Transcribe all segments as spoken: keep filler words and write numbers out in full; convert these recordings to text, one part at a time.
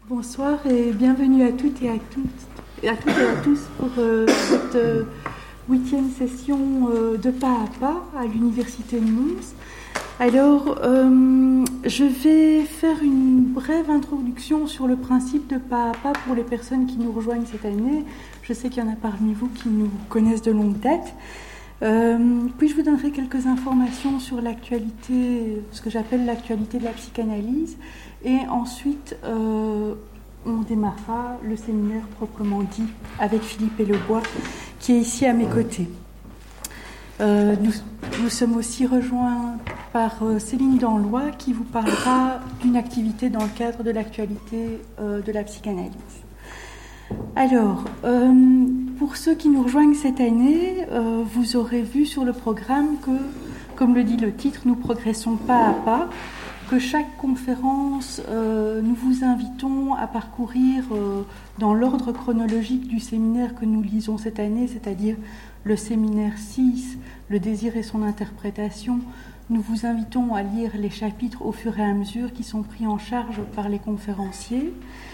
Bonsoir et bienvenue à toutes et à tous, à toutes et à tous pour euh, cette euh, huitième session euh, de Pas à Pas à l'Université de Mons. Alors, euh, je vais faire une brève introduction sur le principe de Pas à Pas pour les personnes qui nous rejoignent cette année. Je sais qu'il y en a parmi vous qui nous connaissent de longue date. Euh, puis je vous donnerai quelques informations sur l'actualité, ce que j'appelle l'actualité de la psychanalyse, et ensuite euh, on démarrera le séminaire proprement dit avec Philippe Ellebois qui est ici à mes côtés. Euh, nous, nous sommes aussi rejoints par euh, Céline Danlois qui vous parlera d'une activité dans le cadre de l'actualité euh, de la psychanalyse. Alors, euh, pour ceux qui nous rejoignent cette année, euh, vous aurez vu sur le programme que, comme le dit le titre, nous progressons pas à pas, que chaque conférence, euh, nous vous invitons à parcourir euh, dans l'ordre chronologique du séminaire que nous lisons cette année, c'est-à-dire le séminaire six, le désir et son interprétation. Nous vous invitons à lire les chapitres au fur et à mesure qui sont pris en charge par les conférenciers.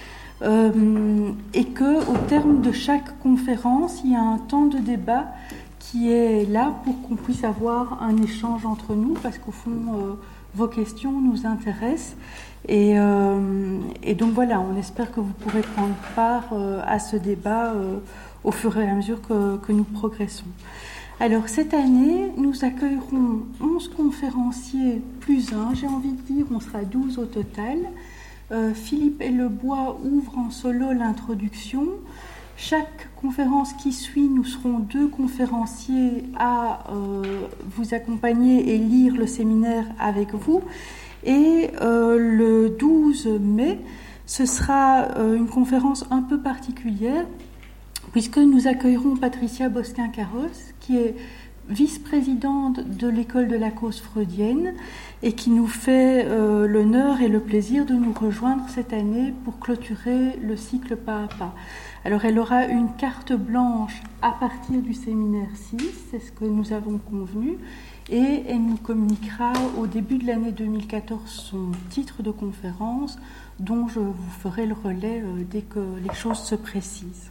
Euh, et qu'au terme de chaque conférence, il y a un temps de débat qui est là pour qu'on puisse avoir un échange entre nous, parce qu'au fond, euh, vos questions nous intéressent. Et, euh, et donc voilà, on espère que vous pourrez prendre part euh, à ce débat euh, au fur et à mesure que, que nous progressons. Alors cette année, nous accueillerons onze conférenciers plus un, j'ai envie de dire, on sera douze au total. Euh, Philippe Ellebois ouvre en solo l'introduction. Chaque conférence qui suit, nous serons deux conférenciers à euh, vous accompagner et lire le séminaire avec vous. Et euh, le douze mai, ce sera euh, une conférence un peu particulière, puisque nous accueillerons Patricia Bosquin-Carros, qui est vice-présidente de l'école de la cause freudienne et qui nous fait euh, l'honneur et le plaisir de nous rejoindre cette année pour clôturer le cycle Pas à Pas. Alors elle aura une carte blanche à partir du séminaire six, c'est ce que nous avons convenu, et elle nous communiquera au début de l'année deux mille quatorze son titre de conférence dont je vous ferai le relais euh, dès que les choses se précisent.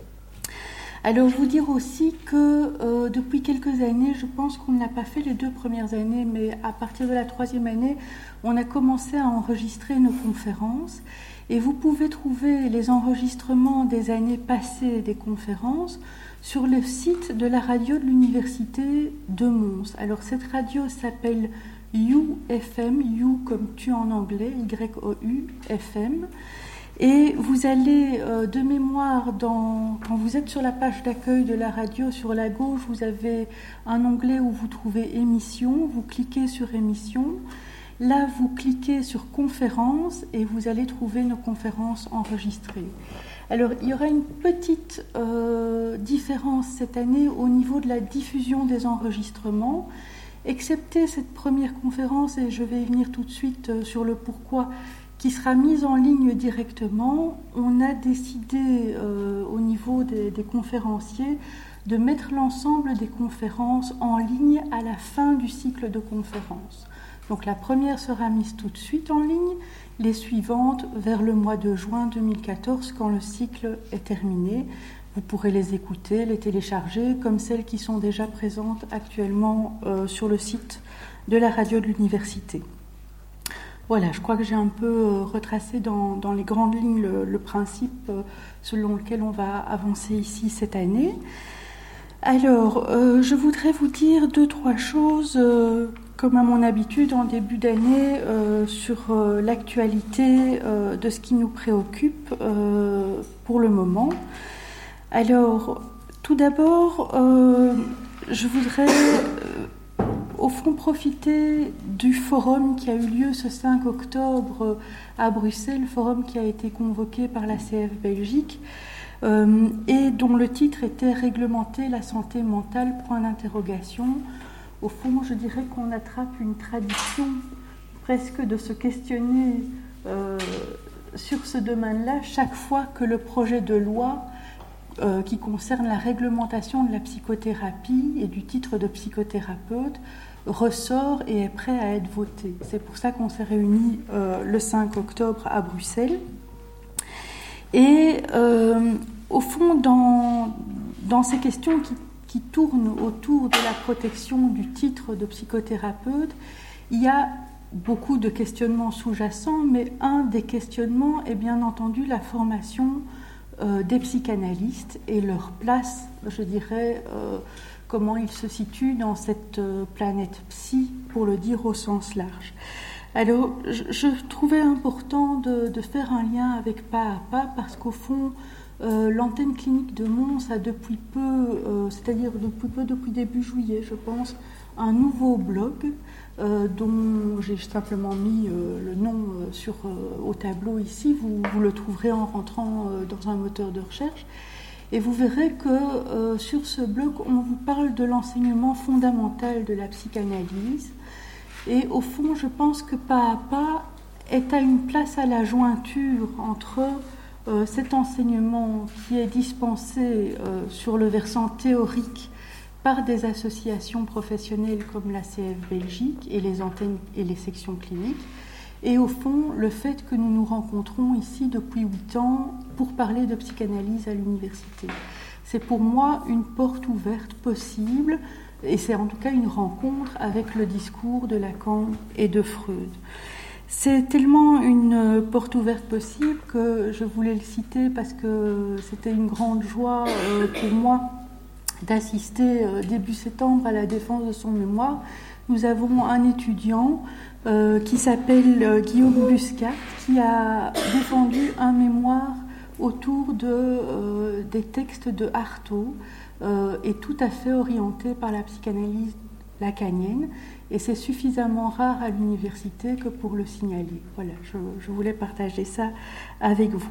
Alors, vous dire aussi que euh, depuis quelques années, je pense qu'on n'a pas fait les deux premières années, mais à partir de la troisième année, on a commencé à enregistrer nos conférences. Et vous pouvez trouver les enregistrements des années passées des conférences sur le site de la radio de l'Université de Mons. Alors, cette radio s'appelle You F M, You comme tu en anglais, Y O U F M. Et vous allez euh, de mémoire, dans, quand vous êtes sur la page d'accueil de la radio, sur la gauche, vous avez un onglet où vous trouvez émissions, vous cliquez sur émissions, là vous cliquez sur conférences et vous allez trouver nos conférences enregistrées. Alors il y aura une petite euh, différence cette année au niveau de la diffusion des enregistrements, excepté cette première conférence, et je vais y venir tout de suite euh, sur le pourquoi, qui sera mise en ligne directement. On a décidé euh, au niveau des, des conférenciers de mettre l'ensemble des conférences en ligne à la fin du cycle de conférences. Donc la première sera mise tout de suite en ligne, les suivantes vers le mois de juin deux mille quatorze quand le cycle est terminé. Vous pourrez les écouter, les télécharger, comme celles qui sont déjà présentes actuellement euh, sur le site de la radio de l'université. Voilà, je crois que j'ai un peu euh, retracé dans, dans les grandes lignes le, le principe euh, selon lequel on va avancer ici cette année. Alors, euh, je voudrais vous dire deux, trois choses, euh, comme à mon habitude en début d'année, euh, sur euh, l'actualité euh, de ce qui nous préoccupe euh, pour le moment. Alors, tout d'abord, euh, je voudrais... Euh, au fond, profiter du forum qui a eu lieu ce cinq octobre à Bruxelles, forum qui a été convoqué par la C F Belgique euh, et dont le titre était « Réglementer la santé mentale, point d'interrogation ». Au fond, je dirais qu'on attrape une tradition presque de se questionner euh, sur ce domaine-là chaque fois que le projet de loi euh, qui concerne la réglementation de la psychothérapie et du titre de psychothérapeute ressort et est prêt à être voté. C'est pour ça qu'on s'est réunis euh, le cinq octobre à Bruxelles. euh, au fond, dans, dans ces questions qui, qui tournent autour de la protection du titre de psychothérapeute, il y a beaucoup de questionnements sous-jacents, mais un des questionnements est bien entendu la formation euh, des psychanalystes et leur place, je dirais, euh, comment ils se situent dans cette euh, planète psy, pour le dire au sens large. Alors, je, je trouvais important de, de faire un lien avec Pas à Pas, parce qu'au fond, euh, l'antenne clinique de Mons a depuis peu, euh, c'est-à-dire depuis peu, depuis début juillet, je pense, un nouveau blog euh, dont j'ai simplement mis euh, le nom euh, sur, euh, au tableau ici. Vous, vous le trouverez en rentrant euh, dans un moteur de recherche. Et vous verrez que euh, sur ce blog, on vous parle de l'enseignement fondamental de la psychanalyse. Et au fond, je pense que Pas à Pas est à une place à la jointure entre euh, cet enseignement qui est dispensé euh, sur le versant théorique par des associations professionnelles comme l'A C F Belgique et les antennes et les sections cliniques, et au fond, le fait que nous nous rencontrons ici depuis huit ans pour parler de psychanalyse à l'université. C'est pour moi une porte ouverte possible, et c'est en tout cas une rencontre avec le discours de Lacan et de Freud. C'est tellement une porte ouverte possible que je voulais le citer parce que c'était une grande joie euh, pour moi d'assister euh, début septembre à la défense de son mémoire. Nous avons un étudiant euh, qui s'appelle euh, Guillaume Buscat, qui a défendu un mémoire autour de, euh, des textes de Artaud, euh, et tout à fait orienté par la psychanalyse lacanienne, et c'est suffisamment rare à l'université que pour le signaler. Voilà, je, je voulais partager ça avec vous.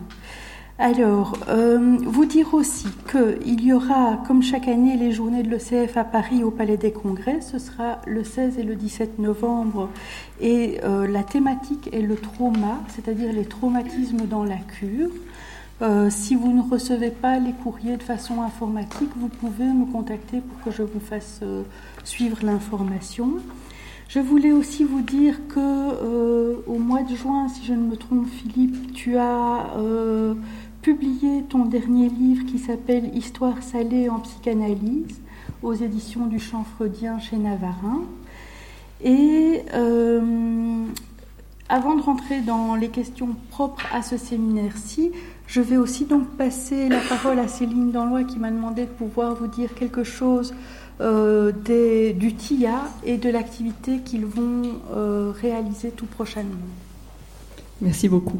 Alors, euh, vous dire aussi qu'il y aura, comme chaque année, les journées de l'E C F à Paris au Palais des Congrès. Ce sera le seize et le dix-sept novembre. Et euh, la thématique est le trauma, c'est-à-dire les traumatismes dans la cure. Euh, si vous ne recevez pas les courriers de façon informatique, vous pouvez me contacter pour que je vous fasse euh, suivre l'information. Je voulais aussi vous dire que euh, au mois de juin, si je ne me trompe, Philippe, tu as euh, publié ton dernier livre qui s'appelle « Histoire salée en psychanalyse » aux éditions du Champ Freudien chez Navarin. Et euh, avant de rentrer dans les questions propres à ce séminaire-ci, je vais aussi donc passer la parole à Céline Danlois qui m'a demandé de pouvoir vous dire quelque chose euh, des, du T I A et de l'activité qu'ils vont euh, réaliser tout prochainement. Merci beaucoup.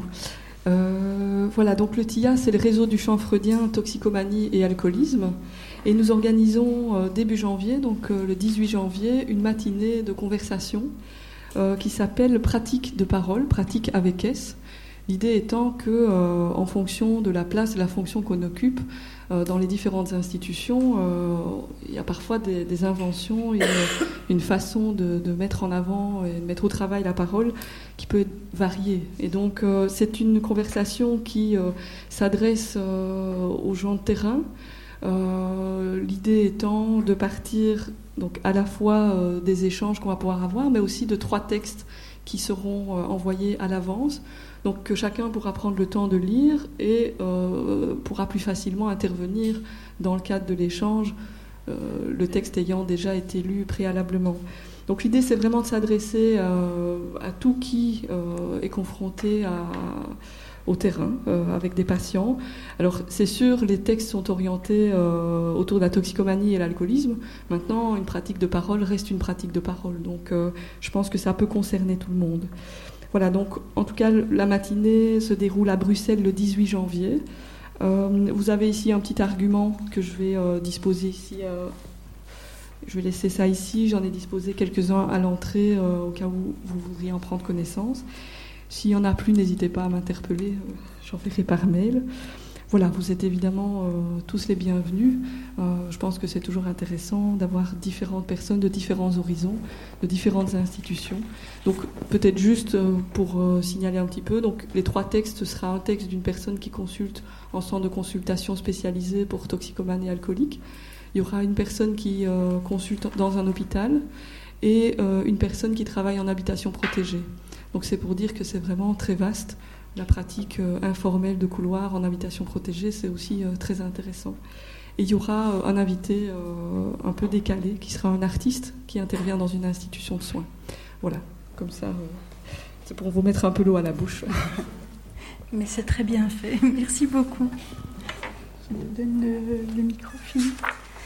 Euh, voilà, donc le T I A, c'est le réseau du champ freudien toxicomanie et alcoolisme. Et nous organisons euh, début janvier, donc euh, le dix-huit janvier, une matinée de conversation euh, qui s'appelle Pratique de parole, pratique avec S. L'idée étant que, euh, en fonction de la place et la fonction qu'on occupe euh, dans les différentes institutions, euh, il y a parfois des, des inventions, une, une façon de, de mettre en avant et de mettre au travail la parole qui peut varier. Et donc, euh, c'est une conversation qui euh, s'adresse euh, aux gens de terrain. Euh, l'idée étant de partir donc à la fois euh, des échanges qu'on va pouvoir avoir, mais aussi de trois textes qui seront euh, envoyés à l'avance. Donc que chacun pourra prendre le temps de lire et euh, pourra plus facilement intervenir dans le cadre de l'échange, euh, le texte ayant déjà été lu préalablement. Donc l'idée, c'est vraiment de s'adresser euh, à tout qui euh, est confronté à, au terrain, euh, avec des patients. Alors c'est sûr, les textes sont orientés euh, autour de la toxicomanie et l'alcoolisme. Maintenant, une pratique de parole reste une pratique de parole. Donc euh, je pense que ça peut concerner tout le monde. Voilà, donc en tout cas, la matinée se déroule à Bruxelles le dix-huit janvier. Euh, vous avez ici un petit argument que je vais euh, disposer ici. Euh, je vais laisser ça ici. J'en ai disposé quelques-uns à l'entrée euh, au cas où vous voudriez en prendre connaissance. S'il n'y en a plus, n'hésitez pas à m'interpeller. Euh, j'en ferai par mail. Voilà, vous êtes évidemment euh, tous les bienvenus. Euh, je pense que c'est toujours intéressant d'avoir différentes personnes de différents horizons, de différentes institutions. Donc peut-être juste euh, pour euh, signaler un petit peu, donc les trois textes, ce sera un texte d'une personne qui consulte en centre de consultation spécialisé pour toxicomanes et alcooliques. Il y aura une personne qui euh, consulte dans un hôpital et euh, une personne qui travaille en habitation protégée. Donc c'est pour dire que c'est vraiment très vaste. la pratique euh, informelle de couloir en habitation protégée, c'est aussi euh, très intéressant. Et il y aura euh, un invité euh, un peu décalé, qui sera un artiste qui intervient dans une institution de soins. Voilà, comme ça, euh, c'est pour vous mettre un peu l'eau à la bouche. Mais c'est très bien fait, merci beaucoup. Je vous donne le, le micro, Philippe.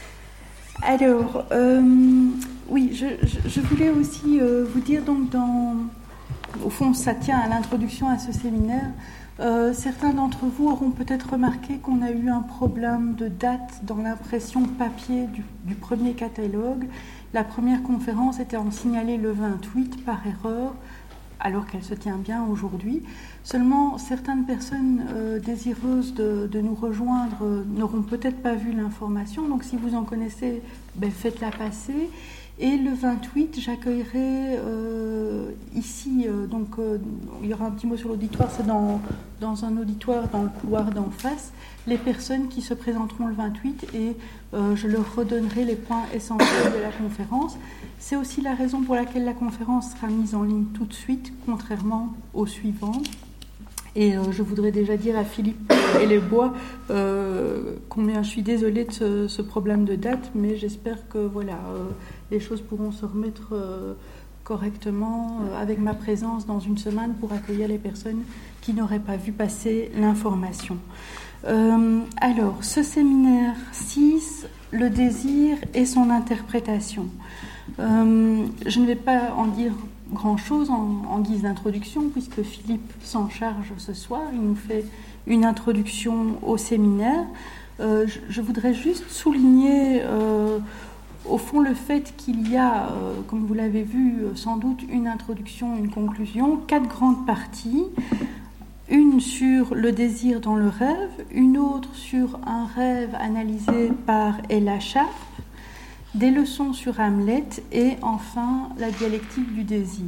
Alors, euh, oui, je, je, je voulais aussi euh, vous dire, donc, dans, au fond, ça tient à l'introduction à ce séminaire. Euh, certains d'entre vous auront peut-être remarqué qu'on a eu un problème de date dans l'impression papier du, du premier catalogue. La première conférence était en signalée le vingt-huit par erreur, alors qu'elle se tient bien aujourd'hui. Seulement, certaines personnes euh, désireuses de, de nous rejoindre euh, n'auront peut-être pas vu l'information. Donc, si vous en connaissez, ben, faites-la passer. Et le vingt-huit, j'accueillerai euh, ici, euh, donc euh, il y aura un petit mot sur l'auditoire, c'est dans, dans un auditoire dans le couloir d'en face, les personnes qui se présenteront le vingt-huit et euh, je leur redonnerai les points essentiels de la conférence. C'est aussi la raison pour laquelle la conférence sera mise en ligne tout de suite, contrairement aux suivantes. Et euh, je voudrais déjà dire à Philippe et les Bois euh, combien je suis désolée de ce, ce problème de date, mais j'espère que voilà, euh, les choses pourront se remettre euh, correctement euh, avec ma présence dans une semaine pour accueillir les personnes qui n'auraient pas vu passer l'information. Euh, alors, ce séminaire six, le désir et son interprétation. Euh, je ne vais pas en dire grand-chose en, en guise d'introduction, puisque Philippe s'en charge ce soir. Il nous fait une introduction au séminaire. Euh, je, je voudrais juste souligner, euh, au fond, le fait qu'il y a, euh, comme vous l'avez vu, sans doute une introduction, une conclusion, quatre grandes parties. Une sur le désir dans le rêve, une autre sur un rêve analysé par Ella Sharp, des leçons sur Hamlet et enfin la dialectique du désir.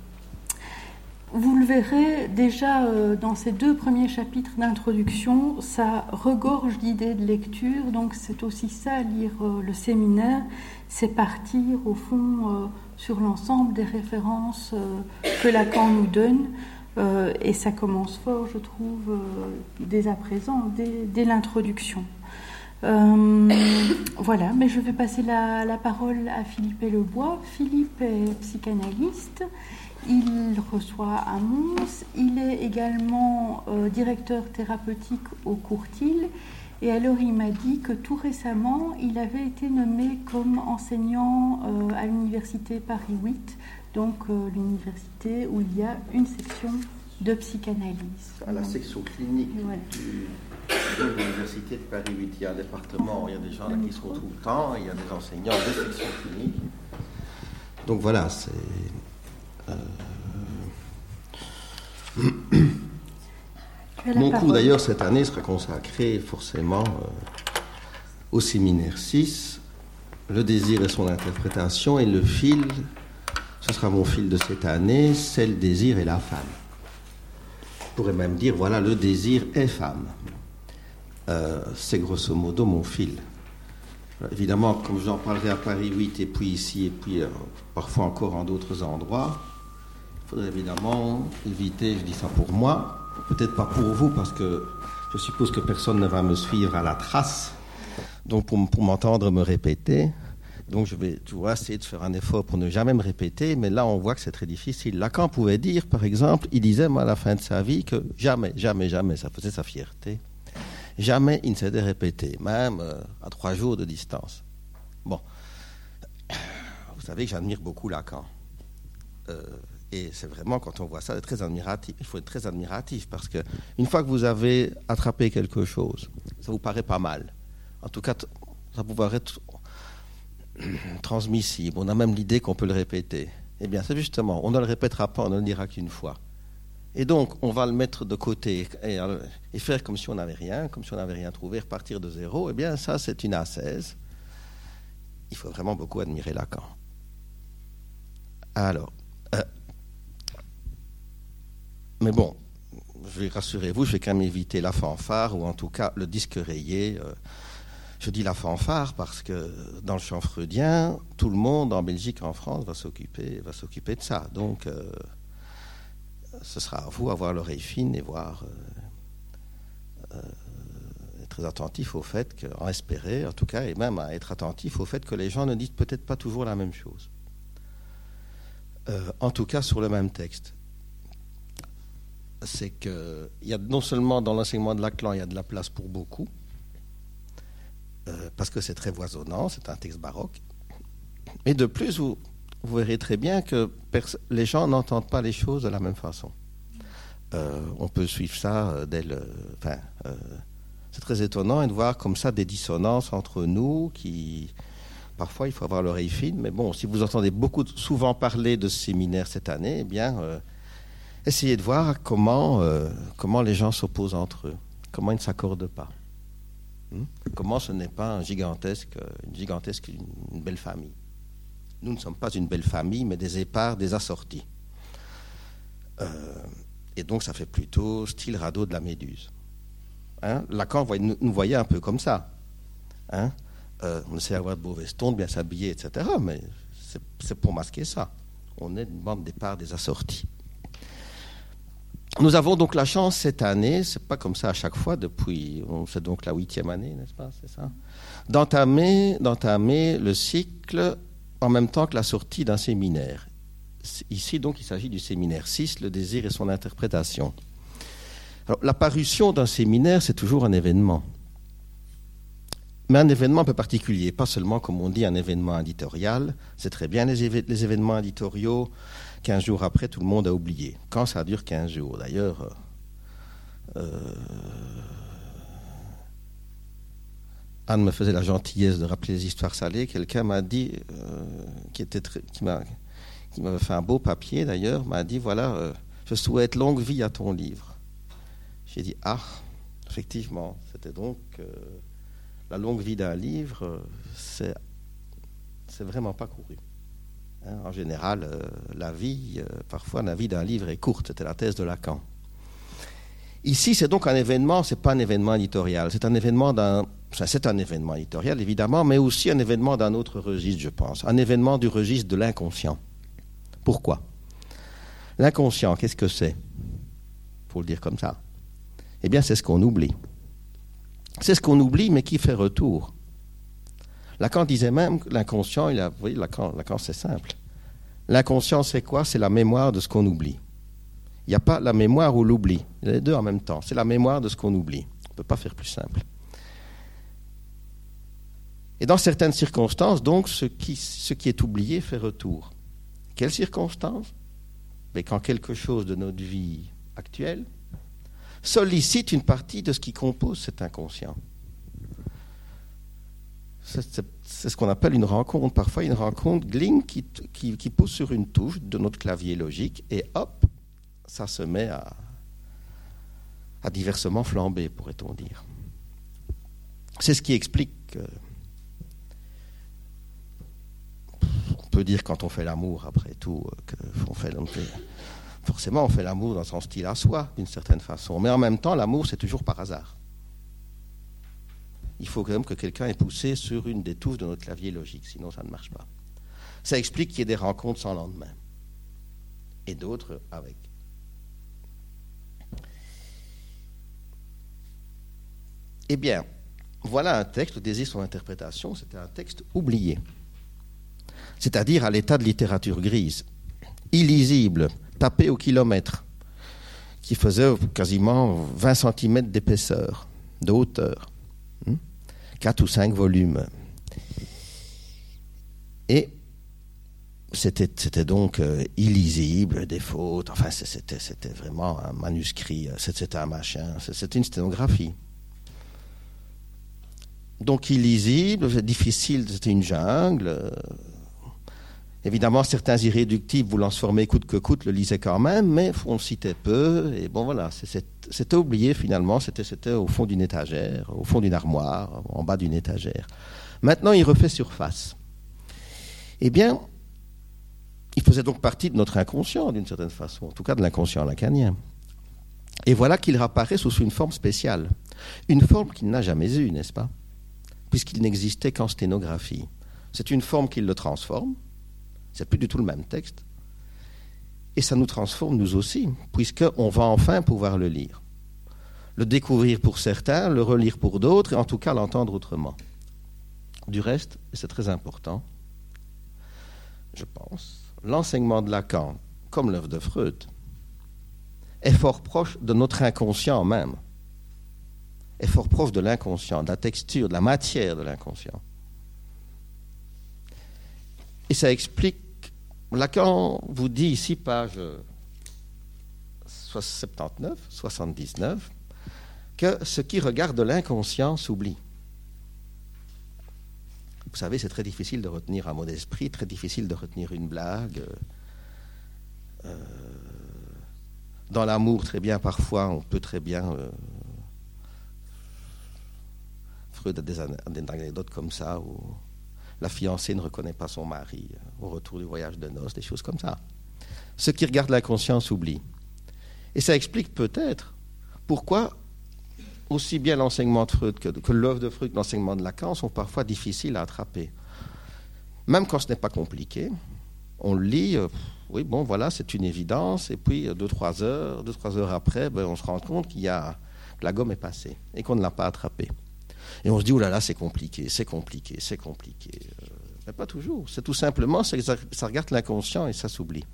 Vous le verrez déjà euh, dans ces deux premiers chapitres d'introduction, ça regorge d'idées de lecture, donc c'est aussi ça, lire euh, le séminaire, c'est partir au fond euh, sur l'ensemble des références euh, que Lacan nous donne, euh, et ça commence fort, je trouve, euh, dès à présent, dès, dès l'introduction. Euh, voilà, mais je vais passer la, la parole à Philippe Lebois. Philippe est psychanalyste, il reçoit à Mons, il est également euh, directeur thérapeutique au Courtil, et alors il m'a dit que tout récemment, il avait été nommé comme enseignant euh, à l'université Paris huit, donc euh, l'université où il y a une section de psychanalyse. À la donc, section clinique voilà. du... de l'université de Paris huit, il y a un département, il y a des gens là qui sont tout le temps, il y a des enseignants de section clinique. Donc voilà, c'est... Euh... Mon cours d'ailleurs cette année sera consacré forcément euh, au séminaire six, le désir et son interprétation, et le fil, ce sera mon fil de cette année, c'est le désir et la femme. Je pourrais même dire, voilà, le désir est femme. Euh, c'est grosso modo mon fil. Évidemment, comme j'en parlerai à Paris huit et puis ici et puis euh, parfois encore en d'autres endroits, il faudrait évidemment éviter, je dis ça pour moi, peut-être pas pour vous parce que je suppose que personne ne va me suivre à la trace, donc pour, pour m'entendre me répéter, donc je vais tu vois, essayer de faire un effort pour ne jamais me répéter, mais là on voit que c'est très difficile. Lacan pouvait dire, par exemple, il disait moi, à la fin de sa vie que jamais, jamais, jamais, ça faisait sa fierté, jamais il ne s'était répété, même euh, à trois jours de distance. Bon, vous savez que j'admire beaucoup Lacan. Euh, et c'est vraiment, quand on voit ça, très admiratif. Il faut être très admiratif parce que une fois que vous avez attrapé quelque chose, ça vous paraît pas mal. En tout cas, ça vous paraît être transmissible. On a même l'idée qu'on peut le répéter. Eh bien, c'est justement, on ne le répétera pas, on ne le dira qu'une fois. Et donc, on va le mettre de côté et, et faire comme si on n'avait rien, comme si on n'avait rien trouvé, repartir de zéro. Eh bien, ça, c'est une ascèse. Il faut vraiment beaucoup admirer Lacan. Alors, euh, mais bon, je vais rassurez-vous, je vais quand même éviter la fanfare, ou en tout cas le disque rayé. Euh, je dis la fanfare parce que dans le champ freudien, tout le monde, en Belgique, en France, va s'occuper, va s'occuper de ça. Donc... Euh, ce sera à vous avoir l'oreille fine et voir, euh, euh, être très attentif au fait, que, en espérer en tout cas, et même à être attentif au fait que les gens ne disent peut-être pas toujours la même chose. Euh, en tout cas sur le même texte. C'est qu'il y a non seulement dans l'enseignement de Laclan, il y a de la place pour beaucoup, euh, parce que c'est très foisonnant, c'est un texte baroque. Et de plus, vous, vous verrez très bien que pers- les gens n'entendent pas les choses de la même façon. Euh, on peut suivre ça dès le... Enfin, euh, c'est très étonnant de voir comme ça des dissonances entre nous qui... Parfois, il faut avoir l'oreille fine, mais bon, si vous entendez beaucoup, souvent parler de ce séminaire cette année, eh bien... Euh, essayez de voir comment, euh, comment les gens s'opposent entre eux, comment ils ne s'accordent pas. Hum? Comment ce n'est pas un gigantesque, une gigantesque, une belle famille. Nous ne sommes pas une belle famille, mais des épars, des assortis. Euh, et donc ça fait plutôt style radeau de la Méduse. Hein? Lacan nous, nous voyait un peu comme ça. Hein? Euh, on essaie d'avoir de beaux vestons, de bien s'habiller, et cetera. Mais c'est, c'est pour masquer ça. On est une bande d'épars, des assortis. Nous avons donc la chance cette année, c'est pas comme ça à chaque fois, depuis, c'est donc la huitième année, n'est-ce pas, c'est ça, d'entamer, d'entamer le cycle en même temps que la sortie d'un séminaire. Ici, donc, il s'agit du séminaire six, le désir et son interprétation. Alors, la parution d'un séminaire, c'est toujours un événement. Mais un événement un peu particulier, pas seulement, comme on dit, un événement éditorial. C'est très bien les, éve- les événements éditoriaux. quinze jours après, tout le monde a oublié. Quand ça dure quinze jours, d'ailleurs, euh, Anne me faisait la gentillesse de rappeler les histoires salées. Quelqu'un m'a dit, euh, qui, était très, qui, m'a, qui m'avait fait un beau papier d'ailleurs, m'a dit, voilà, euh, je souhaite longue vie à ton livre. J'ai dit, ah, effectivement, c'était donc... Euh, la longue vie d'un livre, euh, c'est, c'est vraiment pas couru. Hein, en général, euh, la vie, euh, parfois, la vie d'un livre est courte. C'était la thèse de Lacan. Ici, c'est donc un événement, c'est pas un événement éditorial. C'est un événement d'un, enfin, c'est un événement éditorial, évidemment, mais aussi un événement d'un autre registre, je pense. Un événement du registre de l'inconscient. Pourquoi ? L'inconscient, qu'est-ce que c'est ? Pour le dire comme ça. Eh bien, c'est ce qu'on oublie. C'est ce qu'on oublie, mais qui fait retour. Lacan disait même que l'inconscient, il a, vous voyez, Lacan, Lacan, c'est simple. L'inconscient, c'est quoi ? C'est la mémoire de ce qu'on oublie. Il n'y a pas la mémoire ou l'oubli. Il y a les deux en même temps. C'est la mémoire de ce qu'on oublie. On ne peut pas faire plus simple. Et dans certaines circonstances, donc, ce qui, ce qui est oublié fait retour. Quelles circonstances ? Mais quand quelque chose de notre vie actuelle sollicite une partie de ce qui compose cet inconscient. C'est, c'est, c'est ce qu'on appelle une rencontre. Parfois, une rencontre gling qui, qui, qui pousse sur une touche de notre clavier logique et hop, ça se met à, à diversement flamber, pourrait-on dire. C'est ce qui explique... Euh, on peut dire quand on fait l'amour, après tout, que on fait... On fait Forcément, on fait l'amour dans son style à soi, d'une certaine façon. Mais en même temps, l'amour, c'est toujours par hasard. Il faut quand même que quelqu'un ait poussé sur une des touches de notre clavier logique, sinon ça ne marche pas. Ça explique qu'il y ait des rencontres sans lendemain. Et d'autres avec. Eh bien, voilà un texte, le désir, son interprétation, c'était un texte oublié. C'est-à-dire à l'état de littérature grise, illisible, tapé au kilomètre, qui faisait quasiment vingt centimètres d'épaisseur, de hauteur, hein, quatre ou cinq volumes. Et c'était, c'était donc euh, illisible, des fautes, enfin c'était, c'était vraiment un manuscrit, c'était un machin, c'était une sténographie. Donc illisible, difficile, c'était une jungle. Euh, Évidemment, certains irréductibles voulant se former coûte que coûte le lisaient quand même, mais on le citait peu. Et bon, voilà, c'est, c'était oublié finalement. C'était, c'était au fond d'une étagère, au fond d'une armoire, en bas d'une étagère. Maintenant, il refait surface. Eh bien, il faisait donc partie de notre inconscient, d'une certaine façon, en tout cas de l'inconscient lacanien. Et voilà qu'il réapparaît sous une forme spéciale. Une forme qu'il n'a jamais eue, n'est-ce pas ? Puisqu'il n'existait qu'en sténographie. C'est une forme qui le transforme. C'est plus du tout le même texte. Et ça nous transforme nous aussi, puisqu'on va enfin pouvoir le lire. Le découvrir pour certains, le relire pour d'autres, et en tout cas l'entendre autrement. Du reste, et c'est très important, je pense, l'enseignement de Lacan, comme l'œuvre de Freud, est fort proche de notre inconscient même, est fort proche de l'inconscient, de la texture, de la matière de l'inconscient. Et ça explique, Lacan vous dit ici, page soixante-dix-neuf, soixante-dix-neuf, que ce qui regarde l'inconscient s'oublie. Vous savez, c'est très difficile de retenir un mot d'esprit, très difficile de retenir une blague. Euh, dans l'amour, très bien, parfois, on peut très bien... Euh, Freud a des, des anecdotes comme ça, où la fiancée ne reconnaît pas son mari au retour du voyage de noces, des choses comme ça. Ce qui regarde l'inconscient s'oublie. Et ça explique peut-être pourquoi aussi bien l'enseignement de Freud que, que l'œuvre de Freud que l'enseignement de Lacan sont parfois difficiles à attraper. Même quand ce n'est pas compliqué, on le lit, euh, oui, bon, voilà, c'est une évidence, et puis deux, trois heures, deux, trois heures après, ben, on se rend compte qu'il y a, que la gomme est passée et qu'on ne l'a pas attrapée. Et on se dit, oh là là, c'est compliqué, c'est compliqué, c'est compliqué. Euh, mais pas toujours. C'est tout simplement, c'est que ça, ça regarde l'inconscient et ça s'oublie.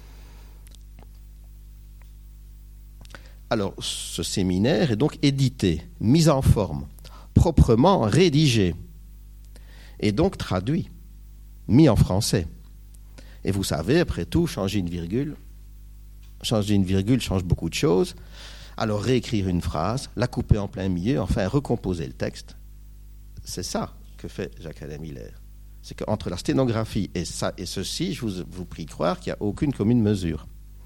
Alors, ce séminaire est donc édité, mis en forme, proprement rédigé, et donc traduit, mis en français. Et vous savez, après tout, changer une virgule, changer une virgule change beaucoup de choses. Alors, réécrire une phrase, la couper en plein milieu, enfin, recomposer le texte. C'est ça que fait Jacques-Alain Miller. C'est qu'entre la sténographie et ça et ceci, je vous, vous prie de croire qu'il n'y a aucune commune mesure.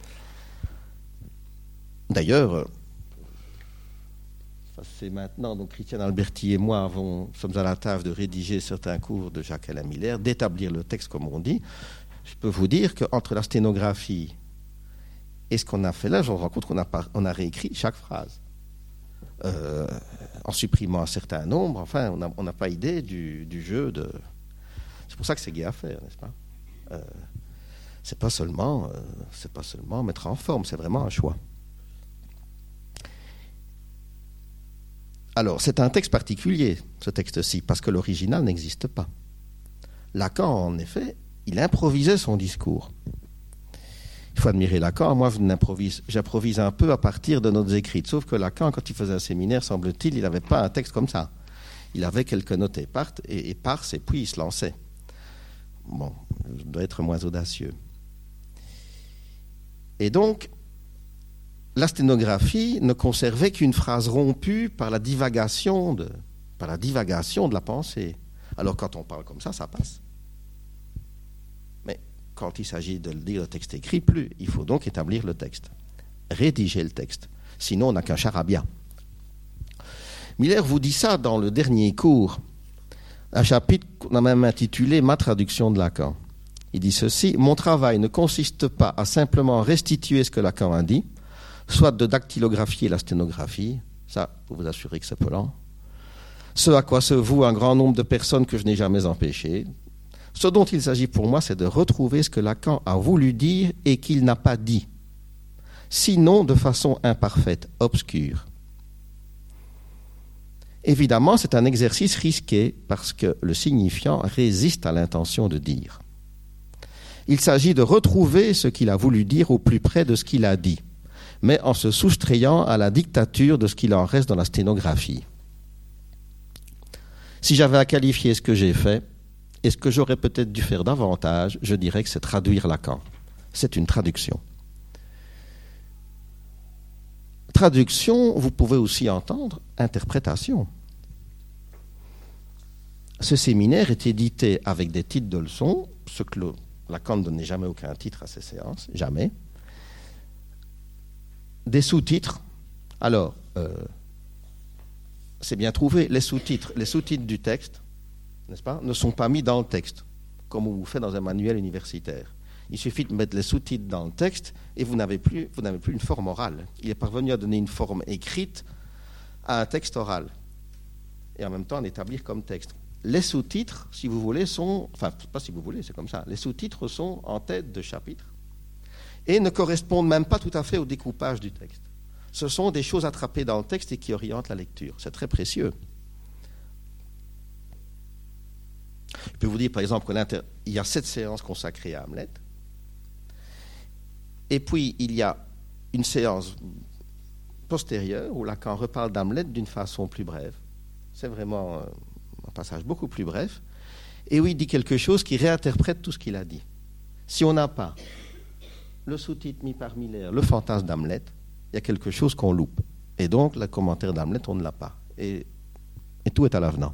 D'ailleurs, ça c'est maintenant, donc Christiane Alberti et moi avons, sommes à la tâche de rédiger certains cours de Jacques-Alain Miller, d'établir le texte comme on dit. Je peux vous dire qu'entre la sténographie et ce qu'on a fait là, je me rends compte qu'on a, on a réécrit chaque phrase. Euh, en supprimant un certain nombre, enfin, on n'a pas idée du, du jeu de... C'est pour ça que c'est gai à faire, n'est-ce pas ? euh, c'est pas seulement, euh, c'est pas seulement mettre en forme, c'est vraiment un choix. Alors, c'est un texte particulier, ce texte-ci, parce que l'original n'existe pas. Lacan, en effet, il improvisait son discours. Il faut admirer Lacan. Moi, j'improvise un peu à partir de notes écrites. Sauf que Lacan, quand il faisait un séminaire, semble-t-il, il n'avait pas un texte comme ça. Il avait quelques notes éparses, et, éparses, et puis il se lançait. Bon, je dois être moins audacieux. Et donc, la sténographie ne conservait qu'une phrase rompue par la divagation de, par la divagation de la pensée. Alors, quand on parle comme ça, ça passe. Mais quand il s'agit de lire le texte écrit, plus. Il faut donc établir le texte, rédiger le texte. Sinon, on n'a qu'un charabia. Miller vous dit ça dans le dernier cours, un chapitre qu'on a même intitulé « Ma traduction de Lacan ». Il dit ceci: « Mon travail ne consiste pas à simplement restituer ce que Lacan a dit, soit de dactylographier la sténographie, ça, pour vous assurer que c'est peu lent, ce à quoi se voue un grand nombre de personnes que je n'ai jamais empêchées. Ce dont il s'agit pour moi, c'est de retrouver ce que Lacan a voulu dire et qu'il n'a pas dit, sinon de façon imparfaite, obscure. Évidemment, c'est un exercice risqué parce que le signifiant résiste à l'intention de dire. Il s'agit de retrouver ce qu'il a voulu dire au plus près de ce qu'il a dit, mais en se soustrayant à la dictature de ce qu'il en reste dans la sténographie. Si j'avais à qualifier ce que j'ai fait, et ce que j'aurais peut-être dû faire davantage, je dirais que c'est traduire Lacan. C'est une traduction. Traduction, vous pouvez aussi entendre interprétation. Ce séminaire est édité avec des titres de leçons, ce que le, Lacan ne donnait jamais aucun titre à ses séances, jamais. Des sous-titres. Alors, euh, c'est bien trouvé, les sous-titres, les sous-titres du texte, n'est-ce pas, ne sont pas mis dans le texte, comme on vous fait dans un manuel universitaire. Il suffit de mettre les sous-titres dans le texte et vous n'avez plus, vous n'avez plus une forme orale. Il est parvenu à donner une forme écrite à un texte oral et en même temps l'établir comme texte. Les sous-titres, si vous voulez, sont... Enfin, pas si vous voulez, c'est comme ça. Les sous-titres sont en tête de chapitre et ne correspondent même pas tout à fait au découpage du texte. Ce sont des choses attrapées dans le texte et qui orientent la lecture. C'est très précieux. Je peux vous dire, par exemple, qu'il y a sept séances consacrées à Hamlet, et puis il y a une séance postérieure où Lacan reparle d'Hamlet d'une façon plus brève. C'est vraiment un passage beaucoup plus bref, et où il dit quelque chose qui réinterprète tout ce qu'il a dit. Si on n'a pas le sous-titre mis par Miller, le fantasme d'Hamlet, il y a quelque chose qu'on loupe. Et donc, le commentaire d'Hamlet, on ne l'a pas. Et, et tout est à l'avenant.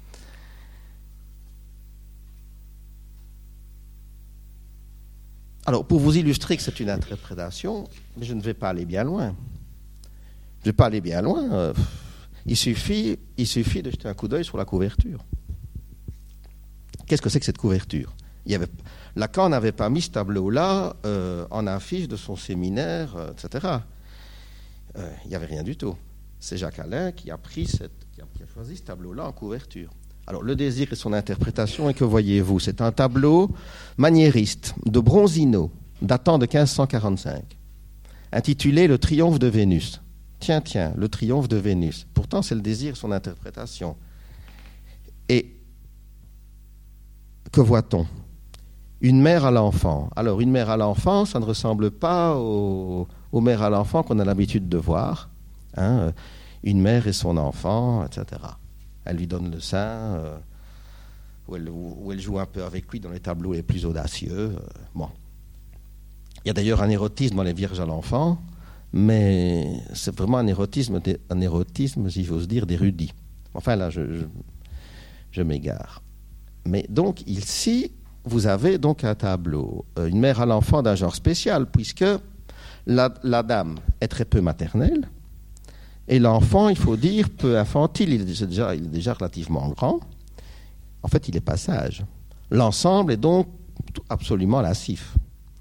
Alors, pour vous illustrer que c'est une interprétation, mais je ne vais pas aller bien loin. Je ne vais pas aller bien loin. Euh, il suffit, il suffit de jeter un coup d'œil sur la couverture. Qu'est-ce que c'est que cette couverture ? Il y avait, Lacan n'avait pas mis ce tableau-là euh, en affiche de son séminaire, euh, et cetera. Euh, il n'y avait rien du tout. C'est Jacques Alain qui a, pris cette, qui a, qui a choisi ce tableau-là en couverture. Alors, le désir et son interprétation, et que voyez-vous ? C'est un tableau maniériste de Bronzino, datant de quinze cent quarante-cinq, intitulé « Le triomphe de Vénus ». Tiens, tiens, le triomphe de Vénus. Pourtant, c'est le désir et son interprétation. Et que voit-on ? Une mère à l'enfant. Alors, une mère à l'enfant, ça ne ressemble pas aux, aux mères à l'enfant qu'on a l'habitude de voir. Hein, une mère et son enfant, et cetera. Elle lui donne le sein, euh, où, elle, où elle joue un peu avec lui dans les tableaux les plus audacieux. Euh, bon. Il y a d'ailleurs un érotisme dans les Vierges à l'enfant, mais c'est vraiment un érotisme, un érotisme, si j'ose dire, d'érudit. Enfin, là, je, je, je m'égare. Mais donc, ici, vous avez donc un tableau, euh, une mère à l'enfant d'un genre spécial, puisque la, la dame est très peu maternelle, et l'enfant, il faut dire, peu infantile, il est déjà, il est déjà relativement grand. En fait, il est pas sage. L'ensemble est donc absolument lascif.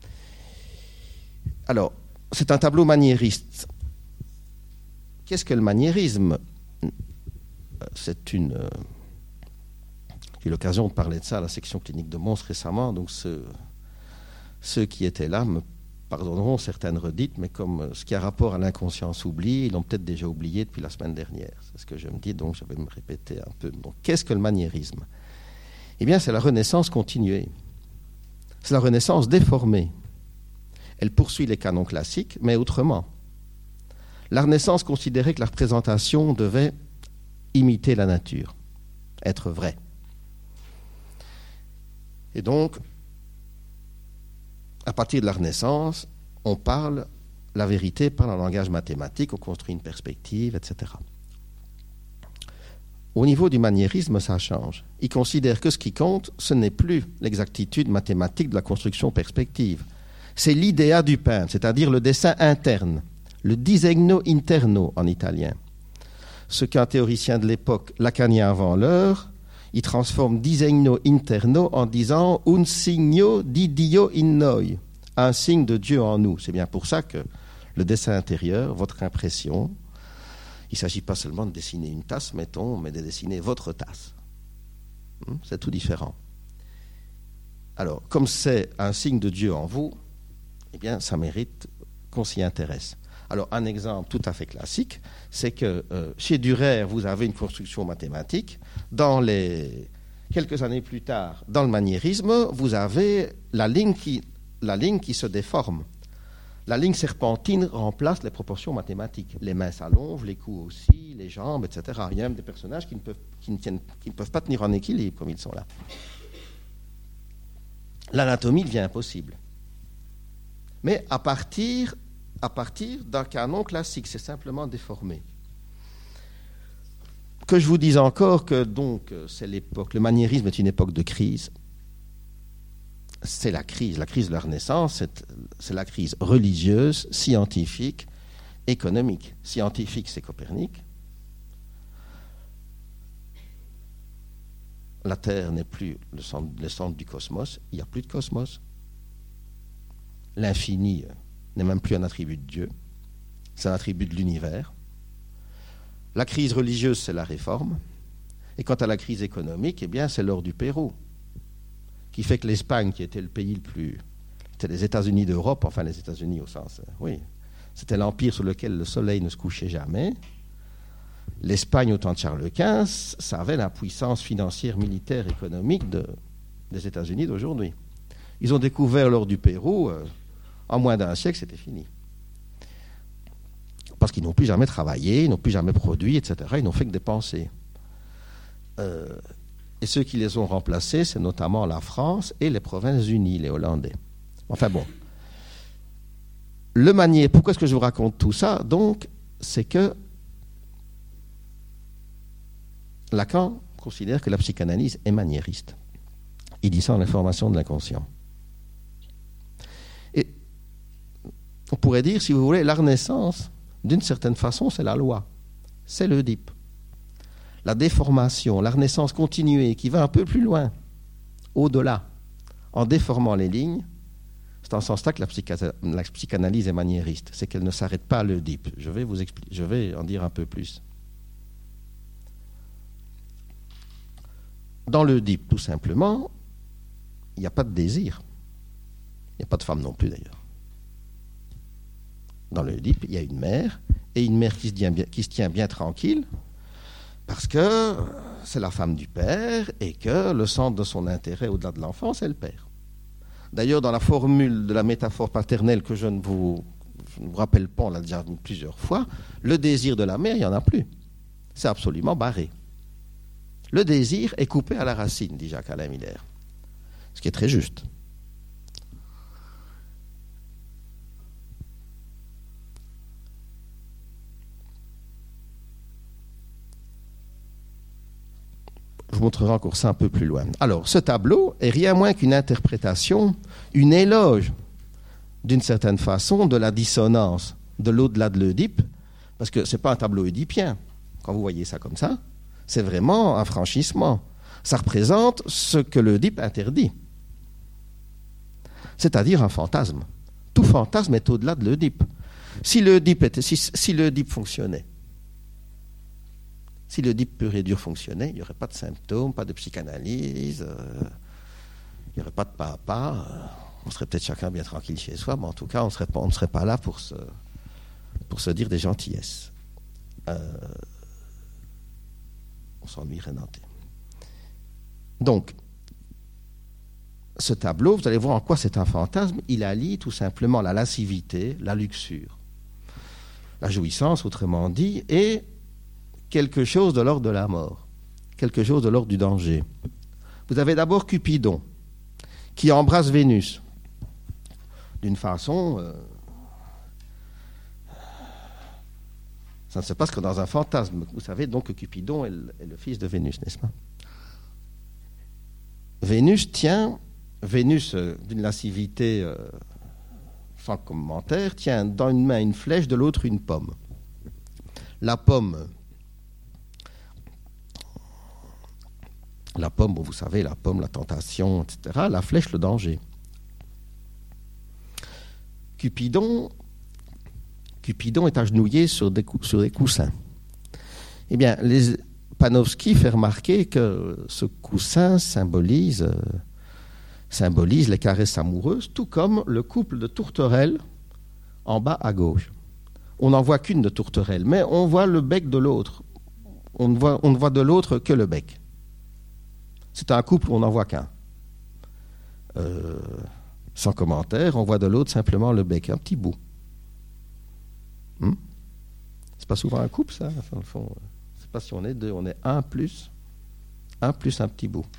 Alors, c'est un tableau maniériste. Qu'est-ce que le maniérisme ? C'est une... Euh, j'ai eu l'occasion de parler de ça à la section clinique de Mons récemment, donc ceux, ceux qui étaient là me pardonneront certaines redites, mais comme ce qui a rapport à l'inconscience oublié, ils l'ont peut-être déjà oublié depuis la semaine dernière. C'est ce que je me dis, donc je vais me répéter un peu. Donc, qu'est-ce que le maniérisme ? Eh bien, c'est la Renaissance continuée. C'est la Renaissance déformée. Elle poursuit les canons classiques, mais autrement. La Renaissance considérait que la représentation devait imiter la nature, être vraie. Et donc, à partir de la Renaissance, on parle, la vérité parle en langage mathématique, on construit une perspective, et cetera. Au niveau du maniérisme, ça change. Il considère que ce qui compte, ce n'est plus l'exactitude mathématique de la construction perspective. C'est l'idea du peintre, c'est-à-dire le dessin interne, le disegno interno en italien. Ce qu'un théoricien de l'époque, lacanien avant l'heure, il transforme disegno interno en disant un signo di Dio in noi, un signe de Dieu en nous. C'est bien pour ça que le dessin intérieur, votre impression, il ne s'agit pas seulement de dessiner une tasse, mettons, mais de dessiner votre tasse. C'est tout différent. Alors, comme c'est un signe de Dieu en vous, eh bien, ça mérite qu'on s'y intéresse. Alors, un exemple tout à fait classique, c'est que euh, chez Dürer, vous avez une construction mathématique. Dans les... Quelques années plus tard, dans le maniérisme, vous avez la ligne qui, la ligne qui se déforme. La ligne serpentine remplace les proportions mathématiques. Les mains s'allongent, les coups aussi, les jambes, et cetera. Il y a même des personnages qui ne peuvent, qui ne tiennent, qui ne peuvent pas tenir en équilibre comme ils sont là. L'anatomie devient impossible. Mais à partir... à partir d'un canon classique, c'est simplement déformé. Que je vous dise encore que donc c'est l'époque, le maniérisme est une époque de crise. C'est la crise, la crise de la Renaissance, c'est, c'est la crise religieuse, scientifique, économique. Scientifique, c'est Copernic. La Terre n'est plus le centre, le centre du cosmos, il n'y a plus de cosmos. L'infini n'est même plus un attribut de Dieu, c'est un attribut de l'univers. La crise religieuse, c'est la réforme. Et quant à la crise économique, eh bien, c'est l'or du Pérou, qui fait que l'Espagne, qui était le pays le plus, C'était les États-Unis d'Europe, enfin les États-Unis au sens... Euh, oui, c'était l'empire sur lequel le soleil ne se couchait jamais. L'Espagne, au temps de Charles quinze, ça avait la puissance financière, militaire, économique de, des États-Unis d'aujourd'hui. Ils ont découvert l'or du Pérou, euh, en moins d'un siècle, c'était fini. Parce qu'ils n'ont plus jamais travaillé, ils n'ont plus jamais produit, et cetera. Ils n'ont fait que dépenser. Euh, et ceux qui les ont remplacés, c'est notamment la France et les Provinces-Unies, les Hollandais. Enfin bon. Le manier, pourquoi est-ce que je vous raconte tout ça? Donc, c'est que Lacan considère que la psychanalyse est maniériste. Il dit ça en Information de l'inconscient. Et on pourrait dire, si vous voulez, la Renaissance, d'une certaine façon, c'est la loi. C'est l'Oedipe. La déformation, la Renaissance continuée, qui va un peu plus loin, au-delà, en déformant les lignes, c'est en ce sens-là que la, psycha- la psychanalyse est maniériste. C'est qu'elle ne s'arrête pas à l'Oedipe. Je vais vous expli- je vais en dire un peu plus. Dans l'Oedipe, tout simplement, il n'y a pas de désir. Il n'y a pas de femme non plus, d'ailleurs. Dans l'Oedipe, il y a une mère, et une mère qui se tient bien, qui se tient bien tranquille, parce que c'est la femme du père, et que le centre de son intérêt au-delà de l'enfant, c'est le père. D'ailleurs, dans la formule de la métaphore paternelle que je ne vous, je ne vous rappelle pas, on l'a déjà vu plusieurs fois, le désir de la mère, il n'y en a plus. C'est absolument barré. Le désir est coupé à la racine, dit Jacques-Alain Miller. Ce qui est très juste. Je vous montrerai encore ça un peu plus loin. Alors, ce tableau est rien moins qu'une interprétation, une éloge, d'une certaine façon, de la dissonance de l'au-delà de l'Oedipe, parce que ce n'est pas un tableau oedipien, quand vous voyez ça comme ça, c'est vraiment un franchissement. Ça représente ce que l'Oedipe interdit, c'est-à-dire un fantasme. Tout fantasme est au-delà de l'Oedipe. Si l'Oedipe était, si, si l'Oedipe fonctionnait, si l'Oedipe pur et dur fonctionnait, il n'y aurait pas de symptômes, pas de psychanalyse, euh, il n'y aurait pas de pas à pas, euh, on serait peut-être chacun bien tranquille chez soi, mais en tout cas, on, serait pas, on ne serait pas là pour se, pour se dire des gentillesses. Euh, on s'ennuierait nantais. Donc, ce tableau, vous allez voir en quoi c'est un fantasme, il allie tout simplement la lascivité, la luxure, la jouissance, autrement dit, et quelque chose de l'ordre de la mort, quelque chose de l'ordre du danger. Vous avez d'abord Cupidon, qui embrasse Vénus, d'une façon... Euh, ça ne se passe que dans un fantasme. Vous savez donc que Cupidon est le, est le fils de Vénus, n'est-ce pas? Vénus tient, Vénus euh, d'une lascivité euh, sans commentaire, tient dans une main une flèche, de l'autre une pomme. La pomme... La pomme, bon, vous savez, la pomme, la tentation, et cetera. La flèche, le danger. Cupidon, Cupidon est agenouillé sur des, sur des coussins. Eh bien, les, Panofsky fait remarquer que ce coussin symbolise, euh, symbolise les caresses amoureuses, tout comme le couple de tourterelles en bas à gauche. On n'en voit qu'une de tourterelle, mais on voit le bec de l'autre. On ne voit, on ne voit de l'autre que le bec. C'est un couple où on n'en voit qu'un. Euh, sans commentaire, on voit de l'autre simplement le bec, un petit bout. Hum? C'est pas souvent un couple, ça. Enfin, au fond, c'est pas si on est deux, on est un plus, un plus un petit bout.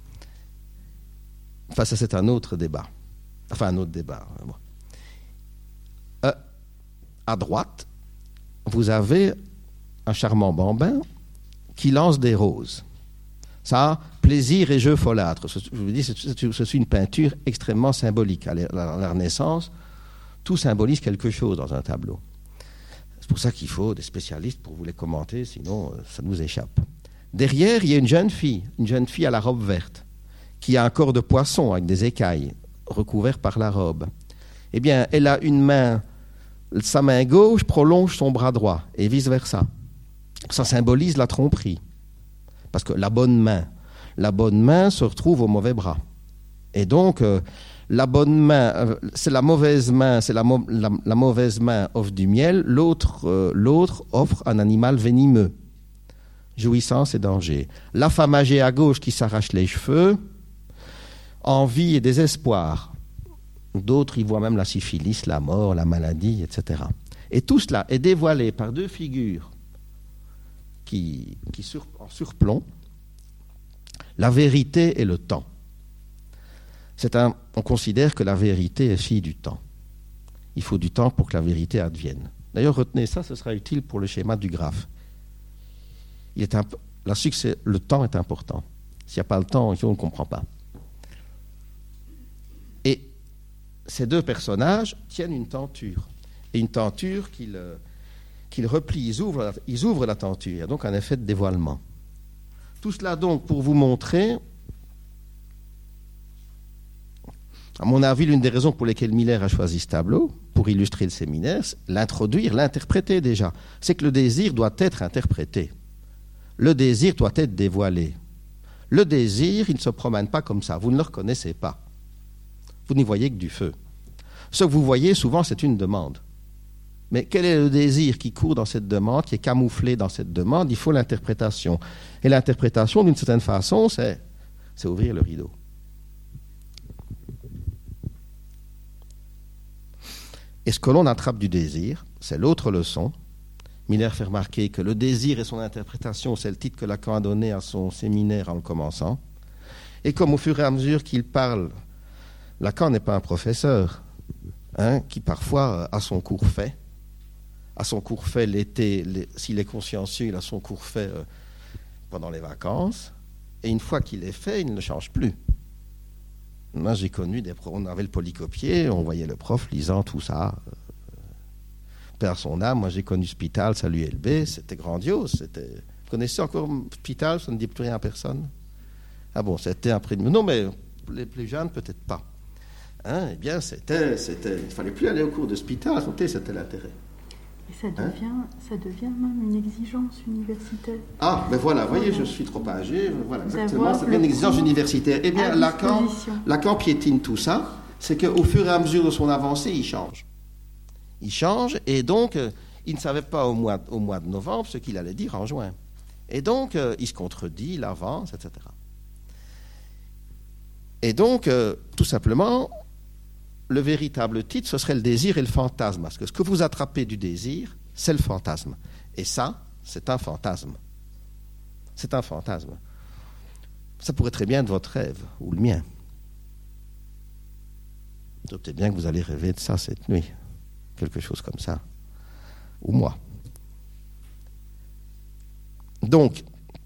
Enfin, ça c'est un autre débat. Enfin, un autre débat. Bon. Euh, à droite, vous avez un charmant bambin qui lance des roses. Ça, plaisir et jeu folâtre. Je vous dis, c'est une peinture extrêmement symbolique. À la Renaissance, tout symbolise quelque chose dans un tableau. C'est pour ça qu'il faut des spécialistes pour vous les commenter, sinon ça nous échappe. Derrière, il y a une jeune fille, une jeune fille à la robe verte, qui a un corps de poisson avec des écailles, recouvert par la robe. Eh bien, elle a une main, sa main gauche prolonge son bras droit, et vice-versa. Ça symbolise la tromperie. Parce que la bonne main, la bonne main se retrouve au mauvais bras. Et donc, euh, la bonne main, euh, c'est la mauvaise main, c'est la, mo- la, la mauvaise main offre du miel, l'autre, euh, l'autre offre un animal venimeux. Jouissance et danger. La femme âgée à gauche qui s'arrache les cheveux, envie et désespoir. D'autres y voient même la syphilis, la mort, la maladie, et cetera. Et tout cela est dévoilé par deux figures qui, qui sur, en surplomb, la vérité et le temps. C'est un, on considère que la vérité est fille du temps. Il faut du temps pour que la vérité advienne. D'ailleurs, retenez ça, ce sera utile pour le schéma du graphe. Il est imp- la succès, le temps est important. S'il n'y a pas le temps, on ne comprend pas. Et ces deux personnages tiennent une tenture. Et une tenture qu'ils, qu'ils replient, ils ouvrent, ils ouvrent la tenture. Il y a donc un effet de dévoilement. Tout cela donc pour vous montrer, à mon avis, l'une des raisons pour lesquelles Miller a choisi ce tableau, pour illustrer le séminaire, l'introduire, l'interpréter déjà, c'est que le désir doit être interprété. Le désir doit être dévoilé. Le désir, il ne se promène pas comme ça, vous ne le reconnaissez pas. Vous n'y voyez que du feu. Ce que vous voyez, souvent, c'est une demande. Mais quel est le désir qui court dans cette demande, qui est camouflé dans cette demande? Il faut l'interprétation. Et l'interprétation, d'une certaine façon, c'est, c'est ouvrir le rideau. Et ce que l'on attrape du désir, c'est l'autre leçon. Miller fait remarquer que le désir et son interprétation, c'est le titre que Lacan a donné à son séminaire en le commençant. Et comme au fur et à mesure qu'il parle, Lacan n'est pas un professeur, hein, qui parfois a son cours fait. À son cours fait l'été, les, s'il est consciencieux, il a son cours fait euh, pendant les vacances. Et une fois qu'il est fait, il ne change plus. Moi, j'ai connu des profs, on avait le polycopier, on voyait le prof lisant tout ça. Père son âme, moi j'ai connu Spital, Salut L B, c'était grandiose. C'était... Vous connaissez encore Spital, ça ne dit plus rien à personne? Ah bon, c'était un prix de... Non, mais les plus jeunes, peut-être pas. Hein, eh bien, c'était, c'était... il ne fallait plus aller au cours de Spital, c'était l'intérêt. Et ça devient, hein? ça devient même une exigence universitaire. Ah, ben voilà, vous voyez, je suis trop âgé, voilà, exactement, ça devient une exigence universitaire. Eh bien, Lacan, Lacan piétine tout ça, c'est qu'au fur et à mesure de son avancée, il change. Il change, et donc, euh, il ne savait pas au mois, au mois de novembre ce qu'il allait dire en juin. Et donc, euh, il se contredit, il avance, et cetera. Et donc, euh, tout simplement, le véritable titre, ce serait le désir et le fantasme. Parce que ce que vous attrapez du désir, c'est le fantasme. Et ça, c'est un fantasme. C'est un fantasme. Ça pourrait très bien être votre rêve, ou le mien. Peut-être bien que vous allez rêver de ça cette nuit. Quelque chose comme ça. Ou moi. Donc,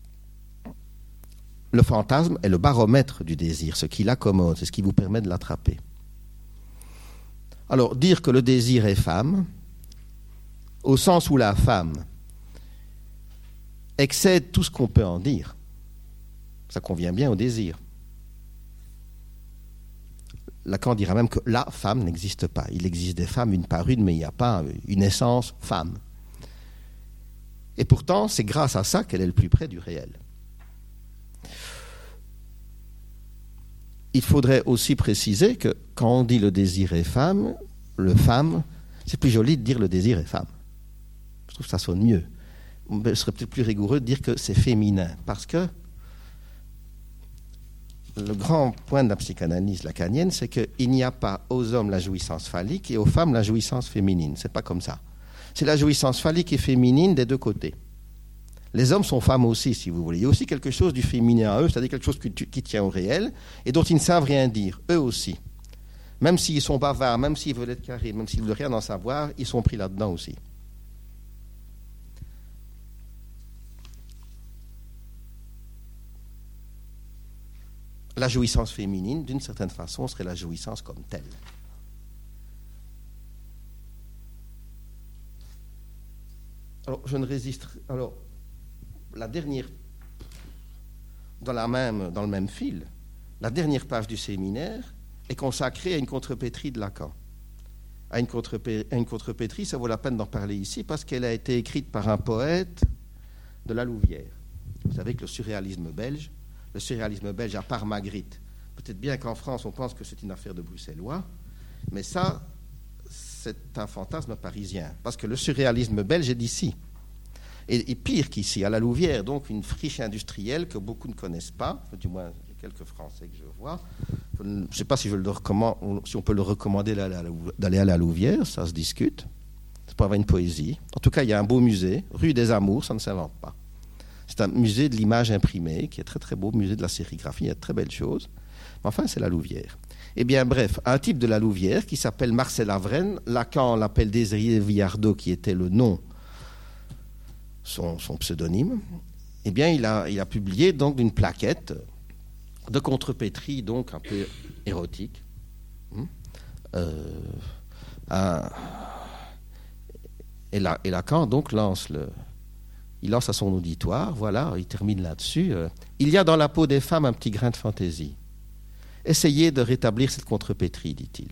le fantasme est le baromètre du désir, ce qui l'accommode, c'est ce qui vous permet de l'attraper. Alors, dire que le désir est femme, au sens où la femme excède tout ce qu'on peut en dire, ça convient bien au désir. Lacan dira même que la femme n'existe pas. Il existe des femmes, une par une, mais il n'y a pas une essence femme. Et pourtant, c'est grâce à ça qu'elle est le plus près du réel. Il faudrait aussi préciser que quand on dit le désir est femme, le femme, c'est plus joli de dire le désir est femme. Je trouve que ça sonne mieux. Ce serait peut-être plus rigoureux de dire que c'est féminin, parce que le grand point de la psychanalyse lacanienne, c'est qu'il n'y a pas aux hommes la jouissance phallique et aux femmes la jouissance féminine. C'est pas comme ça. C'est la jouissance phallique et féminine des deux côtés. Les hommes sont femmes aussi, si vous voulez. Il y a aussi quelque chose du féminin à eux, c'est-à-dire quelque chose qui, qui tient au réel et dont ils ne savent rien dire, eux aussi. Même s'ils sont bavards, même s'ils veulent être carrés, même s'ils ne veulent rien en savoir, ils sont pris là-dedans aussi. La jouissance féminine, d'une certaine façon, serait la jouissance comme telle. Alors, je ne résiste... Alors, la dernière... Dans, la même, dans le même fil, la dernière page du séminaire est consacrée à une contrepétrie de Lacan. À une, contrepé... à une contrepétrie, ça vaut la peine d'en parler ici, parce qu'elle a été écrite par un poète de la Louvière. Vous savez que le surréalisme belge, le surréalisme belge, à part Magritte, Peut-être bien qu'en France, on pense que c'est une affaire de Bruxellois, mais ça, c'est un fantasme parisien, parce que le surréalisme belge est d'ici. Et, et pire qu'ici, à la Louvière, donc une friche industrielle que beaucoup ne connaissent pas, du moins quelques Français que je vois. Je ne sais pas si, je le recommande, si on peut le recommander d'aller à la Louvière, ça se discute. C'est pour avoir une poésie. En tout cas, il y a un beau musée, rue des Amours, ça ne s'invente pas. C'est un musée de l'image imprimée, qui est très très beau, musée de la sérigraphie, il y a de très belles choses. Mais enfin, c'est la Louvière. Eh bien, bref, un type de la Louvière qui s'appelle Marcel Avren, Lacan l'appelle Désiré Villardot, qui était le nom, son, son pseudonyme, eh bien, il a, il a publié donc une plaquette de contrepétrie, donc un peu érotique. Euh, un, et, la, et Lacan, donc, lance le... Il lance à son auditoire, voilà, il termine là-dessus. Euh, il y a dans la peau des femmes un petit grain de fantaisie. Essayez de rétablir cette contrepétrie, dit-il.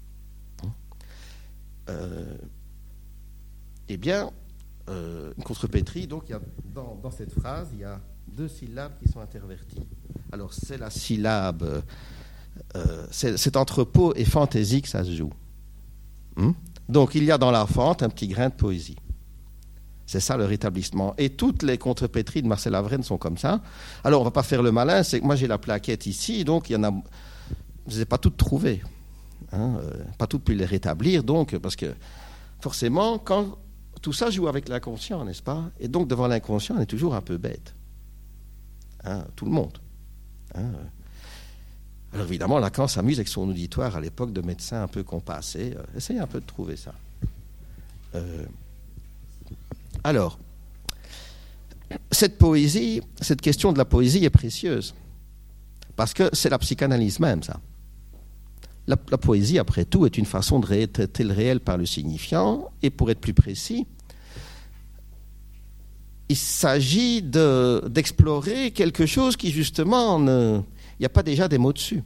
Euh, eh bien, euh, une contrepétrie, donc, il y a, dans, dans cette phrase, il y a deux syllabes qui sont interverties. Alors, c'est la syllabe, euh, c'est, c'est entre peau et fantaisie que ça se joue. Hum? Donc, il y a dans la fente un petit grain de poésie. C'est ça le rétablissement. Et toutes les contrepétries de Marcel Avren sont comme ça. Alors, on ne va pas faire le malin, c'est que moi j'ai la plaquette ici, donc il y en a. Je ne les ai pas toutes trouvées. Hein, euh, pas toutes pu les rétablir, donc, parce que forcément, quand tout ça joue avec l'inconscient, n'est-ce pas? Et donc, devant l'inconscient, on est toujours un peu bête. Hein, tout le monde. Hein. Alors, évidemment, Lacan s'amuse avec son auditoire à l'époque de médecin un peu compassé. Euh, essayez un peu de trouver ça. Euh, Alors, cette poésie, cette question de la poésie est précieuse, parce que c'est la psychanalyse même, ça. La, la poésie, après tout, est une façon de ré- traiter le réel par le signifiant, et pour être plus précis, il s'agit de, d'explorer quelque chose qui, justement, ne, il n'y a pas déjà des mots dessus.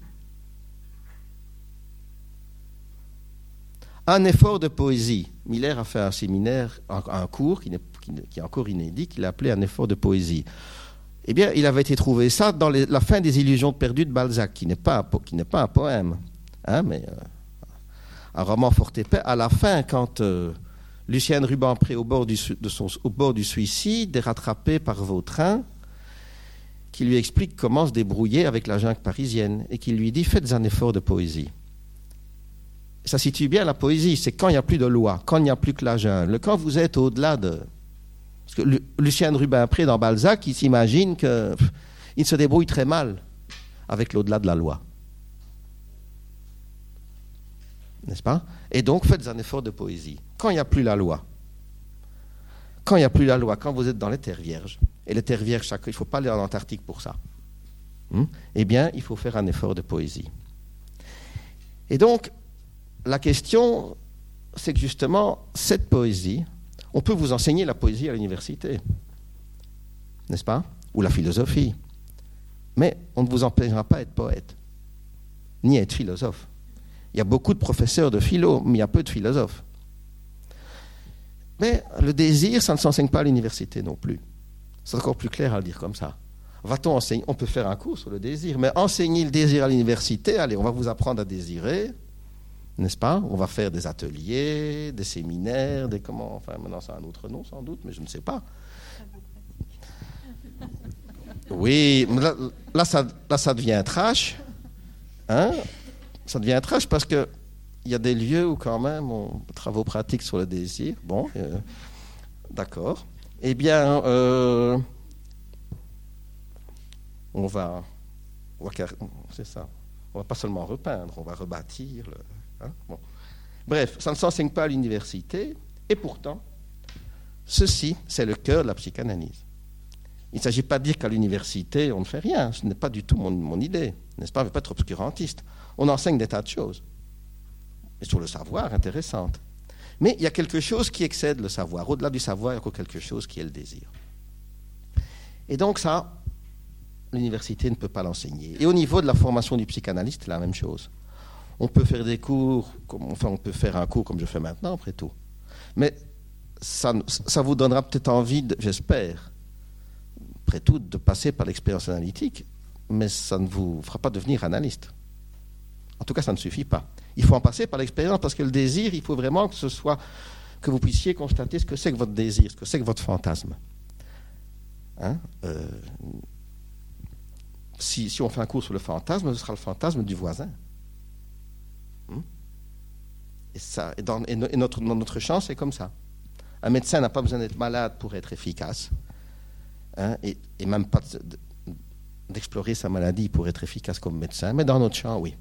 Un effort de poésie. Miller a fait un séminaire, un, un cours qui, n'est, qui, qui est encore inédit, qu'il a appelé un effort de poésie. Eh bien, il avait été trouvé ça dans les, la fin des Illusions perdues de Balzac, qui n'est pas, qui n'est pas un poème, hein, mais euh, un roman fort épais. À la fin, quand euh, Lucienne Rubempré, au bord, du, de son, au bord du suicide, est rattrapée par Vautrin, qui lui explique comment se débrouiller avec la jungle parisienne, et qui lui dit « Faites un effort de poésie ». Ça situe bien la poésie, c'est quand il n'y a plus de loi, quand il n'y a plus que la jungle, quand vous êtes au-delà de... Parce que Lucien de Rubempré, dans Balzac, il s'imagine qu'il se débrouille très mal avec l'au-delà de la loi. N'est-ce pas? Et donc, faites un effort de poésie. Quand il n'y a plus la loi, quand il n'y a plus la loi, quand vous êtes dans les terres vierges, et les terres vierges, il ne faut pas aller en Antarctique pour ça, hum, eh bien, il faut faire un effort de poésie. Et donc, la question, c'est que justement, cette poésie, on peut vous enseigner la poésie à l'université, n'est-ce pas? Ou la philosophie. Mais on ne vous empêchera pas d'être poète, ni être philosophe. Il y a beaucoup de professeurs de philo, mais il y a peu de philosophes. Mais le désir, ça ne s'enseigne pas à l'université non plus. C'est encore plus clair à le dire comme ça. Va-t-on enseigner? On peut faire un cours sur le désir, mais enseigner le désir à l'université, allez, on va vous apprendre à désirer, n'est-ce pas? On va faire des ateliers, des séminaires, des comment... Enfin, maintenant, c'est un autre nom, sans doute, mais je ne sais pas. Oui, là, là, ça, là ça devient trash. Hein? Ça devient trash parce qu'il y a des lieux où, quand même, on travaux pratiques sur le désir. Bon, euh, d'accord. Eh bien, euh, on va... On va c'est ça. On ne va pas seulement repeindre, on va rebâtir... Le, Hein? Bon. Bref, ça ne s'enseigne pas à l'université, et pourtant, ceci, c'est le cœur de la psychanalyse. Il ne s'agit pas de dire qu'à l'université, on ne fait rien. Ce n'est pas du tout mon, mon idée, n'est-ce pas? On ne veut pas être obscurantiste. On enseigne des tas de choses, et sur le savoir, intéressantes. Mais il y a quelque chose qui excède le savoir. Au-delà du savoir, il y a encore quelque chose qui est le désir. Et donc ça, l'université ne peut pas l'enseigner. Et au niveau de la formation du psychanalyste, c'est la même chose. On peut faire des cours, comme, enfin on peut faire un cours comme je fais maintenant, après tout. Mais ça, ça vous donnera peut-être envie, de, j'espère, après tout, de passer par l'expérience analytique. mais ça ne vous fera pas devenir analyste. En tout cas, ça ne suffit pas. Il faut en passer par l'expérience, parce que le désir, il faut vraiment que ce soit, que vous puissiez constater ce que c'est que votre désir, ce que c'est que votre fantasme. Hein euh, si, si on fait un cours sur le fantasme, ce sera le fantasme du voisin. Hum et ça, et, dans, et notre, notre champ, c'est comme ça. Un médecin n'a pas besoin d'être malade pour être efficace, hein, et, et même pas de, d'explorer sa maladie pour être efficace comme médecin, mais dans notre champ, oui.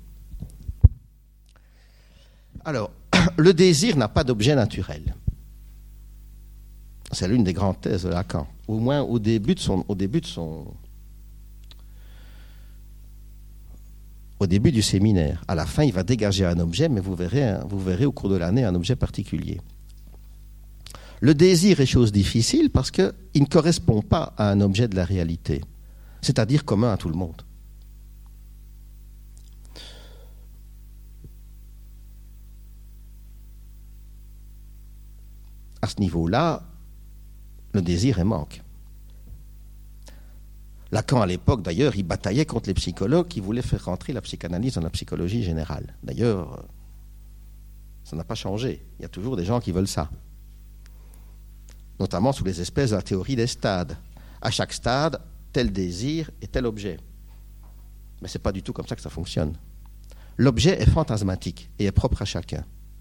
Alors, le désir n'a pas d'objet naturel. C'est l'une des grandes thèses de Lacan, au moins au début de son, au début de son, au début du séminaire. À la fin, il va dégager un objet, mais vous verrez, vous verrez au cours de l'année un objet particulier. Le désir est chose difficile parce qu'il ne correspond pas à un objet de la réalité, c'est-à-dire commun à tout le monde. À ce niveau-là, le désir est manque. Lacan, à l'époque, d'ailleurs, il bataillait contre les psychologues qui voulaient faire rentrer la psychanalyse dans la psychologie générale. D'ailleurs, ça n'a pas changé. Il y a toujours des gens qui veulent ça. Notamment sous les espèces de la théorie des stades. À chaque stade, tel désir et tel objet. Mais ce n'est pas du tout comme ça que ça fonctionne. L'objet est fantasmatique et est propre à chacun.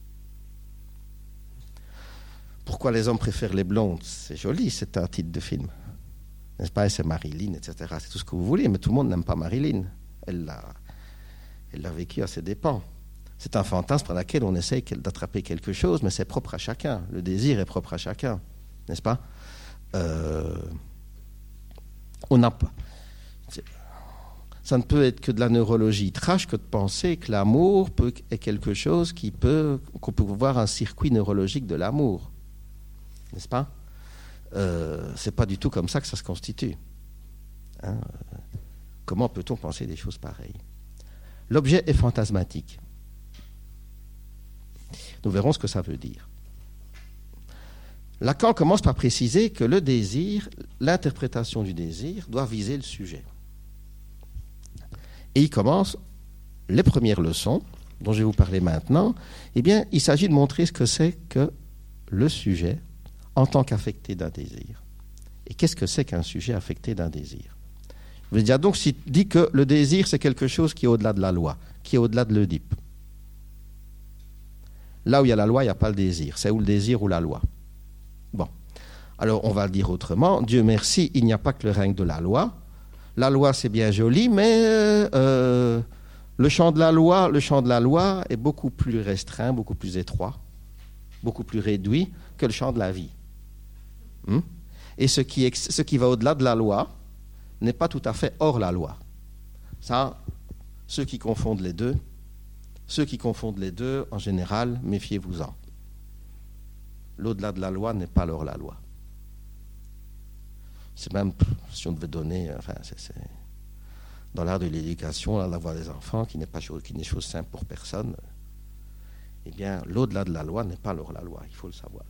Pourquoi les hommes préfèrent les blondes? C'est joli, c'est un titre de film. N'est-ce pas? C'est Marilyn, et cetera. C'est tout ce que vous voulez, mais tout le monde n'aime pas Marilyn. Elle l'a, elle l'a vécu à ses dépens. C'est un fantasme par lequel on essaye d'attraper quelque chose, mais c'est propre à chacun. Le désir est propre à chacun, n'est-ce pas? euh, On n'a pas... Ça ne peut être que de la neurologie trash que de penser que l'amour peut, est quelque chose qui peut... qu'on peut voir un circuit neurologique de l'amour. N'est-ce pas? euh, C'est pas du tout comme ça que ça se constitue. Hein? Comment peut-on penser des choses pareilles? L'objet est fantasmatique. Nous verrons ce que ça veut dire. Lacan commence par préciser que le désir, l'interprétation du désir, doit viser le sujet. Et il commence les premières leçons, dont je vais vous parler maintenant. Eh bien, il s'agit de montrer ce que c'est que le sujet en tant qu'affecté d'un désir. Et qu'est-ce que c'est qu'un sujet affecté d'un désir? Je veux dire, donc, s'il dit que le désir, c'est quelque chose qui est au-delà de la loi, qui est au-delà de l'Oedipe. Là où il y a la loi, il n'y a pas le désir. C'est ou le désir ou la loi. Bon. Alors, on va le dire autrement. Dieu merci, il n'y a pas que le règne de la loi. La loi, c'est bien joli, mais euh, le champ de la loi, le champ de la loi est beaucoup plus restreint, beaucoup plus étroit, beaucoup plus réduit que le champ de la vie. Hum? Et ce qui, ex- ce qui va au-delà de la loi n'est pas tout à fait hors la loi. Ça, ceux qui confondent les deux, ceux qui confondent les deux, en général, méfiez-vous-en. L'au-delà de la loi n'est pas hors la loi. C'est même, si on devait donner, enfin, c'est, c'est dans l'art de l'éducation, là, d'avoir des enfants, qui n'est pas chose, qui n'est chose simple pour personne, eh bien, l'au-delà de la loi n'est pas hors la loi, il faut le savoir.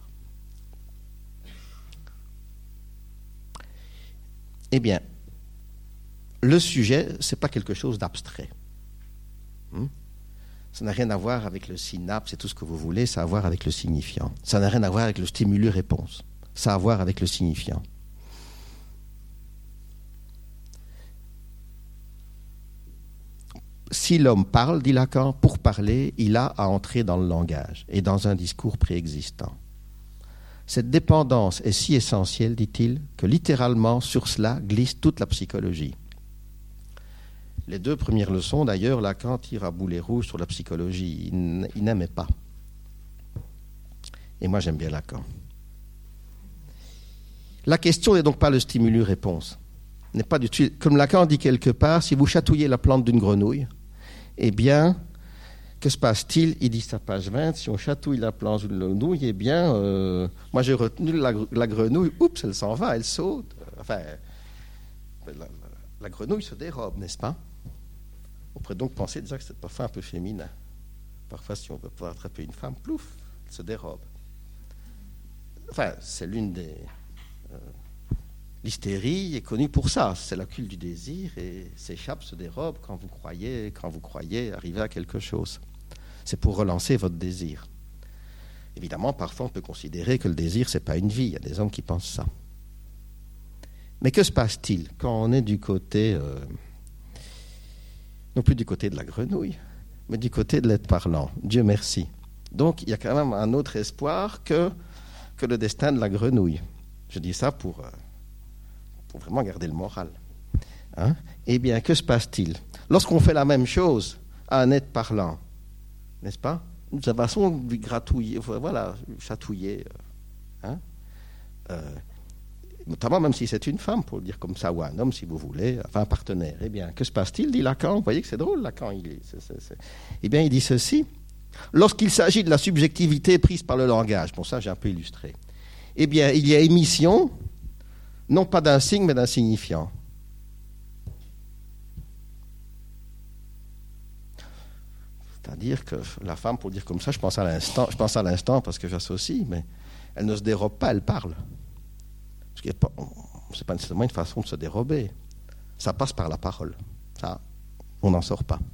Eh bien, le sujet, ce n'est pas quelque chose d'abstrait. Hum? Ça n'a rien à voir avec le synapse et tout ce que vous voulez, ça a à voir avec le signifiant. Ça n'a rien à voir avec le stimulus-réponse, ça a à voir avec le signifiant. Si l'homme parle, dit Lacan, pour parler, il a à entrer dans le langage et dans un discours préexistant. Cette dépendance est si essentielle, dit-il, que littéralement sur cela glisse toute la psychologie. Les deux premières leçons, d'ailleurs, Lacan tire à boulet rouge sur la psychologie. Il, il n'aimait pas. Et moi, j'aime bien Lacan. La question n'est donc pas le stimulus-réponse. N'est pas du tout, comme Lacan dit quelque part, si vous chatouillez la plante d'une grenouille, eh bien, que se passe-t-il? Il dit ça, page vingt, si on chatouille la plante d'une grenouille, eh bien, euh, moi j'ai retenu la, la grenouille, oups, elle s'en va, elle saute. Enfin, la, la, la grenouille se dérobe, n'est-ce pas? On pourrait donc penser déjà que c'est parfois un peu féminin. Parfois, si on veut pouvoir attraper une femme, plouf, elle se dérobe. Enfin, c'est l'une des... Euh, L'hystérie est connue pour ça. C'est la culte du désir et s'échappe, se dérobe quand vous croyez, quand vous croyez arriver à quelque chose. C'est pour relancer votre désir. Évidemment, parfois, on peut considérer que le désir, ce n'est pas une vie. Il y a des hommes qui pensent ça. Mais que se passe-t-il quand on est du côté, euh, non plus du côté de la grenouille, mais du côté de l'être parlant? Dieu merci. Donc, il y a quand même un autre espoir que, que le destin de la grenouille. Je dis ça pour, euh, pour vraiment garder le moral. Hein? Eh bien, que se passe-t-il lorsqu'on fait la même chose à un être parlant? N'est-ce pas? De toute façon, lui gratouiller, voilà, chatouiller. Hein? Euh, notamment même si c'est une femme, pour le dire comme ça, ou un homme, si vous voulez, enfin un partenaire. Eh bien, que se passe-t-il, dit Lacan? Vous voyez que c'est drôle, Lacan. Il est, c'est, c'est, c'est. Eh bien, il dit ceci. Lorsqu'il s'agit de la subjectivité prise par le langage, bon, ça j'ai un peu illustré, eh bien, il y a émission, non pas d'un signe, mais d'un signifiant. C'est-à-dire que la femme, pour dire comme ça, je pense à l'instant, je pense à l'instant parce que j'associe, mais elle ne se dérobe pas, elle parle. Ce n'est pas, c'est pas nécessairement une façon de se dérober. Ça passe par la parole. Ça, on n'en sort pas.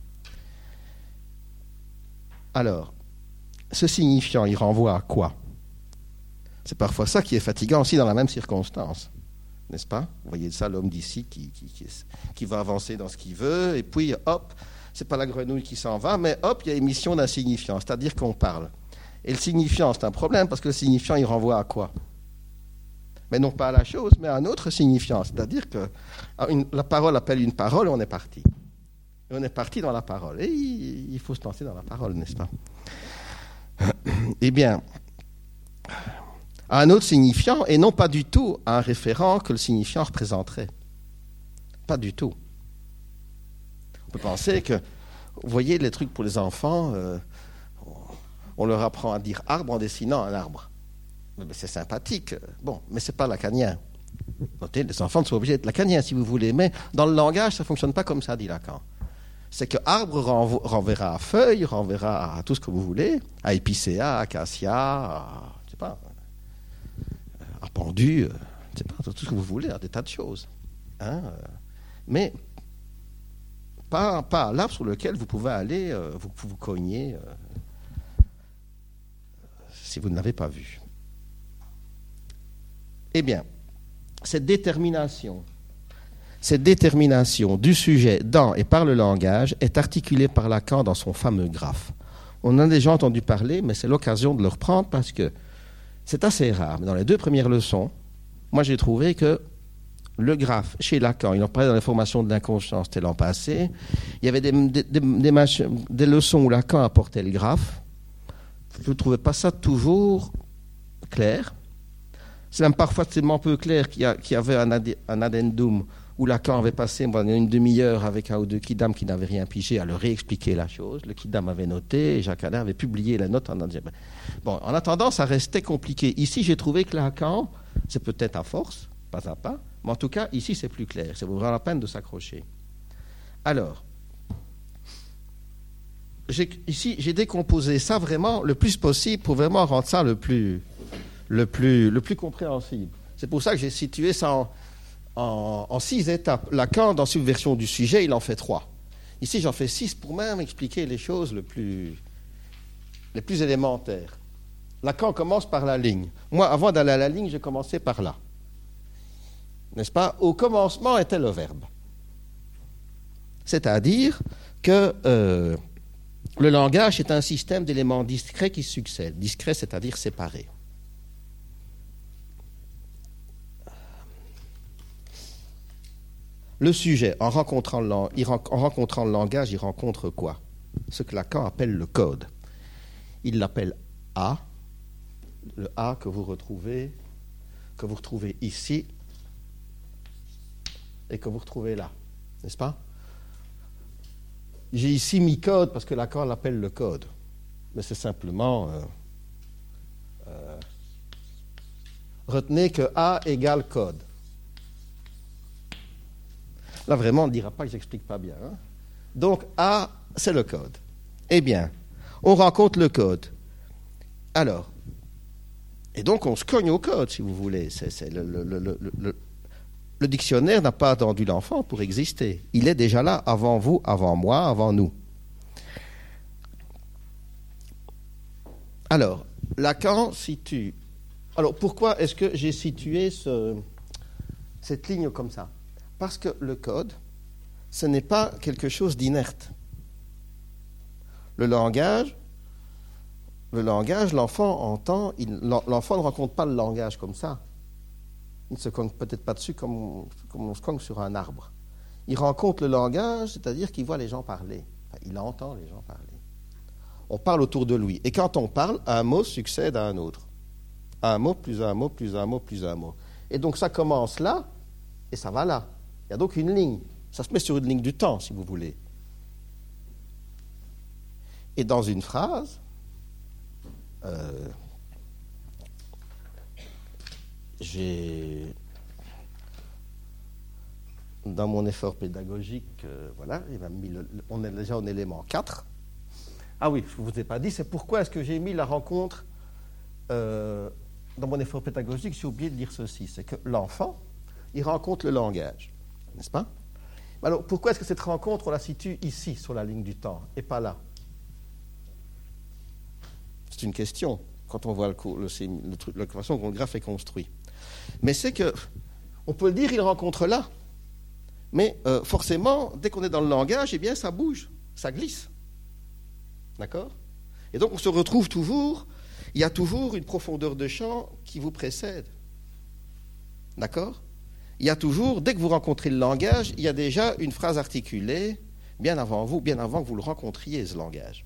Alors, ce signifiant, il renvoie à quoi? C'est parfois ça qui est fatigant aussi dans la même circonstance. N'est-ce pas? Vous voyez ça, l'homme d'ici qui, qui, qui, qui va avancer dans ce qu'il veut, et puis, hop, c'est pas la grenouille qui s'en va, mais hop, il y a émission d'un signifiant, c'est-à-dire qu'on parle. Et le signifiant, c'est un problème, parce que le signifiant, il renvoie à quoi? Mais non pas à la chose, mais à un autre signifiant. C'est-à-dire que une, la parole appelle une parole et on est parti. Et on est parti dans la parole. Et il, il faut se lancer dans la parole, n'est-ce pas? Eh bien, à un autre signifiant, et non pas du tout à un référent que le signifiant représenterait. Pas du tout. On peut penser que, vous voyez, les trucs pour les enfants, euh, on leur apprend à dire arbre en dessinant un arbre. C'est sympathique, bon, mais ce n'est pas lacanien. Notez, les enfants sont obligés d'être lacaniens si vous voulez, mais dans le langage, ça ne fonctionne pas comme ça, dit Lacan. C'est que arbre renvo- renverra à feuille, renverra à tout ce que vous voulez, à épicéa, à acacia, à, je sais pas, à pendu, je sais pas, tout ce que vous voulez, à des tas de choses. Hein, mais pas, pas à l'arbre sur lequel vous pouvez aller, euh, vous, vous cogner, euh, si vous ne l'avez pas vu. Eh bien, cette détermination, cette détermination du sujet dans et par le langage est articulée par Lacan dans son fameux graphe. On en a déjà entendu parler, mais c'est l'occasion de le reprendre parce que c'est assez rare. Mais dans les deux premières leçons, moi j'ai trouvé que le graphe, chez Lacan, il en parlait dans les formations de l'inconscience, c'était l'an passé, il y avait des, des, des, des, mach- des leçons où Lacan apportait le graphe. Je ne trouvais pas ça toujours clair. C'est même parfois tellement peu clair qu'il y, a, qu'il y avait un, ad, un addendum où Lacan avait passé bon, une demi-heure avec un ou deux kidam qui n'avaient rien pigé à leur réexpliquer la chose. Le kidam avait noté et Jacques Allain avait publié la note en disant... Bon, en attendant, ça restait compliqué. Ici, j'ai trouvé que Lacan, c'est peut-être à force, pas à pas, mais en tout cas, ici, c'est plus clair. Ça vaut vraiment la peine de s'accrocher. Alors, j'ai, ici, j'ai décomposé ça vraiment le plus possible pour vraiment rendre ça le plus... Le plus, le plus compréhensible. C'est pour ça que j'ai situé ça en, en, en six étapes. Lacan, dans Subversion du sujet, il en fait trois. Ici, j'en fais six pour même expliquer les choses le plus, les plus élémentaires. Lacan commence par la ligne. Moi, avant d'aller à la ligne, j'ai commencé par là. N'est-ce pas? Au commencement était le verbe. C'est-à-dire que euh, le langage est un système d'éléments discrets qui succèdent. Discrets, c'est-à-dire séparés. Le sujet, en rencontrant le, en rencontrant le langage, il rencontre quoi? Ce que Lacan appelle le code. Il l'appelle A, le A que vous retrouvez, que vous retrouvez ici et que vous retrouvez là, n'est-ce pas? J'ai ici mis code parce que Lacan l'appelle le code, mais c'est simplement euh, euh, retenez que A égale code. Là, vraiment, on ne dira pas que je n'explique pas bien. Hein? Donc, A, c'est le code. Eh bien, on rencontre le code. Alors, et donc on se cogne au code, si vous voulez. C'est, c'est le, le, le, le, le dictionnaire n'a pas attendu l'enfant pour exister. Il est déjà là avant vous, avant moi, avant nous. Alors, Lacan situe... Alors, pourquoi est-ce que j'ai situé ce, cette ligne comme ça ? Parce que le code, ce n'est pas quelque chose d'inerte. Le langage, le langage, l'enfant entend, il, l'enfant ne rencontre pas le langage comme ça. Il ne se cogne peut-être pas dessus comme, comme on se cogne sur un arbre. Il rencontre le langage, c'est-à-dire qu'il voit les gens parler. Enfin, il entend les gens parler. On parle autour de lui. Et quand on parle, un mot succède à un autre. Un mot, plus un mot, plus un mot, plus un mot. Et donc ça commence là, et ça va là. Il y a donc une ligne. Ça se met sur une ligne du temps, si vous voulez. Et dans une phrase, euh, j'ai, dans mon effort pédagogique, euh, voilà, il m'a mis le, on est déjà en élément quatre. Ah oui, je ne vous ai pas dit, c'est pourquoi est-ce que j'ai mis la rencontre euh, dans mon effort pédagogique, j'ai oublié de dire ceci, c'est que l'enfant, il rencontre le langage, n'est-ce pas ? Alors, pourquoi est-ce que cette rencontre, on la situe ici, sur la ligne du temps, et pas là ? C'est une question, quand on voit le, le, le truc, la façon dont le graphe est construit. Mais c'est que, on peut le dire, il rencontre là. Mais euh, forcément, dès qu'on est dans le langage, eh bien, ça bouge, ça glisse. D'accord ? Et donc, on se retrouve toujours, il y a toujours une profondeur de champ qui vous précède. D'accord ? Il y a toujours, dès que vous rencontrez le langage, il y a déjà une phrase articulée, bien avant vous, bien avant que vous le rencontriez, ce langage.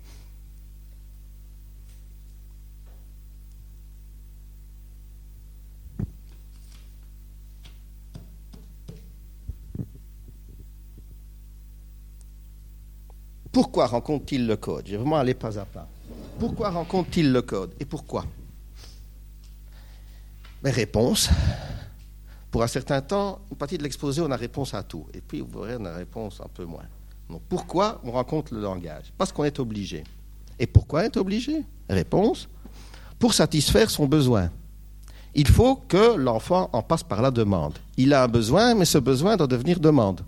Pourquoi rencontre-t-il le code ? Je vais vraiment aller pas à pas. Pourquoi rencontre-t-il le code ? Et pourquoi ? Mais réponse. Pour un certain temps, une partie de l'exposé, on a réponse à tout. Et puis, vous verrez, on a réponse un peu moins. Donc, pourquoi on rencontre le langage ? Parce qu'on est obligé. Et pourquoi être obligé ? Réponse. Pour satisfaire son besoin. Il faut que l'enfant en passe par la demande. Il a un besoin, mais ce besoin doit devenir demande.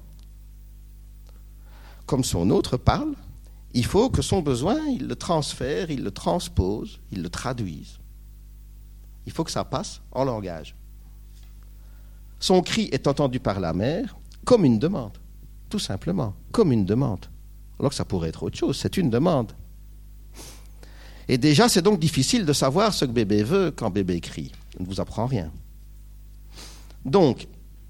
Comme son autre parle, il faut que son besoin, il le transfère, il le transpose, il le traduise. Il faut que ça passe en langage. Son cri est entendu par la mère comme une demande, tout simplement, comme une demande. Alors que ça pourrait être autre chose, c'est une demande. Et déjà, c'est donc difficile de savoir ce que bébé veut quand bébé crie. Je ne vous apprends rien. Donc,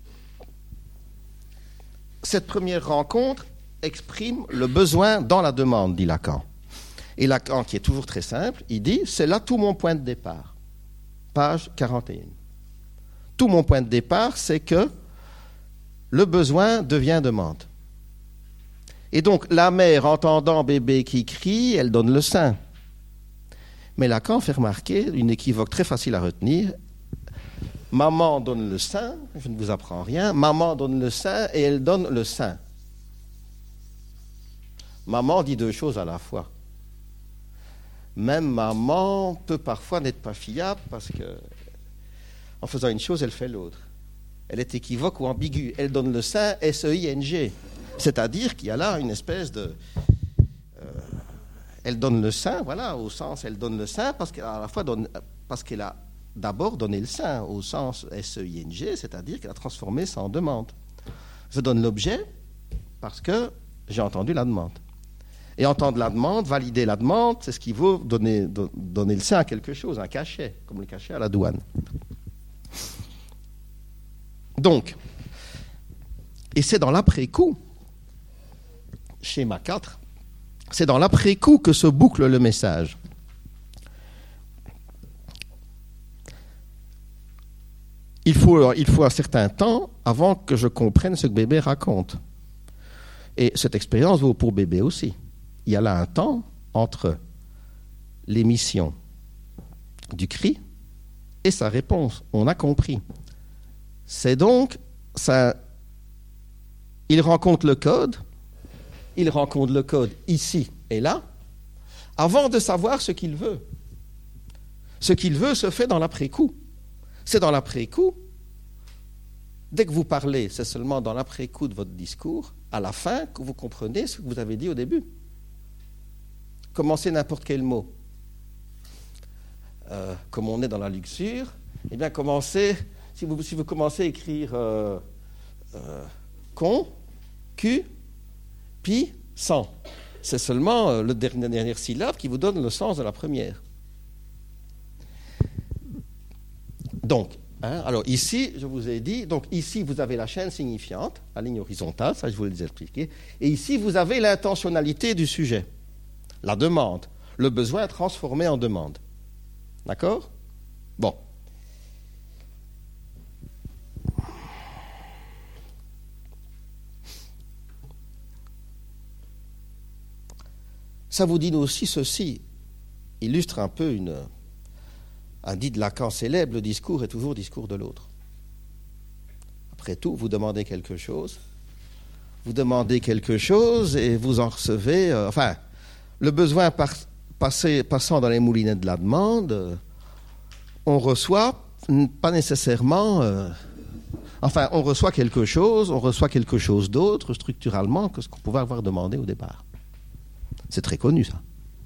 cette première rencontre exprime le besoin dans la demande, dit Lacan. Et Lacan, qui est toujours très simple, il dit, c'est là tout mon point de départ. Page quarante et un. Tout mon point de départ, c'est que le besoin devient demande. Et donc, la mère, entendant bébé qui crie, elle donne le sein. Mais Lacan fait remarquer une équivoque très facile à retenir. Maman donne le sein, je ne vous apprends rien, maman donne le sein et elle donne le sein. Maman dit deux choses à la fois. Même maman peut parfois n'être pas fiable parce que, en faisant une chose, elle fait l'autre. Elle est équivoque ou ambiguë. Elle donne le sein S E I N G. C'est-à-dire qu'il y a là une espèce de... Euh, elle donne le sein, voilà, au sens, elle donne le sein parce qu'elle a à la fois donne, parce qu'elle a d'abord donné le sein, au sens S E I N G, c'est-à-dire qu'elle a transformé ça en demande. Je donne l'objet parce que j'ai entendu la demande. Et entendre la demande, valider la demande, c'est ce qui vaut donner, do, donner le sein à quelque chose, un cachet, comme le cachet à la douane. Donc, et c'est dans l'après-coup, schéma quatre, c'est dans l'après-coup que se boucle le message. Il faut, il faut un certain temps avant que je comprenne ce que bébé raconte. Et cette expérience vaut pour bébé aussi. Il y a là un temps entre l'émission du cri et sa réponse. On a compris. C'est donc, ça, il rencontre le code, il rencontre le code ici et là, avant de savoir ce qu'il veut. Ce qu'il veut se fait dans l'après-coup. C'est dans l'après-coup dès que vous parlez, c'est seulement dans l'après-coup de votre discours, à la fin, que vous comprenez ce que vous avez dit au début. Commencez n'importe quel mot. Euh, comme on est dans la luxure, eh bien, commencez, si vous, si vous commencez à écrire euh, euh, con, cu, pi, cent, c'est seulement euh, le dernier, dernière syllabe qui vous donne le sens de la première. Donc, hein, alors ici, je vous ai dit, donc ici, vous avez la chaîne signifiante, la ligne horizontale, ça je vous l'ai expliqué, et ici, vous avez l'intentionnalité du sujet, la demande, le besoin transformé en demande. D'accord ? Bon. Ça vous dit aussi ceci, illustre un peu une, un dit de Lacan célèbre, le discours est toujours discours de l'autre. Après tout, vous demandez quelque chose, vous demandez quelque chose et vous en recevez, euh, enfin, le besoin par, passer, passant dans les moulinets de la demande, euh, on reçoit pas nécessairement, euh, enfin, on reçoit quelque chose, on reçoit quelque chose d'autre structurellement que ce qu'on pouvait avoir demandé au départ. C'est très connu, ça.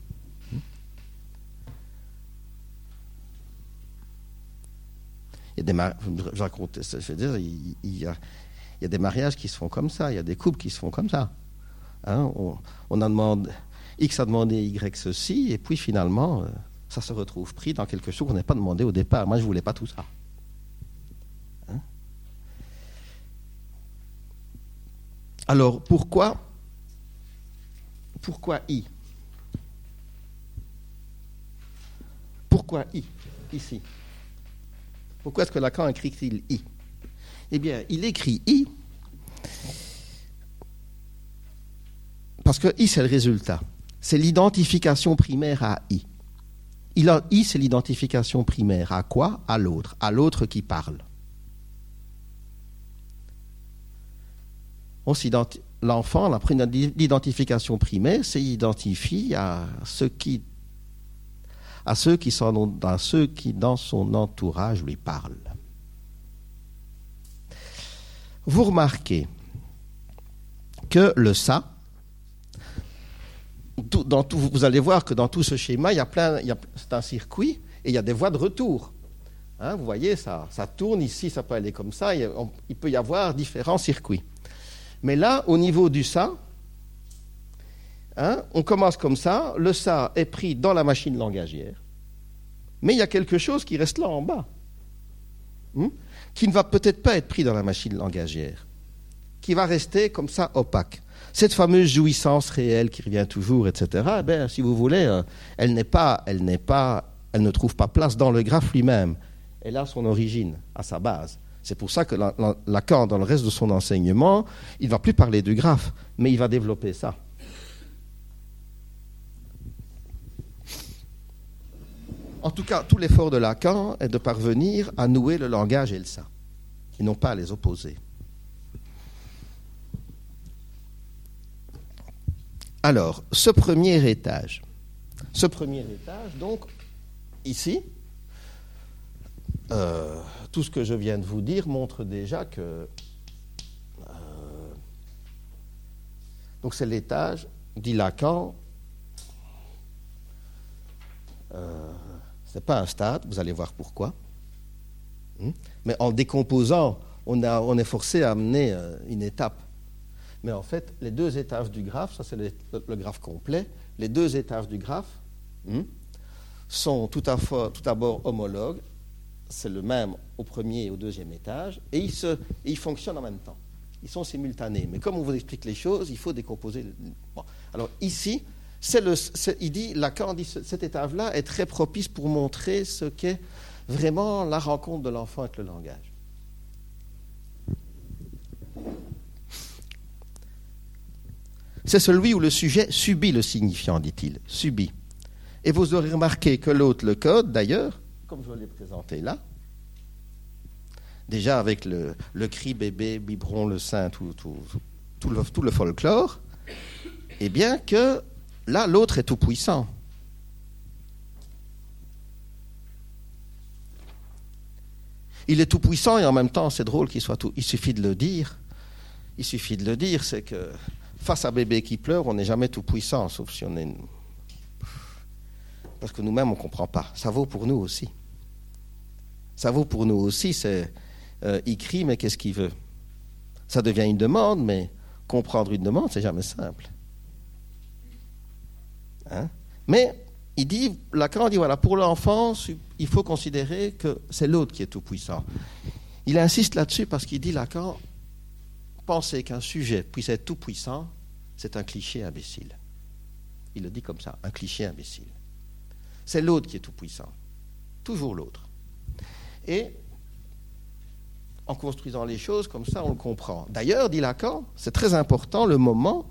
Il y a des mar- je raconte, je veux dire, il, il, y a, il y a des mariages qui se font comme ça, il y a des couples qui se font comme ça. Hein, on, on a demandé, X a demandé Y ceci, et puis finalement, euh, ça se retrouve pris dans quelque chose qu'on n'a pas demandé au départ. Moi, je ne voulais pas tout ça. Hein? Alors, pourquoi Pourquoi I? Pourquoi I, ici? Pourquoi est-ce que Lacan écrit-il I? Eh bien, il écrit I parce que I, c'est le résultat. C'est l'identification primaire à I. Il a, I, c'est l'identification primaire. À quoi? À l'autre. À l'autre qui parle. On s'identifie. L'enfant, l'identification primaire, c'est identifie à ceux qui, à ceux qui sont dans ceux qui dans son entourage lui parlent. Vous remarquez que le ça, tout, dans tout, vous allez voir que dans tout ce schéma, il y a plein, il y a, c'est un circuit et il y a des voies de retour. Hein, vous voyez, ça, ça tourne ici, ça peut aller comme ça. Il, on, il peut y avoir différents circuits. Mais là, au niveau du ça, hein, on commence comme ça, le ça est pris dans la machine langagière, mais il y a quelque chose qui reste là en bas, hein, qui ne va peut-être pas être pris dans la machine langagière, qui va rester comme ça opaque. Cette fameuse jouissance réelle qui revient toujours, et cetera, eh bien, si vous voulez, euh, elle n'est pas, elle n'est pas, elle ne trouve pas place dans le graphe lui-même. Elle a son origine, à sa base. C'est pour ça que Lacan, dans le reste de son enseignement, il ne va plus parler du graphe, mais il va développer ça. En tout cas, tout l'effort de Lacan est de parvenir à nouer le langage et le ça, et non pas à les opposer. Alors, ce premier étage, ce premier étage, donc, ici, euh, tout ce que je viens de vous dire montre déjà que... Euh, donc c'est l'étage, dit Lacan, euh, ce n'est pas un stade, vous allez voir pourquoi. Hum, mais en décomposant, on, a, on est forcé à amener euh, une étape. Mais en fait, les deux étages du graphe, ça c'est le, le graphe complet, les deux étages du graphe hum, sont tout, à fois, tout d'abord homologues. C'est le même au premier et au deuxième étage, et ils, se, et ils fonctionnent en même temps. Ils sont simultanés. Mais comme on vous explique les choses, il faut décomposer. Bon. Alors ici, c'est le, c'est, il dit, Lacan dit que cet étage-là est très propice pour montrer ce qu'est vraiment la rencontre de l'enfant avec le langage. C'est celui où le sujet subit le signifiant, dit-il. Subit. Et vous aurez remarqué que l'autre le code, d'ailleurs, comme je l'ai présenté là, déjà avec le, le cri bébé, biberon, le sein, tout, tout, tout, le, tout le folklore, eh bien que là, l'autre est tout puissant. Il est tout puissant et en même temps, c'est drôle qu'il soit tout. Il suffit de le dire. Il suffit de le dire, c'est que face à bébé qui pleure, on n'est jamais tout puissant, sauf si on est... Parce que nous-mêmes, on ne comprend pas. Ça vaut pour nous aussi. Ça vaut pour nous aussi, c'est... Euh, il crie, mais qu'est-ce qu'il veut? Ça devient une demande, mais comprendre une demande, c'est jamais simple. Hein? Mais il dit, Lacan dit, voilà, pour l'enfant, il faut considérer que c'est l'autre qui est tout puissant. Il insiste là-dessus parce qu'il dit, Lacan, penser qu'un sujet puisse être tout puissant, c'est un cliché imbécile. Il le dit comme ça, un cliché imbécile. C'est l'autre qui est tout puissant. Toujours l'autre. Et en construisant les choses comme ça, on le comprend. D'ailleurs, dit Lacan, c'est très important le moment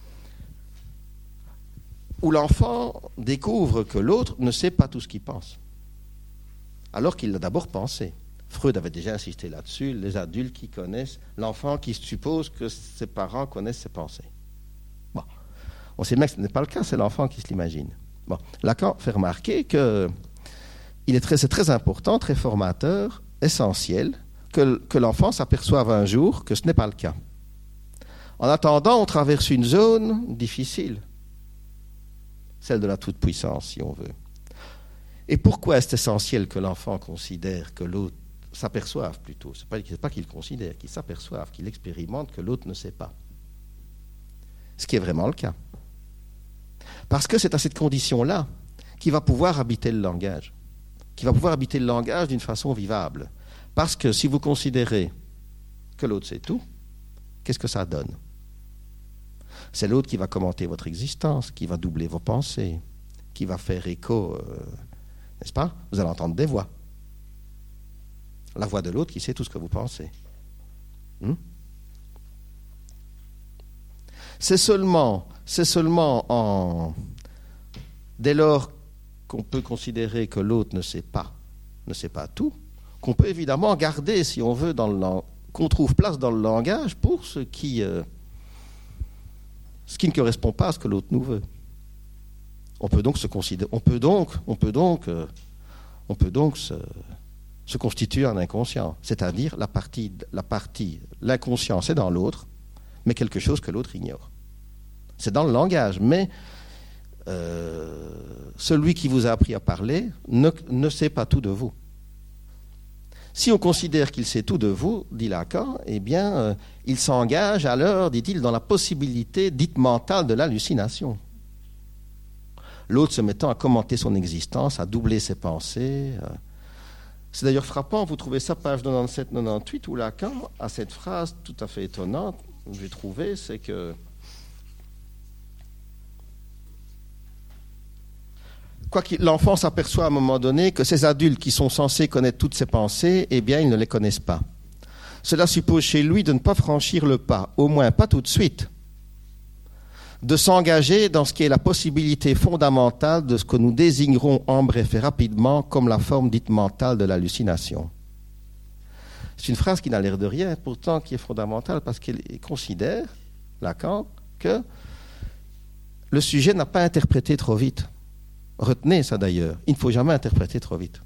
où l'enfant découvre que l'autre ne sait pas tout ce qu'il pense, alors qu'il l'a d'abord pensé. Freud avait déjà insisté là-dessus, les adultes qui connaissent, l'enfant qui suppose que ses parents connaissent ses pensées. Bon, on sait bien que ce n'est pas le cas, c'est l'enfant qui se l'imagine. Bon, Lacan fait remarquer que il est très, c'est très important, très formateur, essentiel, que, que l'enfant s'aperçoive un jour que ce n'est pas le cas. En attendant, on traverse une zone difficile, celle de la toute-puissance, si on veut. Et pourquoi est-ce essentiel que l'enfant considère que l'autre s'aperçoive plutôt, ce n'est pas, pas qu'il considère, qu'il s'aperçoive, qu'il expérimente que l'autre ne sait pas. Ce qui est vraiment le cas. Parce que c'est à cette condition-là qu'il va pouvoir habiter le langage, qu'il va pouvoir habiter le langage d'une façon vivable. Parce que si vous considérez que l'autre sait tout, qu'est-ce que ça donne? C'est l'autre qui va commenter votre existence, qui va doubler vos pensées, qui va faire écho, euh, n'est-ce pas? Vous allez entendre des voix. La voix de l'autre qui sait tout ce que vous pensez. Hmm? C'est seulement, c'est seulement en, dès lors qu'on peut considérer que l'autre ne sait pas, ne sait pas tout, qu'on peut évidemment garder, si on veut, dans le, qu'on trouve place dans le langage pour ce qui, euh, ce qui ne correspond pas à ce que l'autre nous veut. On peut donc se considérer, on peut donc, on peut donc, euh, on peut donc se, se constituer un inconscient, c'est-à-dire la partie, la partie, l'inconscient, c'est dans l'autre, mais quelque chose que l'autre ignore. C'est dans le langage, mais euh, celui qui vous a appris à parler ne, ne sait pas tout de vous. Si on considère qu'il sait tout de vous, dit Lacan, eh bien, euh, il s'engage alors, dit-il, dans la possibilité dite mentale de l'hallucination. L'autre se mettant à commenter son existence, à doubler ses pensées. Euh. C'est d'ailleurs frappant, vous trouvez ça, page quatre-vingt-dix-sept quatre-vingt-dix-huit, où Lacan a cette phrase tout à fait étonnante, que j'ai trouvée, c'est que quoi qu'il, l'enfant s'aperçoit à un moment donné que ces adultes qui sont censés connaître toutes ses pensées, eh bien, ils ne les connaissent pas. Cela suppose chez lui de ne pas franchir le pas, au moins pas tout de suite, de s'engager dans ce qui est la possibilité fondamentale de ce que nous désignerons en bref et rapidement comme la forme dite mentale de l'hallucination. C'est une phrase qui n'a l'air de rien, pourtant qui est fondamentale, parce qu'elle considère, Lacan, que le sujet n'a pas interprété trop vite. Retenez ça d'ailleurs, il ne faut jamais interpréter trop vite.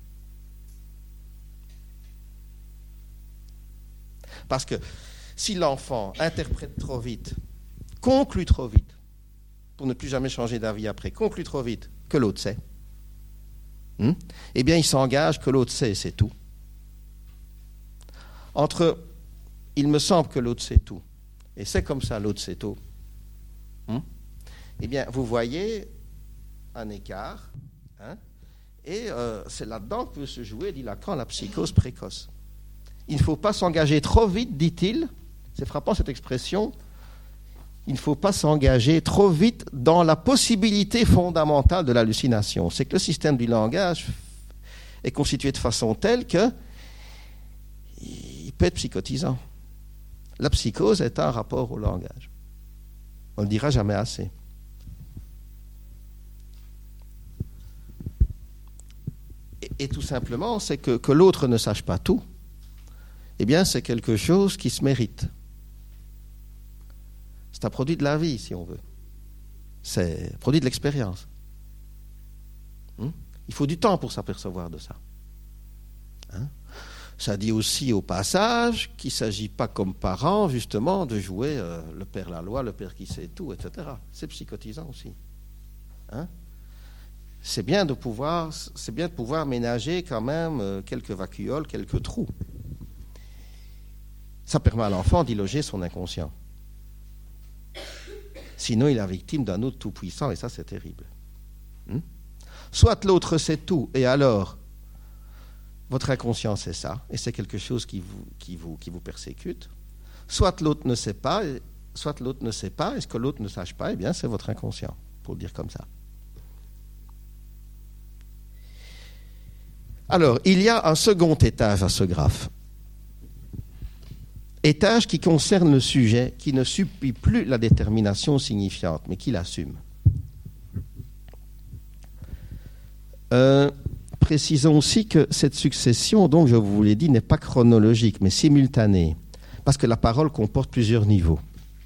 Parce que si l'enfant interprète trop vite, conclut trop vite, pour ne plus jamais changer d'avis après, conclut trop vite que l'autre sait, hmm, eh bien il s'engage que l'autre sait et c'est tout. Entre « il me semble que l'autre sait tout » et « c'est comme ça, l'autre sait tout hmm, », eh bien vous voyez un écart, hein, et euh, c'est là-dedans que peut se jouer, dit Lacan, la psychose précoce. Il ne faut pas s'engager trop vite, dit-il, c'est frappant cette expression, il ne faut pas s'engager trop vite dans la possibilité fondamentale de l'hallucination. C'est que le système du langage est constitué de façon telle que il peut être psychotisant. La psychose est un rapport au langage. On ne le dira jamais assez. Et, et tout simplement, c'est que, que l'autre ne sache pas tout, eh bien, c'est quelque chose qui se mérite. C'est un produit de la vie, si on veut. C'est un produit de l'expérience. Hum? Il faut du temps pour s'apercevoir de ça. Hein? Ça dit aussi au passage qu'il ne s'agit pas comme parents, justement, de jouer euh, le père la loi, le père qui sait tout, et cetera. C'est psychotisant aussi. Hein? C'est bien de pouvoir, c'est bien de pouvoir ménager quand même euh, quelques vacuoles, quelques trous. Ça permet à l'enfant d'y loger son inconscient. Sinon, il est victime d'un autre tout-puissant, et ça, c'est terrible. Hum? Soit l'autre sait tout, et alors, votre inconscient c'est ça, et c'est quelque chose qui vous, qui vous, qui vous persécute. Soit l'autre ne sait pas, et, soit l'autre ne sait pas, et ce que l'autre ne sache pas, eh bien, c'est votre inconscient, pour le dire comme ça. Alors, il y a un second étage à ce graphe. Étage qui concerne le sujet, qui ne subit plus la détermination signifiante, mais qui l'assume. Euh, précisons aussi que cette succession, donc je vous l'ai dit, n'est pas chronologique, mais simultanée, parce que la parole comporte plusieurs niveaux.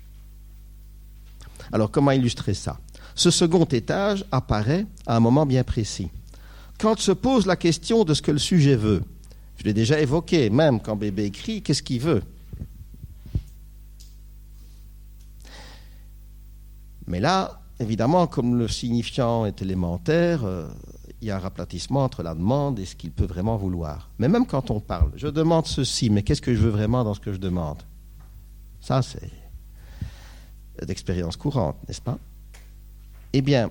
Alors, comment illustrer ça? Ce second étage apparaît à un moment bien précis. Quand se pose la question de ce que le sujet veut, je l'ai déjà évoqué, même quand bébé écrit, qu'est-ce qu'il veut? Mais là, évidemment, comme le signifiant est élémentaire, euh, il y a un raplatissement entre la demande et ce qu'il peut vraiment vouloir. Mais même quand on parle, je demande ceci, mais qu'est-ce que je veux vraiment dans ce que je demande? Ça, c'est d'expérience courante, n'est-ce pas? Eh bien,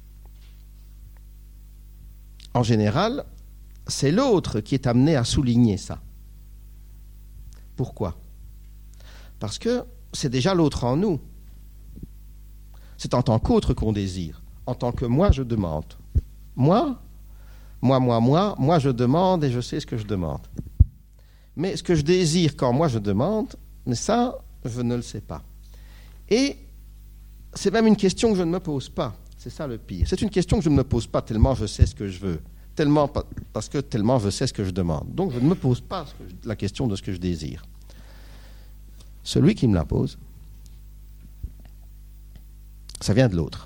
en général, c'est l'autre qui est amené à souligner ça. Pourquoi? Parce que c'est déjà l'autre en nous. C'est en tant qu'autre qu'on désire. En tant que moi, je demande. Moi, moi, moi, moi, moi, je demande et je sais ce que je demande. Mais ce que je désire quand moi je demande, mais ça, je ne le sais pas. Et c'est même une question que je ne me pose pas. C'est ça le pire. C'est une question que je ne me pose pas tellement je sais ce que je veux. Tellement, parce que tellement je sais ce que je demande. Donc je ne me pose pas ce que je, la question de ce que je désire. Celui qui me la pose, ça vient de l'autre.